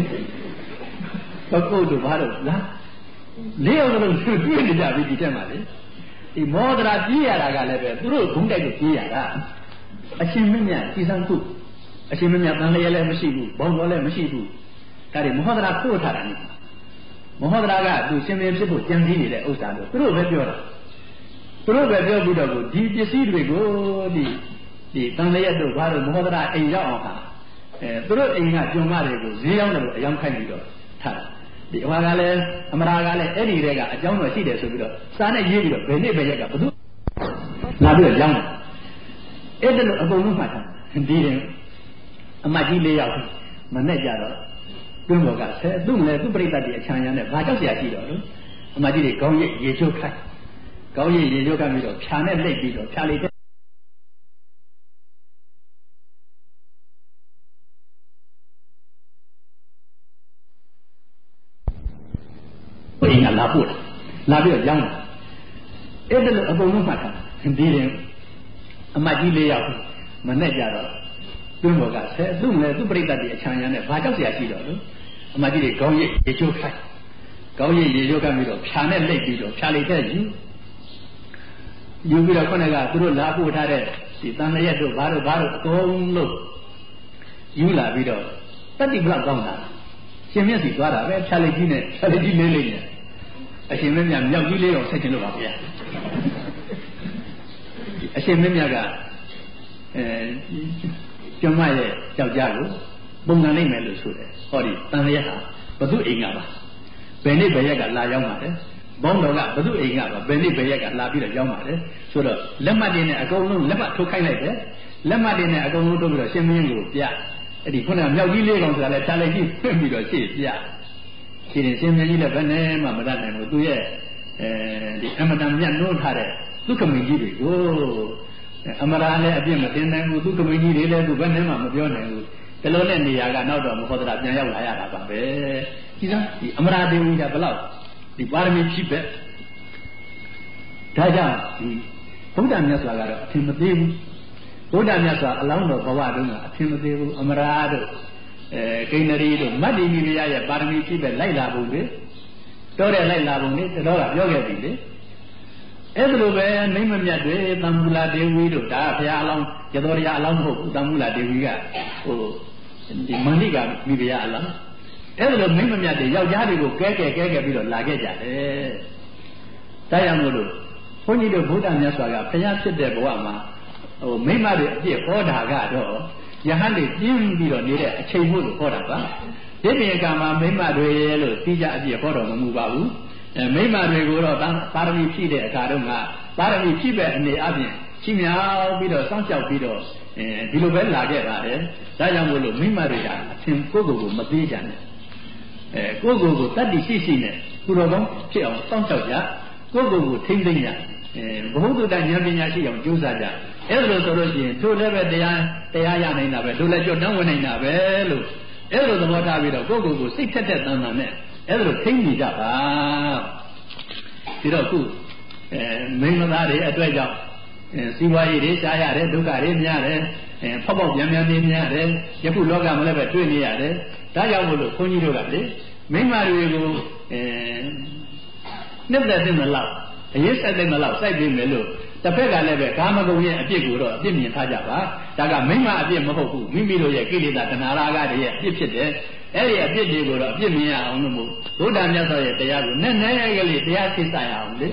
တော့ကိုတို့ဘာလို့လားလေးအောင်လုံးတွေးနေကြပြီဒီတက်မှာလေဒီမောဒရာပြေးရတာကလည်းပဲသူတို့ဂုံးတိုက်ကိုပြေးရတာအရှင်မင်းမြတ်ဒီစံခုအရှင်မင်းမြတ်တန်လျက်လည်းမရှိဘူးဘောင်းတော်လည်းမရှိဘူးဒါတွေမောဒရာပို့ထားတာနေမောဒရာကသူရှင်မင်းဖြစ်ဖို့ကြံစည်နေတဲ့ဥစ္စာတို့သူတို့ပဲပြောတာသူတို့ပဲပြောပြီးတော့ဒီပစ္စည်းတွေကိုဒီဒီတန်လျက်တို့ဘာလို့မောဒရာအိမ်ရောက်အောင်ဟာအဲသူတို့အိမ်ကကျွံမတွေကိုဈေးရောက်တယ်လို့အယောင်ခိုင်းပြီးတော့ထားဒီအမကလည်းအမရာကလည်းအဲ့ဒီတဲကအကြောင်းတော့ရှိတယ်ဆိုပြီးတော့စာနဲ့ရေးပြီးတော့ဘယ်နှစ်ပဲရက်ကဘသူလာပြီးတော့ကြောင်းတယ်အဲ့ဒါလို့အကုန်လုံးမှတ်ထားဒီရင်အမကြီးလေးယောက်မနဲ့ကြတော့တွင်းဘော်ကဆဲသူ့လည်းသူ့ပြိတ္တတွေအချမ်းရမ်းနဲ့ဘာကြောက်เสียရှိတော့လို့အမကြီးတွေခေါင်းရိပ်ရေချိုးခိုင်းခေါင်းရိပ်ရေချိုးခိုင်းပြီးတော့ဖြာနဲ့လိတ်ပြီးတော့ဖြာလေးအိမ်ကလာပို့လာပြီးတော့ကြောင်းတယ်အဲ့ဒါလို့အကုန်လုံးမှတ်ထားဒီရင်အမကြီးလေးယောက်မနဲ့ကြတော့တွင်းဘော်ကဆဲသူ့လည်းသူ့ပြိတ္တတွေအချမ်းရမ်းနဲ့ဘာကြောက်เสียရှိတော့လို့အမကြီးတွေခေါင်းရိပ်ရေချိုးခိုင်းခေါင်းရိပ်ရေချိုးခိုင်းပြီးတော့ဖြာနဲ့လိတ်ပြီးတော့ဖြာလေးတဲ့ယူယူပြီးတော့ခုနကသူတို့လာပို့ထားတဲ့ဒီတန်လျက်တို့ဘာတို့ဘာတို့အကုန်လုံးယူလာပြီးတော့တတိဘလောက်ကောင်းတာရှင်မြတ်စီသွားတာပဲဖြာလေးကြီးနဲ့ဖြာလေးကြီးလေးလေးနဲ့အရှင်မင်းမြတ်မြောက်ကြီးလေးအောင်ဆက်ချင်လို့ပါဗျာအရှင်မင်းမြတ်ကအဲကျွမ်းမရဲ့ကြောက်ကြလို့ပုံစံနိုင်မယ်လို့ဆိုတယ်ဟောဒီတန်လျက်ဟာဘသူအိမ်ကပါဘယ်နေ့ဘယ်ရက်ကလာရောက်ပါတယ်ဘောင်းတော်ကဘသူအိမ်ကပါဘယ်နေ့ဘယ်ရက်ကလာပြီးတော့ရောက်ပါတယ်ဆိုတော့လက်မှတ်တွေနဲ့အကုန်လုံးလက်မှတ်ထုတ်ခိုင်းလိုက်တယ်လက်မှတ်တွေနဲ့အကုန်လုံးထုတ်ပြီးတော့ရှင်မင်းကိုပြအဲ့ဒီခုနကမြောက်ကြီးလေးကောင်ဆိုတာလဲဖြာလိုက်ပြီးပြပြီးတော့ရှေ့ပြရှင်ရှင်မင်းကြီးလည်းဘယ်နဲ့မှမတတ်နိုင်ဘူးသူရဲ့အဲဒီအမတန်မြတ်နိုးထားတဲ့ဒုက္ခမင်းကြီးတွေကိုအမရာလည်းအပြစ်မတင်နိုင်ဘူးဒုက္ခမင်းကြီးတွေလည်းသူဘယ်နဲ့မှမပြောနိုင်ဘူးဒီလိုနဲ့နေရာကနောက်တော့မဟုတ်တာပြန်ရောက်လာရတာပါပဲဒီစားဒီအမရာဒေဝီကဘယ်လောက်ဒီပါရမီဖြည့်ပဲဒါကြောင့်ဒီဘုရားမြတ်စွာကတော့အထင်မသေးဘူးဘုရားမြတ်စွာအလောင်းတော်ဘဝတုန်းကအထင်မသေးဘူးအမရာတို့အဲကိဏရီတို့မတ္တိမိရိယရဲ့ပါရမီဖြည့်ပဲလိုက်လာပုံလေတော်တဲ့လိုက်လာပုံလေတော်ကပြောခဲ့ပြီလေအဲ့ဒါလိုပဲမိမမြတ်တွေသံမူလာဒေဝီတို့ဒါဘုရားအလောင်းရသောရအလောင်းမဟုတ်ဘူးသံမူလာဒေဝီကဟိုဒီမန္တိကမိဖုရားအလောင်းအဲ့ဒါလိုမိမမြတ်တွေယောက်ျားတွေကိုကဲကဲကဲကဲပြီးတော့လာခဲ့ကြတယ်ဒါကြောင့်မို့လို့ဘုန်းကြီးတို့ဗုဒ္ဓမြတ်စွာကဘုရားဖြစ်တဲ့ဘဝမှာဟိုမိမတွေအပြည့်ဟောတာကတော့ယဟန်တွေပြင်းပြီးတော့နေတဲ့အချိန်မို့လို့ဟောတာပါဒီပြင်ကမှာမိမတွေလို့သိကြအပြည့်ဟောတော်မမူပါဘူးမိမတွေကိုတော့ပါရမီဖြည့်တဲ့အခါတုန်းကပါရမီဖြည့်တဲ့အနေအချင်းချိမြောက်ပြီးတော့စောင့်ရှောက်ပြီးတော့အဲဒီလိုပဲလာခဲ့ပါတယ်ဒါကြောင့်မို့လို့မိမတွေကအထင်ကိုယ့်ကိုယ်ကိုမသေးကြနဲ့အဲကိုယ့်ကိုယ်ကိုတတ်တည်ရှိရှိနဲ့သူတော်ကောင်းဖြစ်အောင်စောင့်ရှောက်ကြကိုယ့်ကိုယ်ကိုထိမ့်သိမ့်ကြအဲဘုဟုတ္တဉာဏ်ပညာရှိအောင်ကြိုးစားကြအဲ့လိုဆိုလို့ရှိရင်တို့လည်းပဲတရားတရားရနိုင်တာပဲတို့လည်းကြွတန်းဝင်နိုင်တာပဲလို့အဲ့လိုသဘောထားပြီးတော့ကိုယ့်ကိုယ်ကိုစိတ်ထက်တဲ့တန်တန်နဲ့အဲ့လိုထိမ့်နေကြပါဒီတော့ခုအဲမိန်းမသားတွေအတွက်ကြောင့်စီးပွားရေးတွေရှားရတယ်ဒုက္ခတွေများတယ်အဲဖောက်ပေါက်ပြန်ပြန်နေများတယ်ယခုလောကမှာလည်းပဲတွေ့နေရတယ်ဒါကြောင့်မို့လို့ခွန်ကြီးတို့ကလေမိန်းမတွေကိုအဲနှစ်သက်တဲ့မလောက်အရေးဆက်တဲ့မလောက်စိုက်ပြီးမယ်လို့တစ်ဖက်ကလည်းပဲကာမဂုဏ်ရဲ့အပြစ်ကိုတော့အပြစ်မြင်ထားကြပါဒါကမိန်းမအပြစ်မဟုတ်ဘူးမိမိတို့ရဲ့ကိလေသာတဏှာရာဂတွေရဲ့အပြစ်ဖြစ်တယ်အဲ့ဒီအပြစ်တွေကိုတော့အပြစ်မြင်ရအောင်လို့မို့ဘုရားမြတ်စွာရဲ့တရားကိုနဲ့နဲ့ကလေးတရားသိဆိုင်အောင်လေ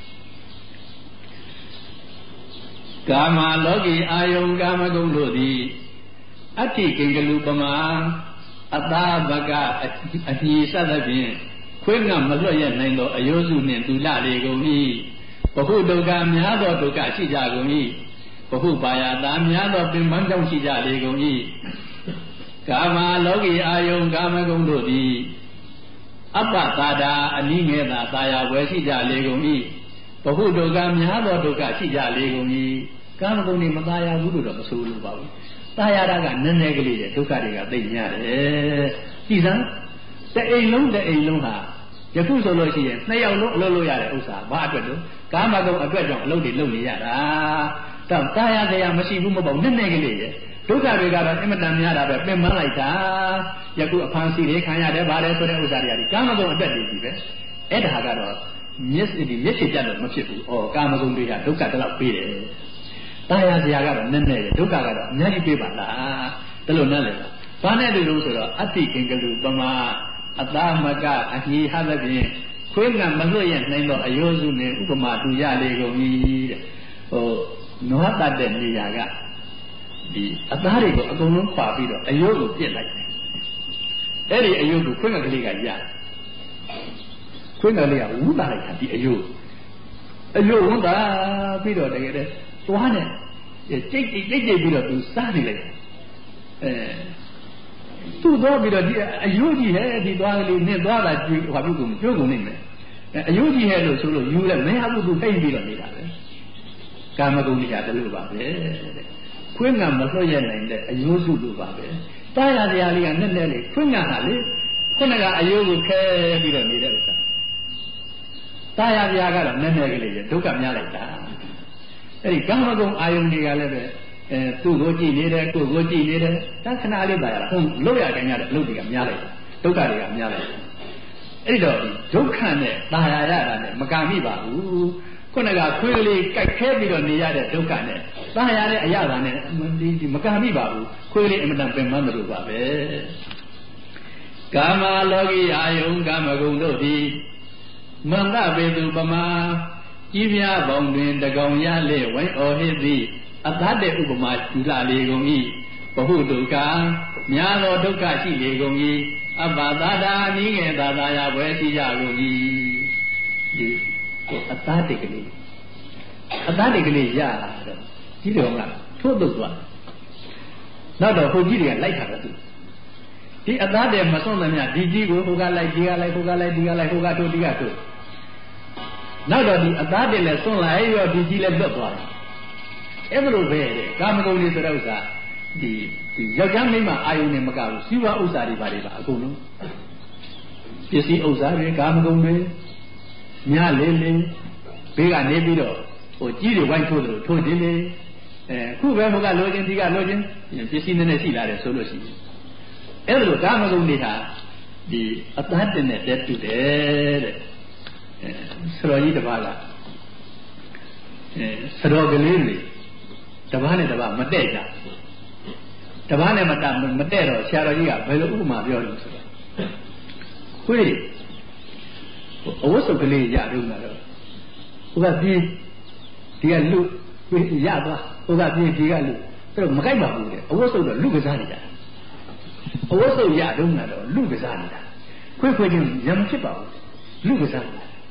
ကာမလောကီအာယုံကာမဂုဏ်တို့သည်အဋ္ဌိကိင်္ဂလူပမာအသာဘကအညီစသဖြင့်ခွေးငှမလွတ်ရနိုင်သောအယောစုနှင့်တူလလေကုန်၏ဘဟုဒုက္ခများသောဒုက္ခရှိကြကုန်၏ဘဟုပါယတာများသောပင်ပန်းကြောင့်ရှိကြလေကုန်၏ကာမလောကီအာယုံကာမဂုဏ်တို့သည်အပ္ပသာဒာအနည်းငယ်သာသာယာဝယ်ရှိကြလေကုန်၏ဘဟုဒုက္ခများသောဒုက္ခရှိကြလေကုန်၏ကာမဂုဏ်တွေမသာယာဘူးလို့တော့မဆိုလို့ပါဘူးသာယာတာကနည်းနည်းကလေးတဲ့ဒုက္ခတွေကသိများတယ်ကြည်စမ်းတအိမ်လုံးတအိမ်လုံးဟာယခုဆိုလို့ရှိရင်နှစ်ယောက်လုံးအလုပ်လုပ်ရတဲ့ဥစ္စာဘာအတွက်လို့ကာမဂုဏ်အတွက်ကြောင့်အလုပ်တွေလုပ်နေရတာတော့သာယာတရားမရှိဘူးမပေါ့နည်းနည်းကလေးရဲ့ဒုက္ခတွေကတော့အင်မတန်များတာပဲပင်ပန်းလိုက်တာယခုအဖန်စီတွေခံရတယ်ဗါတယ်ဆိုတဲ့ဥစ္စာတွေကဒီကာမဂုဏ်အတွက်တည်းကြီးပဲအဲ့ဒါကတော့မျက်စိဒီမျက်စိပြတ်တော့မဖြစ်ဘူးဩကာမဂုဏ်တွေကဒုက္ခတလောက်ပေးတယ်တာယာစရာကတော့နည်းနည်းဒုက္ခကတော့အများကြီးပေးပါလားဒါလို့နဲ့လေဘာနဲ့တူလို့ဆိုတော့အဋ္ဌိကိင်္ဂလူပမာအသာမကအညီဟသဖြင့်ခွေးငှမလွတ်ရနိုင်သောအယောစုနှင့်ဥပမာတူရလေကုန်၏တဲ့ဟိုနွားတတ်တဲ့နေရာကဒီအသားတွေကိုအကုန်လုံးခွာပြီးတော့အယုတ်ကိုပြစ်လိုက်တယ်အဲ့ဒီအယုတ်ကိုခွေးငှကလေးကရခွေးငှလေးကဝူးလာလိုက်တာဒီအယုတ်အယုတ်ဝန်းတာပြီးတော့တကယ်တည်းသွားနဲ့ကြိတ်ကြိတ်ကြိတ်ကြိတ်ပြီးတော့သူစားနေလိုက်အဲသူ့သွားပြီးတော့ဒီအယုတ်ကြီးဟဲ့ဒီသွားကလေးနဲ့သွားတာကြွေးဟာပြုကုန်ကြိုးကုန်နေမယ်အယုတ်ကြီးဟဲ့လို့ဆိုလို့ယူလဲမင်းအမှုသူသိမ့်ပြီးတော့နေတာပဲကာမဂုဏ်တွေကတလို့ပါပဲတဲ့ခွင်းငံမလွှတ်ရနိုင်တဲ့အယုတ်စုလို့ပါပဲတားရတရားလေးကနဲ့နဲ့လေးခွင်းငံဟာလေခုနကအယုတ်ကိုခဲပြီးတော့နေတဲ့ဥစ္စာတားရတရားကတော့နဲ့နဲ့ကလေးရဒုက္ခများလိုက်တာအဲ့ဒီကာမဂုဏ်အာယုန်တွေကလည်းပဲအဲသူ့ကိုကြည့်နေတယ်ကိုယ်ကိုကြည့်နေတယ်တခဏလေးပါရဟုတ်လို့ရကြရတဲ့အလုပ်တွေကများလိုက်ဒုက္ခတွေကများလိုက်အဲ့တော့ဒုက္ခနဲ့တာယာရတာနဲ့မကမိပါဘူးခုနကခွေးကလေးကြိုက်ခဲပြီးတော့နေရတဲ့ဒုက္ခနဲ့တာယာတဲ့အရာနဲ့ဒီမကမိပါဘူးခွေးလေးအမှန်တန်ပင်ပန်းတယ်လို့ပါပဲကာမလောကီအာယုန်ကာမဂုဏ်တို့သည်မန္တပေသူပမာကြီးပြားပေါင်းတွင်တကောင်ရလေဝိုင်းအော်ဟစ်သည်အသတ်တဲ့ဥပမာကျူလာလေကုန်၏ဘဟုဒုက္ခများသောဒုက္ခရှိလေကုန်၏အပ္ပသာဒာနိငယ်သာသာယဘွယ်ရှိကြကုန်၏ဒီအသတ်တဲ့ကလေးအသတ်တဲ့ကလေးရတော့ကြီးတော်ကထို့တုတ်သွားနောက်တော့ဟိုကြီးတွေကလိုက်တာတော့သူဒီအသတ်တဲ့မစွန့်သမျှဒီကြီးကိုဟိုကလိုက်ဒီကလိုက်ဟိုကလိုက်ဒီကလိုက်ဟိုကထို့ဒီကထို့နောက်တော့ဒီအသားတင်လဲစွန့်လိုက်ရောဒီကြီးလဲလွတ်သွားတယ်အဲ့ဒါလိုပဲတဲ့ကာမဂုဏ်တွေဆိုတဲ့ဥစ္စာဒီဒီယောက်ျားမိန်းမအာယုန်နဲ့မကဘူးစီဝါဥစ္စာတွေပါတွေပါအကုန်လုံးပစ္စည်းဥစ္စာတွေကာမဂုဏ်တွေညလေးလေးဘေးကနေပြီးတော့ဟိုကြီးတွေဝိုင်းထိုးတယ်ထိုးတယ်လေအဲခုပဲဟိုကလိုချင်ဒီကလိုချင်ပစ္စည်းနည်းနည်းရှိလာတယ်ဆိုလို့ရှိရင်အဲ့ဒါလိုကာမဂုဏ်တွေဟာဒီအသားတင်နဲ့တက်တူတယ်တဲ့ဆရာကြီးတစ်ပါးကအဲဆရာကလေးတွေတစ်ပါးနဲ့တစ်ပါးမတည့်ကြတစ်ပါးနဲ့မတမတည့်တော့ဆရာတော်ကြီးကဘယ်လိုဥပမာပြောလို့ဆိုတော့ခွေးအဝတ်စုပ်ကလေးရတော့မှာတော့ဟိုကပြေးဒီကလူရသွားဟိုကပြေးဒီကလူအဲ့တော့မကြိုက်ပါဘူးတဲ့အဝတ်စုပ်တော့လူကစားနေတာအဝတ်စုပ်ရတော့မှာတော့လူကစားနေတာခွေးခွေးချင်းရမဖြစ်ပါဘူးလူကစားနေတာ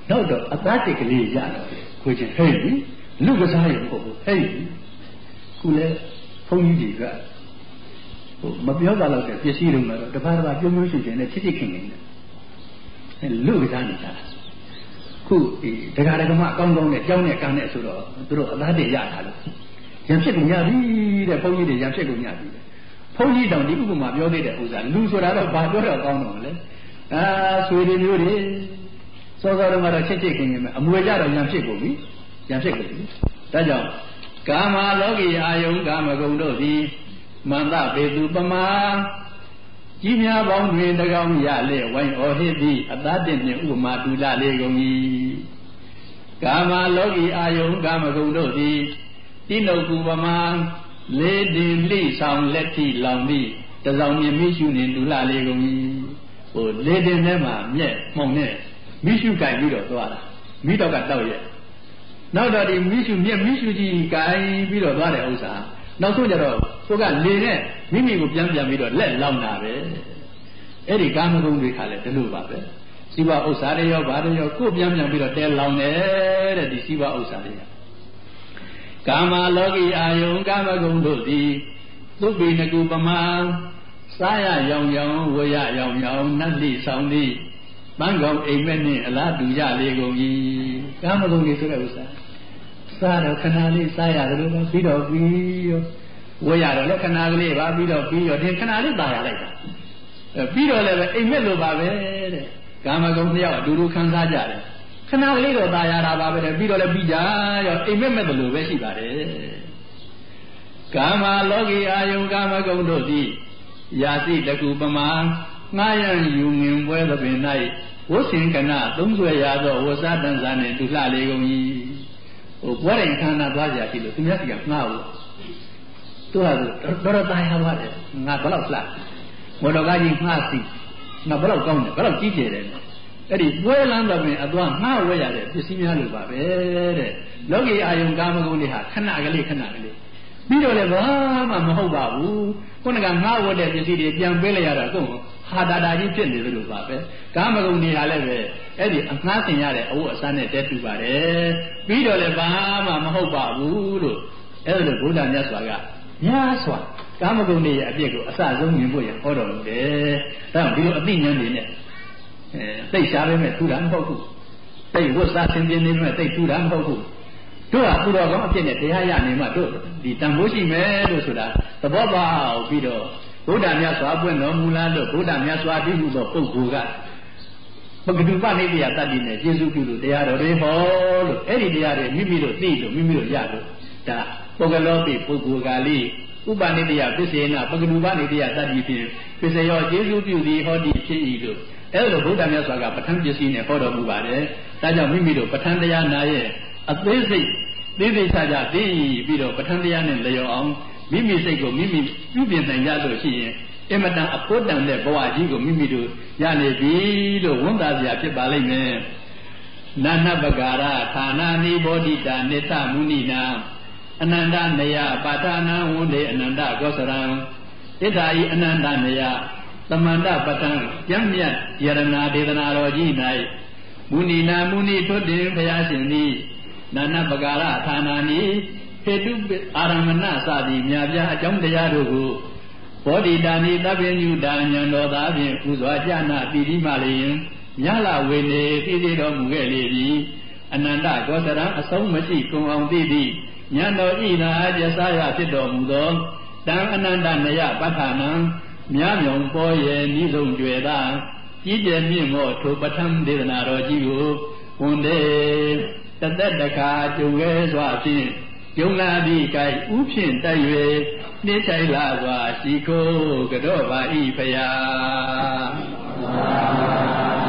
နောက်တော့အသားတစ်ကလေးရတော့ခွေးချင်းဟဲ့ပြီလူကစားရုံပေါ့ဟဲ့ပြီခုလဲဘုန်းကြီးတွေကဟိုမပြောတာတော့ပစ္စည်းတွေမှာတော့တပါးတပါးပြုံးပြုံးရွှင်ရွှင်နဲ့ချစ်ချစ်ခင်ခင်နဲ့အဲလူကစားနေကြတာခုဒီတရားဓမ္မအကောင်းကောင်းနဲ့ကြောင်းနဲ့ကမ်းနဲ့ဆိုတော့သူတို့အသားတစ်ရတာလို့ရံဖြစ်ကုန်ရပြီတဲ့ဘုန်းကြီးတွေရံဖြစ်ကုန်ရပြီဘုန်းကြီးတောင်ဒီဥပမာပြောသေးတဲ့ဥစ္စာလူဆိုတာတော့ဘာပြောတော့ကောင်းတော့လဲအာဆွေတွေမျိုးတွေစောစောတုန်းကတော့ချစ်ချစ်ခင်ခင်ပဲအမွေကြတော့ရံဖြစ်ကုန်ပြီရံဖြစ်ကုန်ပြီဒါကြောင့်ကာမလောကီအာယုံကာမဂုဏ်တို့သည်မန္တပေသူပမာကြီးများပေါင်းတွင်တကောင်းရလေဝိုင်းဩဟိတိအသားတင့်နှင့်ဥပမာတူလာလေကုန်၏ကာမလောကီအာယုံကာမဂုဏ်တို့သည်တိနုကူပမာလေးတင်လိဆောင်လက်ထိလောင်သည့်တစောင်မြင့်မိရှုနှင့်တူလာလေကုန်၏ဟိုလေးတင်ထဲမှာမြက်မှုံနဲ့မိရှုကြိုင်ပြီးတော့သွားတာမိတော့ကတောက်ရဲ့နောက်တော့ဒီမိရှုမြက်မိရှုကြီးကြိုင်ပြီးတော့သွားတဲ့ဥစ္စာနောက်ဆုံးကျတော့သူကလေနဲ့မိမိကိုပြန်ပြန်ပြီးတော့လက်လောင်တာပဲအဲ့ဒီကာမဂုဏ်တွေခါလဲဒီလိုပါပဲစီဝဥစ္စာတွေရောဘာတွေရောကိုယ်ပြန်ပြန်ပြီးတော့တဲလောင်တယ်တဲ့ဒီစီဝဥစ္စာတွေကကာမလောကီအာယုံကာမဂုဏ်တို့သည်သုပိနကုပမာစားရရောင်ရောင်ဝရရောင်ရောင်နတ်လိဆောင်သည်ပန်းကောင်အိမ်မက်နှင့်အလားတူရလေကုန်၏ကာမဂုဏ်တွေဆိုတဲ့ဥစ္စာစားတော့ခဏလေးစားရတယ်လို့ပြီးတော့ပြီးရောဝရတော့လည်းခဏကလေးပါပြီးတော့ပြီးရောဒီခဏလေးตายရလိုက်တာပြီးတော့လည်းပဲအိမ်မက်လိုပါပဲတဲ့ကာမဂုဏ်တစ်ယောက်အတူတူခံစားကြတယ်ခဏကလေးတော့ตายရတာပါပဲတဲ့ပြီးတော့လည်းပြီးကြရောအိမ်မက်မဲ့တယ်လို့ပဲရှိပါတယ်ကာမလောကီအာယုံကာမဂုဏ်တို့သည်ယာတိတကူပမာငှားရန်ယူငင်ပွဲသဖြင့်၌ဝဆင်ကနာသုံးဆွဲရသောဝဆတန်စာနှင့်တူလှလေကုန်၏ဟိုပွဲရင်ခန္ဓာသွားကြရှိလို့သူများစီကငှားဘူးသူကတော်တော်ตายရပါတယ်ငါဘယ်လောက်လှမော်တော်ကားကြီးငှားစီငါဘယ်လောက်ကောင်းတယ်ဘယ်လောက်ကြီးကျယ်တယ်အဲ့ဒီပွဲလမ်းတော်ပြင်အသွားငှားဝဲရတဲ့ပစ္စည်းများလို့ပါပဲတဲ့လောကီအာယုံကာမဂုဏ်တွေဟာခဏကလေးခဏကလေးပြီးတော့လည်းဘာမှမဟုတ်ပါဘူးခုနကငှားဝဲတဲ့ပစ္စည်းတွေပြန်ပေးလိုက်ရတော့ကိုယ်ဟာတာတာကြီးဖြစ်နေသလိုပါပဲကာမဂုဏ်တွေဟာလည်းပဲအဲ့ဒီအငှားဆင်ရတဲ့အဝတ်အစားနဲ့တဲတူပါတယ်ပြီးတော့လည်းဘာမှမဟုတ်ပါဘူးလို့အဲ့ဒါလို့ဘုရားမြတ်စွာကများစွာကာမဂုဏ်တွေရဲ့အပြစ်ကိုအစဆုံးမြင်ဖို့ရဟောတော်မူတယ်ဒါကြောင့်ဒီလိုအသိဉာဏ်တွေနဲ့အဲသိရှားပဲမဲ့ထူတာမဟုတ်ဘူးသိဝတ်စားဆင်ခြင်နေမဲ့သိထူတာမဟုတ်ဘူးတို့ဟာသူတော်ကောင်းအဖြစ်နဲ့တရားရနေမှတို့ဒီတန်ဖိုးရှိမယ်လို့ဆိုတာသဘောပေါက်ပြီးတော့ဘုရားမြတ်စွာပွင့်တော်မူလားလို့ဘုရားမြတ်စွာတည်ဟူသောပုဂ္ဂိုလ်ကပဂတုပနိတယတတ္တိနဲ့ကျေစုပြုလို့တရားတော်တွေဟောလို့အဲ့ဒီတရားတွေမိမိတို့သိလို့မိမိတို့ရလို့ဒါပုဂ္ဂလောပိပုဂ္ဂိုလ်ကလေးဥပနိတယပစ္စေနပဂတုပနိတယတတ္တိဖြင့်ပစ္စယောကျေစုပြုသည်ဟောသည်ဖြစ်၏လို့အဲ့လိုဘုရားမြတ်စွာကပဋ္ဌာန်းပစ္စည်းနဲ့ဟောတော်မူပါတယ်ဒါကြောင့်မိမိတို့ပဋ္ဌာန်းတရားနာရဲ့အသေးစိတ်သေးသေးချာချာသိပြီးတော့ပဋ္ဌာန်းတရားနဲ့လျော်အောင်မိမိစိတ်ကိုမိမိပြုပြင်နိုင်ရလို့ရှိရင်အမတန်အဖို့တန်တဲ့ဘဝကြီးကိုမိမိတို့ရနေပြီလို့ဝန်တာစရာဖြစ်ပါလိမ့်မယ်နာနပကာရဌာနာနိဘောဓိတာနိသမုနိနာအနန္တနယပါဌာနဝန္ဒေအနန္တကောစရံဣဒ္ဓာဤအနန္တနယသမန္တပတံကျမ်းမြတ်ယရဏဒေသနာတော်ကြီး၌မုနိနာမုနိထွတ်တင်ဘုရားရှင်သည်နာနပကာရဌာနာနိဟေတုအာရမဏစသည်မြာပြအကြောင်းတရားတို့ကိုဘောဓိတာနိသဗ္ဗညုတာဉာဏ်တော်သာဖြင့်ပူဇော်ကြနာပိတိမလျင်ညလာဝေနေသိသိတော်မူခဲ့လေသည်အနန္တကောသရံအဆုံးမရှိကုန်အောင်သိသည့်ဉာဏ်တော်ဤနာအကျစာရဖြစ်တော်မူသောတံအနန္တနယပဋ္ဌာနံမြားမြုံပေါ်ရဲ့ဤဆုံးကြွယ်သာကြီးကျယ်မြင့်မောထိုပဋ္ဌာန်းဒေသနာတော်ကြီးကိုဝန်တေတသက်တခါကြုံခဲ့စွာဖြင့်ယုံလာသည့်ကဲဥဖြင့်တက်၍နှိမ့်ဆိုင်လာစွာရှိခိုးကြောပါဤဖရာ